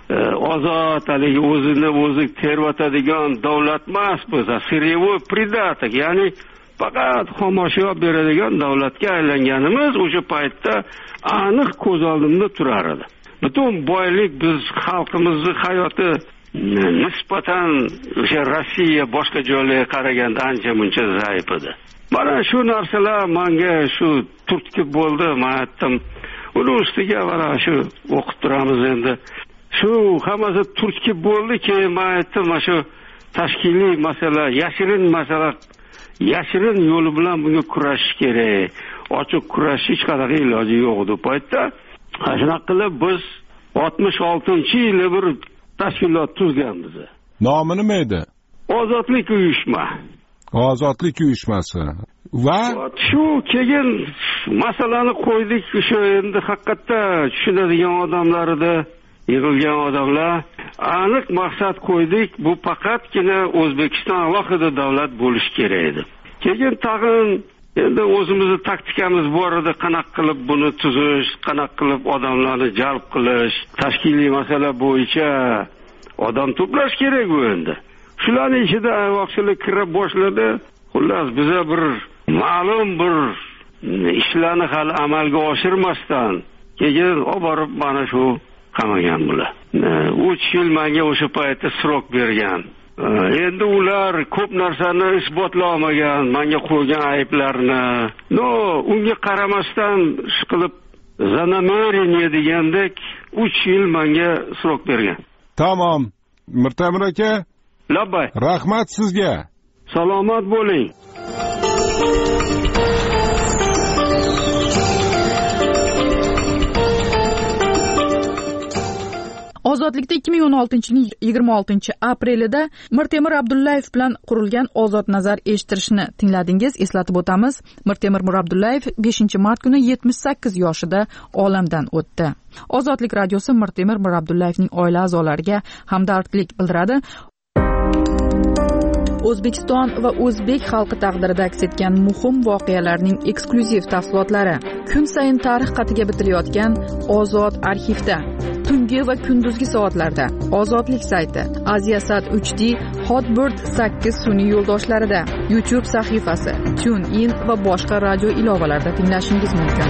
ozod haligi o'zini o'zi tervatadigan davlat emas biz, siryevoy pridatok, ya'ni faqat xomashyo beradigan davlatga aylanganimiz o'sha paytda aniq ko'z oldimda turar edi. Butun boylik biz xalqimizning hayoti nisbatan o'sha Rossiya boshqa joylarga qaraganda ancha muncha zaif edi. Mana shu narsalar menga shu turtki bo'ldi, men aytdim. Uni ustiga mana shu o'qib turamiz endi. Shu hammasi turtki bo'ldi, keyin men aytdim, mana shu tashkiliy masala, yashirin masala, yashirin yo'li bilan bunga kurashish kerak. Ochiq kurashish hech qanaqa iloji yo'q edi paytda. Shunaqa qilib biz oltmish oltinchi yili bir tashkilot tuzganmiz. Nomi nima edi? Ozodlik uyushma. Ozodlik uyushmasi. Va shu keyin masalani qo'ydik, o'sha endi haqiqatda tushunadigan odamlar edi, yig'ilgan odamlar. Aniq maqsad qo'ydik, bu faqatgina O'zbekiston alohida davlat bo'lish kerak edi. Keyin tag'in endi o'zimizning taktikamiz bor edi, qanaqa qilib buni tuzish, qanaqa qilib odamlarni jalb qilish, tashkiliy masala bo'yicha odam to'plash kerak u endi. Shularning ichida ayvoqchilar kirib boshladi. Xullas biza bir ma'lum bir ishlarni hali amalga oshirmasdan keyin olib borib mana shu qamagan bular. uch yil menga o'sha paytda srok bergan. Endi ular ko'p narsani isbotlay olmagan, menga qo'ygan ayblarni. No, unga qaramasdan ish qilib zanameriya degandek uch yil menga srok bergan. Tamom. Mirtamir aka, Labbay. Rahmat sizga. Salomat bo'ling. Ozodlikda ikki ming o'n oltinchi yilning yigirma oltinchi aprelida Mirtemir Abdullayev bilan qurilgan Ozod nazar eshittirishni tingladingiz. Eslatib o'tamiz, Mirtemir Abdullayev beshinchi mart kuni yetmish sakkiz yoshida olamdan o'tdi. Ozodlik radiosi Mirtemir Abdullayevning oila a'zolariga hamdardlik bildiradi. O'zbekiston va o'zbek xalqi taqdirida aks etgan muhim voqealarning eksklyuziv tafsilotlari kun sayin tarix qatiga bitilayotgan Ozod arxivda, tungi va kunduzgi soatlarda Ozodlik sayti, Aziyasat uch D, Hotbird sakkiz sun'iy yo'ldoshlarida, YouTube sahifasi, TuneIn va boshqa radio ilovalarida tinglashingiz mumkin.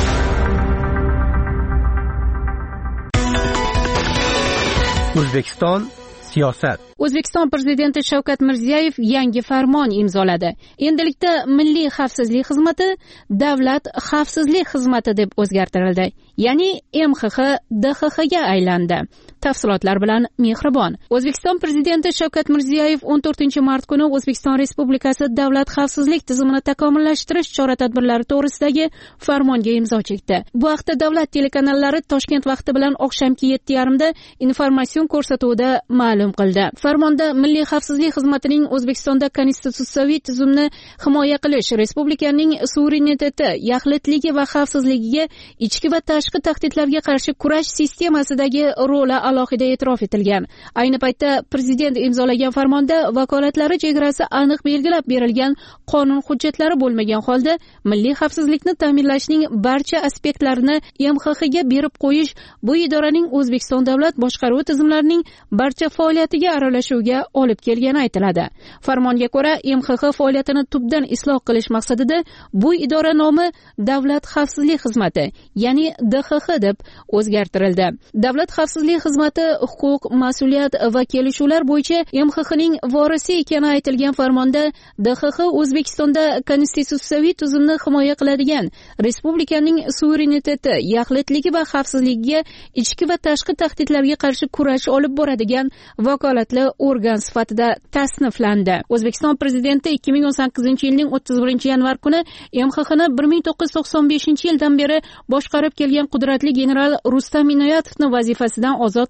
O'zbekiston siyosat. O'zbekiston prezidenti Shavkat Mirziyoyev yangi farmon imzoladi. Endilikda Milliy xavfsizlik xizmati Davlat xavfsizlik xizmati deb o'zgartirildi. Ya'ni M X X D X X ga aylandi. Tafsilotlar bilan Mehribon. O'zbekiston prezidenti Shavkat Mirziyoyev o'n to'rtinchi mart kuni O'zbekiston Respublikasi Davlat xavfsizlik tizimini takomillashtirish chora-tadbirlari to'g'risidagi farmonga imzo chekdi. Bu haqda davlat telekanallari Toshkent vaqti bilan oqshomki yetti yarim da informatsion ko'rsatuvida ma'lum qildi. Farmonda Milliy xavfsizlik xizmatining O'zbekistonda konstitutsiyaviy tizimni himoya qilish, respublikaning suvereniteti, yaxlitligi va xavfsizligiga, ichki va tashqi tahdidlarga qarshi kurash sistemasidagi roli alohida e'tirof etilgan. Ayni paytda prezident imzolagan farmonda vakolatlari chegarasi aniq belgilab berilgan qonun hujjatlari bo'lmagan holda milliy xavfsizlikni ta'minlashning barcha aspektlarini M X X ga berib qo'yish bu idoraning O'zbekiston davlat boshqaruvi tizimlarining barcha faoliyatiga aralashuviga olib kelgani aytiladi. Farmonga ko'ra, M X X faoliyatini tubdan isloh qilish maqsadida bu idora nomi Davlat xavfsizlik xizmati, ya'ni D X X deb o'zgartirildi. Davlat xavfsizlik xizmati huquq, mas'uliyat va kelishuvlar bo'yicha M X X ning vorisi ekani aytilgan farmonda D X X O'zbekistonda konstitutsiyaviy tizimni himoya qiladigan, respublikaning suvereniteti, yaxlitligi va xavfsizligiga, ichki va tashqi tahdidlarga qarshi kurash olib boradigan vakolatli organ sifatida tasniflandi. O'zbekiston prezidenti ikki ming o'n sakkizinchi yilning o'ttiz birinchi yanvar kuni M X Xni bir ming to'qqiz yuz to'qson beshinchi yildan beri boshqarib kelgan qudratli general Rustam Inoyatovni vazifasidan ozod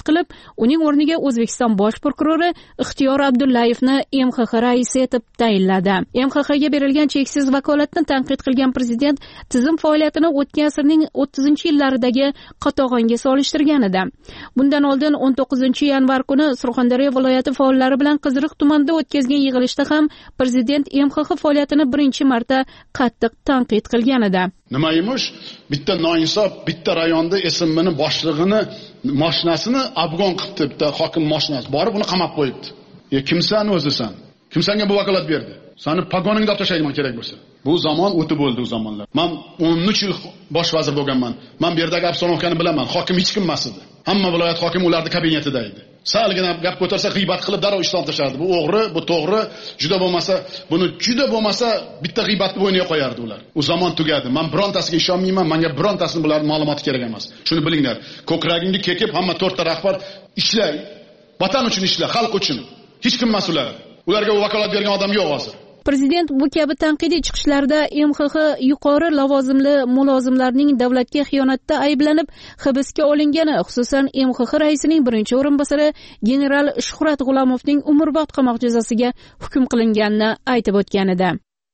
rad qilib, uning o'rniga O'zbekiston bosh prokurori Ixtiyor Abdullayevni M X X raisi etib tayinladi. M X X ga berilgan cheksiz vakolatni tanqid qilgan prezident tizim faoliyatini o'tgan asrning o'ttizinchi yillaridagi qatag'onga solishtirgan edi. Bundan oldin o'n to'qqizinchi yanvar kuni Surxondaryo viloyati faollari bilan Qiziriq tumanida o'tkazgan yig'ilishda ham prezident M X X faoliyatini birinchi marta qattiq tanqid qilgan edi. Nima emish? Bitta noinsof, bitta rayonda S M Bni boshlig'ini mashinasini afg'on qilibdi, bitta hokim mashinasi. Borib uni qamab qo'yibdi. E kimsan o'zisan? Kim senga bu vakolat berdi? Seni pagoningni olib tashlayman kerak bo'lsa. Bu zamon o'tib bo'ldi u zamonlar. Men o'n uch yil bosh vazir bo'lganman. Men bu yerdagi obstanovkani bilaman. Hokim hech kim emas edi. Hamma viloyat hokimi ularning kabinetida edi. Salgina gap ko'tarsa g'iybat qilib darrov ishdan tashardi. Bu o'g'ri, bu to'g'ri, juda bo'lmasa, buni juda bo'lmasa bitta g'iybatni bo'yniga qo'yardi ular. U zamon tugadi. Men birontasiga ishonmayman. Menga birontasini bular ma'lumoti kerak emas. Shuni bilinglar. Ko'kragingga kekib hamma to'rtta rahbar ishlar, vatan uchun ishlar, xalq uchun. Hech kim emas ular. Ularga vakolat bergan odam yo'q hozir. Prezident bu kabi tanqidiy chiqishlarda M X X yuqori lavozimli mulozimlarning davlatga xiyonatda ayblanib hibsga olingani, xususan M X X raisining birinchi o'rinbosari general Shuhrat G'ulamovning umrbod qamoq jazosiga hukm qilinganini aytib o'tgan edi.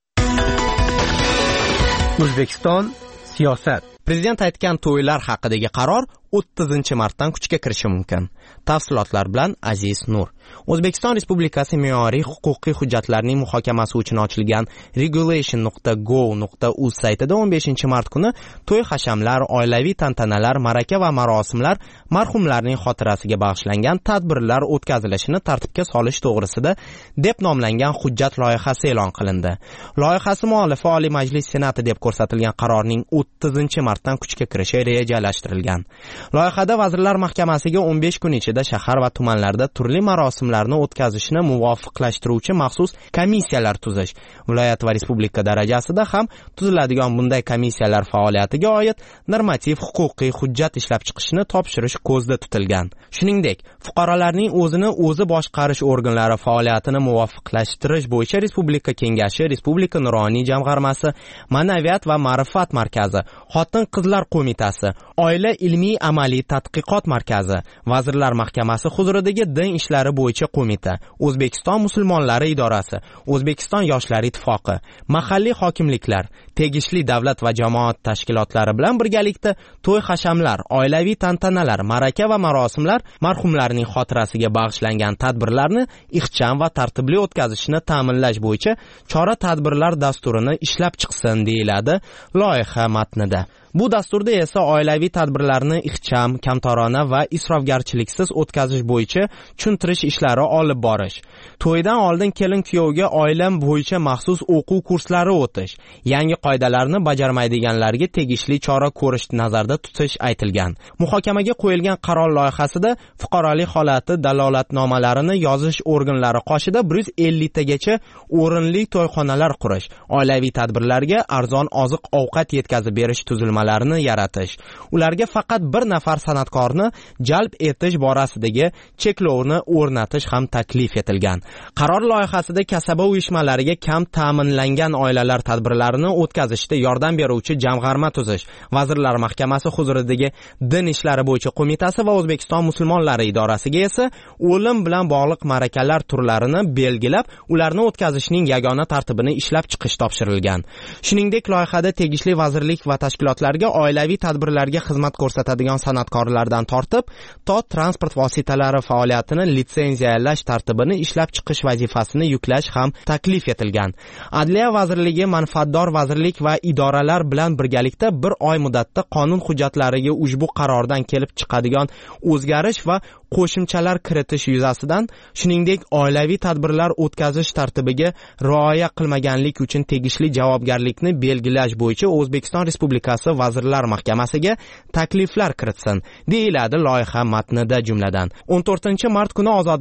O'zbekiston siyosat. Prezident aytgan to'ylar haqidagi qaror o'ttizinchi martdan kuchga kirishi mumkin. Tafsilotlar bilan Aziz Nur. O'zbekiston Respublikasi me'yoriy huquqiy hujjatlarning muhokamasi uchun ochilgan regulation nuqta gov nuqta uz saytida o'n beshinchi mart kuni to'y hashamlar, oilaviy tantanalar, ma'raka va marosimlar, marhumlarning xotirasiga bag'ishlangan tadbirlar o'tkazilishini tartibga solish to'g'risida deb nomlangan hujjat loyihasi e'lon qilindi. Loyihasi muallifi Oliy Majlis Senati deb ko'rsatilgan qarorning o'ttizinchi martdan kuchga kirishi rejalashtirilgan. Loyihada Vazirlar Mahkamasiga o'n besh kun ichida shahar va tumanlarda turli marosimlarni o'tkazishni muvofiqlashtiruvchi maxsus komissiyalar tuzish, viloyat va respublika darajasida ham tuziladigan bunday komissiyalar faoliyatiga oid normativ huquqiy hujjat ishlab chiqishni topshirish ko'zda tutilgan. Shuningdek, fuqarolarning o'zini o'zi boshqarish organlari faoliyatini muvofiqlashtirish bo'yicha Respublika Kengashi, Respublika Nuroniy jamg'armasi, Ma'naviyat va ma'rifat markazi, Xotin-qizlar qo'mitasi, Oila ilmiy amaliy tadqiqot markazi, Vazirlar Mahkamasi huzuridagi din ishlari bo'yicha qo'mita, O'zbekiston musulmonlari idorasi, O'zbekiston yoshlar ittifoqi, mahalliy hokimliklar, tegishli davlat va jamoat tashkilotlari bilan birgalikda to'y hashamlar, oilaviy tantanalar, ma'raka va marosimlar, marhumlarning xotirasiga bag'ishlangan tadbirlarni ixcham va tartibli o'tkazishni ta'minlash bo'yicha chora-tadbirlar dasturini ishlab chiqsin deyiladi loyiha matnida. Bu dasturda esa oilaviy tadbirlarni ixcham, kamtarona va isrofgarchiliksiz o'tkazish bo'yicha tushuntirish ishlari olib borish, to'ydan oldin kelin-kuyovga oilam bo'yicha maxsus o'quv kurslari o'tish, yangi qoidalarni bajarmaydiganlarga tegishli chora ko'rish nazarda tutish aytilgan. Muhokamaga qo'yilgan qaror loyihasida fuqarolik holati dalolatnomalarini yozish organlari qoshida bir yuz ellik tagacha o'rinli to'yxonalar qurish, oilaviy tadbirlarga arzon oziq-ovqat yetkazib berish tuzilmalari yaratish, ularga faqat bir nafar san'atkorni jalb etish borasidagi cheklovni o'rnatish ham taklif etilgan. Qaror loyihasida kasaba uyushmalariga kam ta'minlangan oilalar tadbirlarini o'tkazishda yordam beruvchi jamg'arma tuzish, Vazirlar Mahkamasi huzuridagi din ishlari bo'yicha qo'mitasi va O'zbekiston musulmonlari idorasiga esa o'lim bilan bog'liq ma'rakalar turlarini belgilab, ularni o'tkazishning yagona tartibini ishlab chiqish topshirilgan. Shuningdek, loyihada tegishli vazirlik va tashkilotlar oilaviy tadbirlarga xizmat ko'rsatadigan san'atkorlardan tortib to transport vositalari faoliyatini litsenziyalash tartibini ishlab chiqish vazifasini yuklash ham taklif etilgan. Adliya vazirligi manfaatdor vazirlik va idoralar bilan birgalikda bir oy muddatda qonun hujjatlariga ushbu qarordan kelib chiqadigan o'zgarish va qo'shimchalar kiritish yuzasidan, shuningdek oilaviy tadbirlar o'tkazish tartibiga rioya qilmaganlik uchun tegishli javobgarlikni belgilash bo'yicha O'zbekiston Respublikasi Vazirlar Mahkamasiga takliflar kiritsin, deyiladi loyiha matnida. Jumladan o'n to'rtinchi mart kuni Ozodlik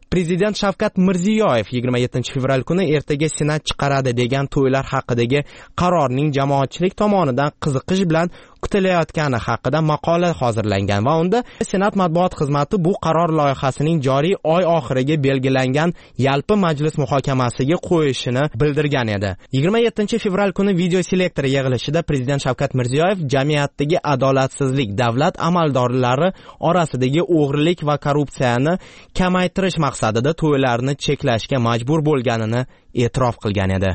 Prezident Shavkat Mirziyoyev yigirma yettinchi fevral kuni ertaga Senat chiqaradi degan to'ylar haqidagi qarorning jamoatchilik tomonidan qiziqish bilan kutilayotgani haqida maqola hozirlangan va unda Senat matbuot xizmati bu qaror loyihasining joriy oy oxiriga belgilangan yalpi majlis muhokamasiga qo'yishini bildirgan edi. yigirma yettinchi fevral kuni video selektor yig'ilishida Prezident Shavkat Mirziyoyev jamiyatdagi adolatsizlik, davlat amaldorlari orasidagi o'g'rilik va korrupsiyani kamaytirish maqsadida to'ylarni cheklashga majbur bo'lganini e'tirof qilgan edi.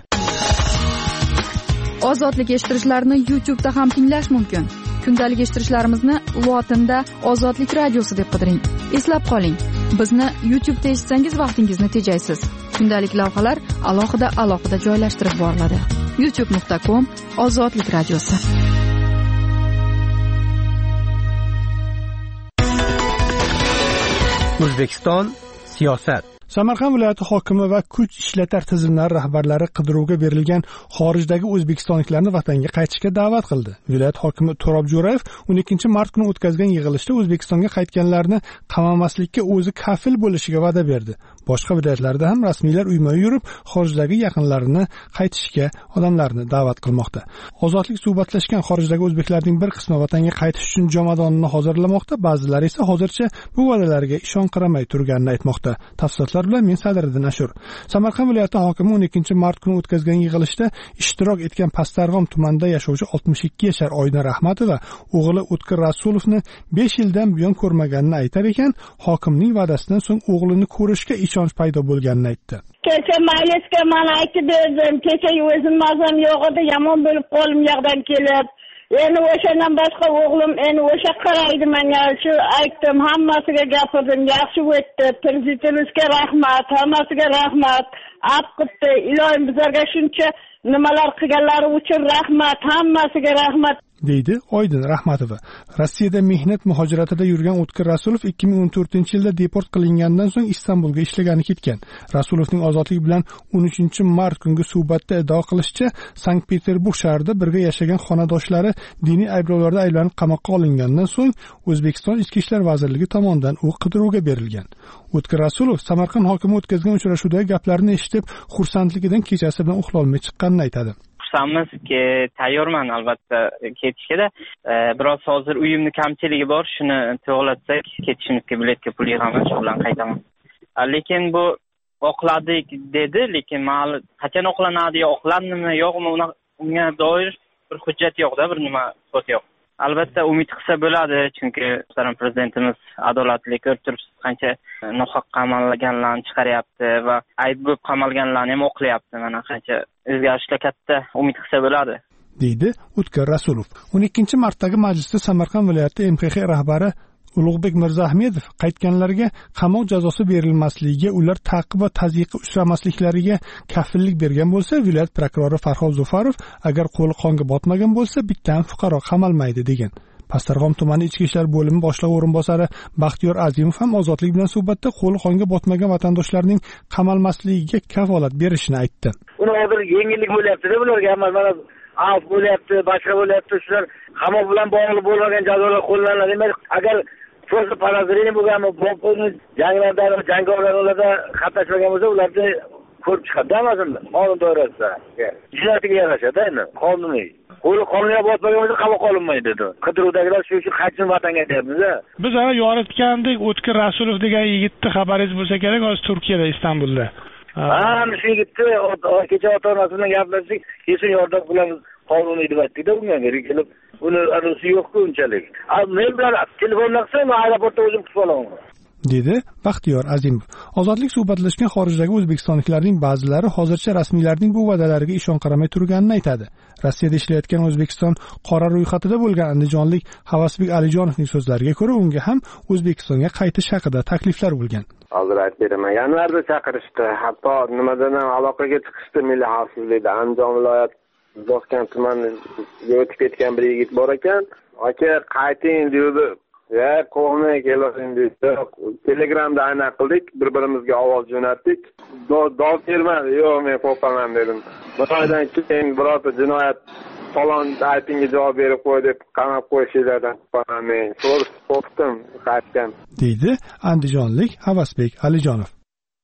Ozodlik eshittirishlarni YouTube'da ham tinglash mumkin. Kundalik eshittirishlarimizni lotinda Ozodlik radiosi deb qidiring. Eslab qoling, bizni YouTube'da eshitsangiz vaqtingizni tejaysiz. Kundalik lavhalar alohida alohida joylashtirib boriladi. youtube nuqta com Ozodlik radiosi. O'zbekiston siyosat. Samarqand viloyati hokimi va kuch ishlatar tizimlari rahbarlari qidiruvga berilgan xorijdagi o'zbekistonliklarni vatanga qaytishga da'vat qildi. Viloyat hokimi Turob Jo'rayev o'n ikkinchi mart kuni o'tkazgan yig'ilishda O'zbekistonga qaytganlarni qamamaslikka o'zi kafil bo'lishiga va'da berdi. Boshqa viloyatlarda ham rasmiylar uyma-uy yurib, xorijdagi yaqinlarini qaytishga odamlarni da'vat qilmoqda. Ozodlik suhbatlashgan xorijdagi o'zbeklarning bir qismi vatanga qaytish uchun jomadonni hozirlamoqda, ba'zilari esa hozircha bu va'dalarga ishonqiramay turganini aytmoqda. Tafsilotlar bilan men Sadriddin Ashur. Samarqand viloyati hokimi o'n ikkinchi mart kuni o'tkazgan yig'ilishda ishtirok etgan Pastarg'om tumanida yashovchi oltmish ikki yashar Oyna Rahmatova o'g'li O'tkir Rasulovni besh yildan buyon ko'rmaganini aytar ekan, hokimning va'dasidan so'ng o'g'lini ko'rishga ishonch paydo bo'lganini aytdi. Kecha maylisga men aytib berdim, kecha o'zim mazam yo'q edi, yomon bo'lib qo'lim yoqdan kelib, endi o'shandan boshqa o'g'lim endi o'sha qaraydi menga, shu aytdim, hammasiga gapirdim, yaxshi o'tdi, prezidentimizga rahmat, hammasiga rahmat, ab qildi, ilohim bizlarga shuncha nimalar qilganlari uchun rahmat, hammasiga rahmat deydi Oydin Rahmatova. Rossiyada mehnat muhojiratida yurgan O'tkir Rasulov ikki ming o'n to'rtinchi yilda deport qilingandan so'ng Istanbulga ishlagani ketgan. Rasulovning ozodlik bilan o'n uchinchi mart kungi suhbatda iddao qilishicha, Sankt-Peterburg shahrida birga yashagan xonadoshlari diniy ayblovlarda ayblanib qamoqqa olingandan so'ng O'zbekiston Ichki ishlar vazirligi tomonidan u qidiruvga berilgan. O'tkir Rasulov Samarqand hokimi o'tkazgan uchrashuvdagi gaplarni eshitib, xursandligidan kechasi bilan uxlay olmay chiqqanini aytadi. Xursandmizki, tayyorman albatta ketishga. Biroz hozir uyimni kamchiligi bor, shuni to'g'latsak ketishimizga biletga pul yig'aman, shu bilan qaytaman. Lekin bu oqladik dedi, lekin mal qachon oqlanadi, yo oqlandimi, yo'qmi, unga doir bir hujjat yo'q-da, bir nima so'z yo'q. Albatta umid qilsa bo'ladi, chunki muhtaram prezidentimiz adolatli ko'rib turibsiz, qancha nohaq qamalganlarni chiqaryapti va ayb bo'lib qamalganlarni ham oqlayapti. Mana qancha o'zgarishlar katta, umid qilsa bo'ladi, deydi O'tkir Rasulov. o'n ikkinchi martdagi majlisda Samarqand viloyati M X X rahbari Ulug'bek Mirzaahmedov qaytganlarga qamoq jazosi berilmasligiga, ular ta'qib va tazyiqqa uchramasliklariga kafillik bergan bo'lsa, viloyat prokurori Farhod Zufarov agar qo'li qonga botmagan bo'lsa, bitta ham fuqaro qamalmaydi degan. Pastarg'om tumani ichki ishlar bo'limi boshlig'i o'rinbosari Baxtiyor Azimov ham ozodlik bilan suhbatda qo'li qonga botmagan vatandoshlarning qamalmasligiga kafolat berishini aytdi. Uni hozir yengillik bo'lyapti-da bularga, mana af bo'lyapti, boshqa bo'lyapti, shular qamoq bilan bog'liq bo'lmagan jazolar qo'llanadi. Demak, agar Просто подозрение bo'lganmi, bu janglarda, jangovarlarda qatnashmagan bo'lsa, ularni ko'rib chiqadi hammasini qonun doirasida. Jinoyatga yarashadi endi, qonuniy. Qo'li qonunga botmagan bo'lsa qamoqqa olinmaydi dedi. Qidiruvdagilar shu uchun qaytsin vatanga deyapmiz-a. Biz ana yoritgandek O'tkir Rasulov degan yigitni xabaringiz bo'lsa kerak, hozir Turkiyada, Istanbulda. Ha, shu yigitni kecha ota-onasi bilan gaplashdik, kesin yordam qilamiz. Qonuniy deb aytdik-da bunga kelib, uni arosi yo'q-ku unchalik. Men bilan telefonda qilsam, aeroportda o'zim kutib olaman, dedi Baxtiyor Azimov. Ozodlik suhbatlashgan xorijdagi o'zbekistonliklarning ba'zilari hozircha rasmiylarning bu va'dalariga ishonqiramay turganini aytadi. Rossiyada ishlayotgan O'zbekiston qora ro'yxatida bo'lgan andijonlik Havasbek Alijonovning so'zlariga ko'ra, unga ham O'zbekistonga qaytish haqida takliflar bo'lgan. Hozir aytib beraman. Yanvarda chaqirishdi, hatto nimadan ham aloqaga chiqishdi Milliy xavfsizlikda. Andijon viloyat Boskan tumaniga o'tib ketgan bir yigit bor ekan. Aka qayting dedi. Ya qo'may kelavering dedi. Telegramda aynan qildik, bir-birimizga ovoz jo'natdik. Dov bermadi. Yo'q, men qo'rqaman dedim. Bir oydan keyin birorta jinoyat falon aytingga javob berib qo'y deb qamab qo'yishlardan qo'rqaman. Men qo'rqdim, qaytgan, deydi andijonlik Havasbek Alijonov.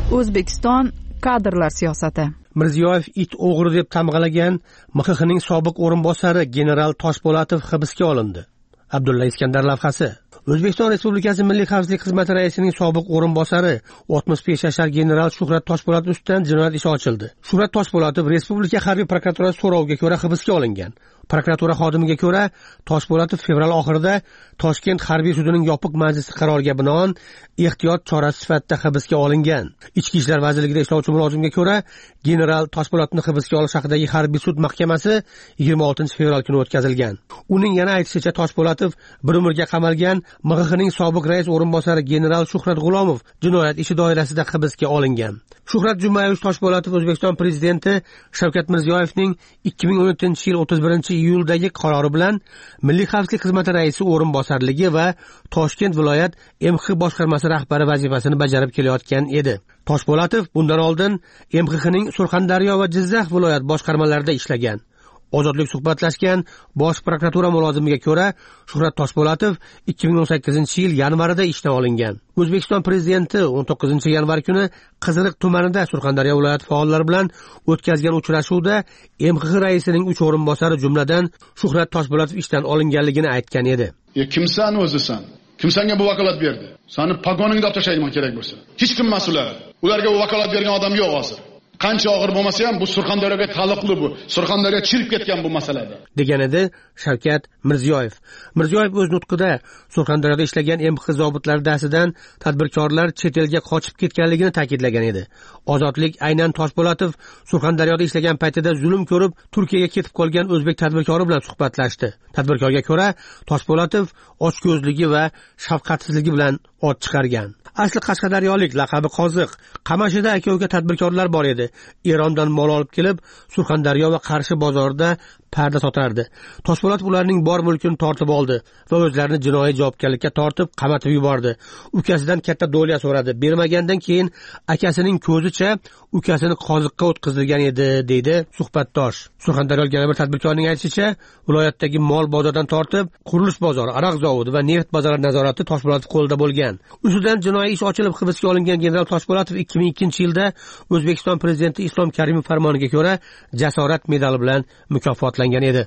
O'zbekiston kadrlar siyosati. Mirziyoyev it o'g'ri deb tamg'alagan M X Xning sobiq o'rinbosari general Toshpo'latov hibsga olindi. Abdulla Iskandar lavhasi. O'zbekiston Respublikasi Milliy xavfsizlik xizmati raisining sobiq o'rinbosari oltmish besh yashar general Shuhrat Toshpo'latov ustidan jinoyat ishi ochildi. Shuhrat Toshpo'latov Respublika harbiy prokuraturasi so'roviga ko'ra hibsga olingan. Prokuratura xodimiga ko'ra, Toshpo'latov fevral oxirida Toshkent harbiy sudining yopiq majlisi qaroriga binoan ehtiyot chorasi sifatida hibsga olingan. Ichki ishlar vazirligida ishlovchi mulozimga ko'ra, general Toshpo'latovni hibsga olish haqidagi harbiy sud mahkamasi yigirma oltinchi fevral kuni o'tkazilgan. Uning yana aytishicha, Toshpo'latov bir umrga qamalgan M X Xning sobiq rais o'rinbosari general Shuhrat G'ulomov jinoyat ishi doirasida hibsga olingan. Shuhrat Jumayevich Toshpo'latov O'zbekiston prezidenti Shavkat Mirziyoyevning ikki ming o'n yettinchi yil o'ttiz birinchi iyuldagi qarori bilan Milliy xavfsizlik xizmati raisi o'rinbosarligi va Toshkent viloyat M X boshqarmasi rahbari vazifasini bajarib kelayotgan edi. Toshpo'latov bundan oldin M X Xning Surxondaryo va Jizzax viloyat boshqarmalarida ishlagan. Ozodlik suhbatlashgan bosh prokuratura mulozimiga ko'ra, Shuhrat Toshpo'latov ikki ming o'n sakkizinchi yil yanvarida ishdan olingan. O'zbekiston prezidenti o'n to'qqizinchi yanvar kuni Qiziriq tumanida Surxondaryo viloyati faollari bilan o'tkazgan uchrashuvda M X raisining uch o'rinbosari jumladan Shuhrat Toshpo'latov ishdan olinganligini aytgan edi. "E kimsan o'zisan? Kim senga bu vakolat berdi? Seni pagoningda olib tashlayman kerak bo'lsa. Hech kim mas'ul. Ularga bu vakolat bergan odam yo'q hozir. Qancha og'ir bo'lmasa ham bu Surxondaryoga taalluqli bu. Surxondaryo chirib ketgan bu masalada" degan edi Shavkat Mirziyoyev. Mirziyoyev o'z nutqida Surxondaryoda ishlagan M X zobitlari dasidan tadbirkorlar chet elga qochib ketganligini ta'kidlagan edi. Ozodlik aynan Toshpo'latov Surxondaryoda ishlagan paytida zulm ko'rib Turkiyaga ketib qolgan o'zbek tadbirkori bilan suhbatlashdi. Tadbirkorga ko'ra, Toshpo'latov ochko'zligi va shafqatsizligi bilan ot chiqargan. Asli Qashqadaryolik, laqabi Qoziq, Qamashida aka-uka tadbirkorlar bor edi. Erondan mol olib kelib, Surxondaryo va Qarshi bozorida parda sotardi. Toshpo'latov ularning bor mulkini tortib oldi va o'zlarini jinoiy javobgarlikka tortib qamatib yubordi. Ukasidan katta do'lya so'radi. Bermagandan keyin akasining ko'zicha ukasini qoziqqa o'tkazilgan edi, deydi suhbatdosh. Surxondaryolik yana bir tadbirkorning aytishicha, viloyatdagi mol bozordan tortib, qurilish bozori, aroq zavodi va neft bozori nazorati Toshpo'latov qo'lida bo'lgan. Ustidan jinoiy ish ochilib hibsga olingan general Toshpo'latov ikki ming ikkinchi yilda O'zbekiston prezidenti Islom Karimov farmoniga ko'ra jasorat medali bilan mukofotlangan edi.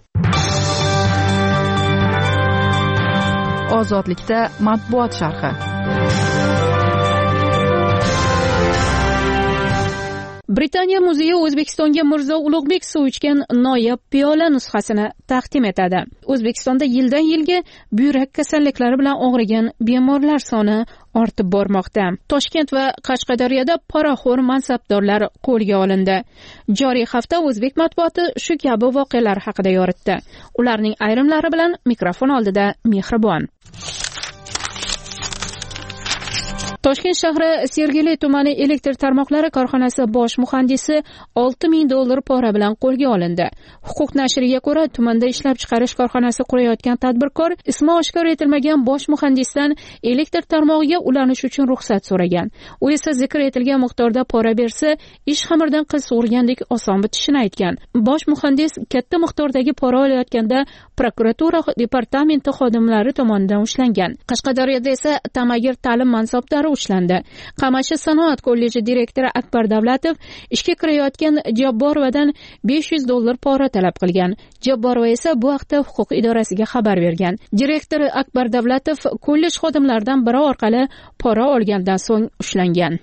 Ozodlikda matbuot sharhi. Britaniya muzeyi O'zbekistonga Mirzo Ulug'bek suv ichgan noyob piyola nusxasini taqdim etadi. O'zbekistonda yildan yilga buyrak kasalliklari bilan og'rigan bemorlar soni ortib bormoqda. Toshkent va Qashqadaryoda poraxo'r mansabdorlar qo'lga olindi. Joriy hafta o'zbek matbuoti shu kabi voqealar haqida yoritdi. Ularning ayrimlari bilan mikrofon oldida Mehribon. Toshkent shahri Sergeli tumani elektr tarmoqlari korxonasi bosh muhandisi olti ming dollar pora bilan qo'lga olindi. Huquq nashriga ko'ra, tumanda ishlab chiqarish korxonasi qurayotgan tadbirkor ismi oshkor etilmagan bosh muhandisdan elektr tarmog'iga ulanish uchun ruxsat so'ragan. U esa zikr etilgan miqdorda pora bersa, ish xamirdan qiz sug'urgandek oson bitishini aytgan. Bosh muhandis katta miqdordagi pora olayotganda prokuratura departamenti xodimlari tomonidan ushlangan. Qashqadaryoda esa Tamagir ta'lim mansabdori ushlandi. Qamashi sanoat kolleji direktori Akbar Davlatov ishga kirayotgan Jabborovadan besh yuz dollar pora talab qilgan. Jabborova esa bu haqda huquq idorasiga xabar bergan. Direktor Akbar Davlatov kollej xodimlaridan biri orqali pora olgandan so'ng ushlangan.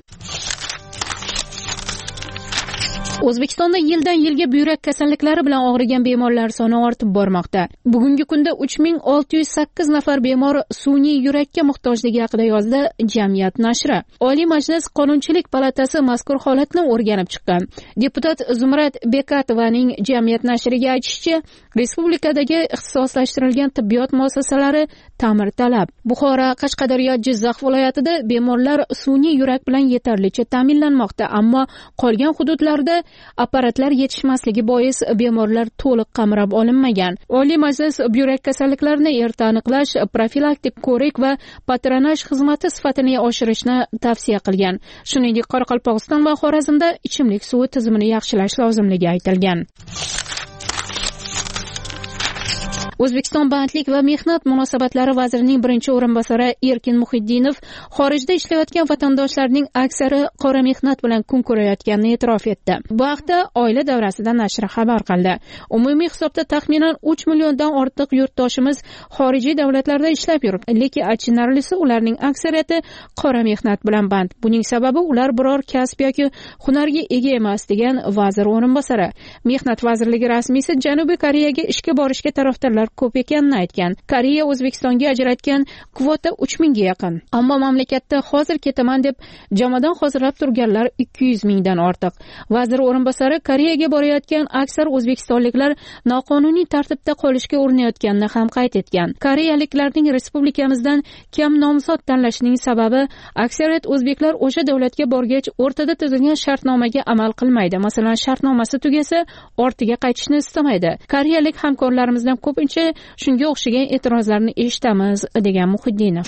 O'zbekistonda yildan yilga buyrak kasalliklari bilan og'rigan bemorlar soni ortib bormoqda. Bugungi kunda uch ming olti yuz sakkiz nafar bemor sun'iy yurakka muhtojligi haqida yozdi Jamiyat nashri. Oliy Majlis Qonunchilik palatasi mazkur holatni o'rganib chiqqan. Deputat Zumrat Bekatovaning Jamiyat nashriga aytishicha, respublikadagi ixtisoslashtirilgan tibbiyot muassasalari ta'mirtalab. Buxoro, Qashqadaryo, Jizzax viloyatida bemorlar sun'iy yurak bilan yetarlicha ta'minlanmoqda, ammo qolgan hududlarda apparatlar yetishmasligi bois bemorlar to'liq qamrab olinmagan. Oliy Majlis buyrak kasalliklarini erta aniqlash, profilaktik ko'rik va patronaj xizmati sifatini oshirishni tavsiya qilgan. Shuningdek, Qoraqalpog'iston va Xorazmda ichimlik suvi tizimini yaxshilash lozimligi aytilgan. O'zbekiston bandlik va mehnat munosabatlari vazirining birinchi o'rinbosari Erkin Muhiddinov xorijda ishlayotgan vatandoshlarning aksari qora mehnat bilan kun ko'rayotganini e'tirof etdi. Bu haqda Oila davrasida nashri xabar qildi. Umumiy hisobda taxminan uch milliondan ortiq yurtdoshimiz xorijiy davlatlarda ishlab yuribdi, lekin achinarlisi ularning aksariyati qora mehnat bilan band. Buning sababi ular biror kasb yoki hunarga ega emas, degan vazir o'rinbosari. Mehnat vazirligi rasmiysi Janubiy Koreyaga ishga borishga tarafdorlar ko'p ekanini aytgan. Koreya O'zbekistonga ajratgan kvota uch mingga yaqin. Ammo mamlakatda hozir ketaman deb jomadan hozirlab turganlar ikki yuz mingdan ortiq. Vazir o'rinbosari Koreyaga borayotgan aksar o'zbekistonliklar noqonuniy tartibda qolishga urinayotganini ham qayd etgan. Koreyaliklarning respublikamizdan kam nomzod tanlashining sababi aksariyat o'zbeklar o'sha davlatga borgach o'rtada tuzilgan shartnomaga amal qilmaydi. Masalan, shartnomasi tugasa, ortiga qaytishni istamaydi. Koreyalik hamkorlarimizdan ko'pincha shunga o'xshagan e'tirozlarni eshitamiz, degan Muhiddinov.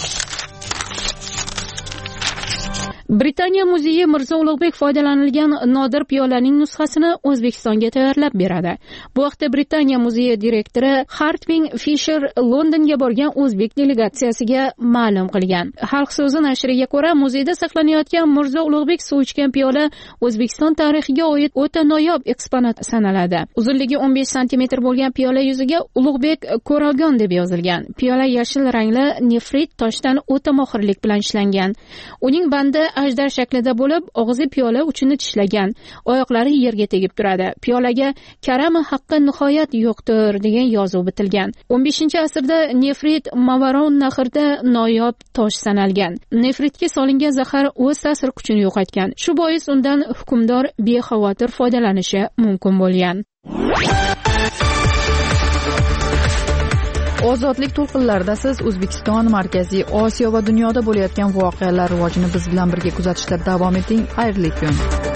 Britaniya muzeyi Mirzo Ulug'bek foydalanilgan nodir piyolaning nusxasini O'zbekistonga tayyorlab beradi. Bu haqda Britaniya muzeyi direktori Hartwing Fisher Londonga borgan o'zbek delegatsiyasiga ma'lum qilgan. Xalq so'zi nashriga ko'ra, muzeyda saqlanayotgan Mirzo Ulug'bek suv ichgan piyola O'zbekiston tarixiga oid o'ta noyob eksponat sanaladi. Uzunligi o'n besh santimetr bo'lgan piyola yuziga Ulug'bek Ko'ralgon deb yozilgan. Piyola yashil rangli nefrit toshdan o'ta mohirlik bilan ishlangan. Uning bandi ajdar shaklida bo'lib, og'zi piyola uchini tishlagan, oyoqlari yerga tegib turadi. Piyolaga karami haqqi nihoyat yo'qdir degan yozuv bitilgan. o'n beshinchi asrda nefrit Mavaron nahrida noyob tosh sanalgan. Nefritga solingan zahar o'z ta'sir kuchini yo'qotgan. Shu bois undan hukmdor bexavotir foydalanishi mumkin bo'lgan. Ozodlik to'lqinlarida siz O'zbekiston, Markaziy Osiyo va dunyoda bo'layotgan voqealar rivojini biz bilan birga kuzatishda davom eting. Xayrli kun.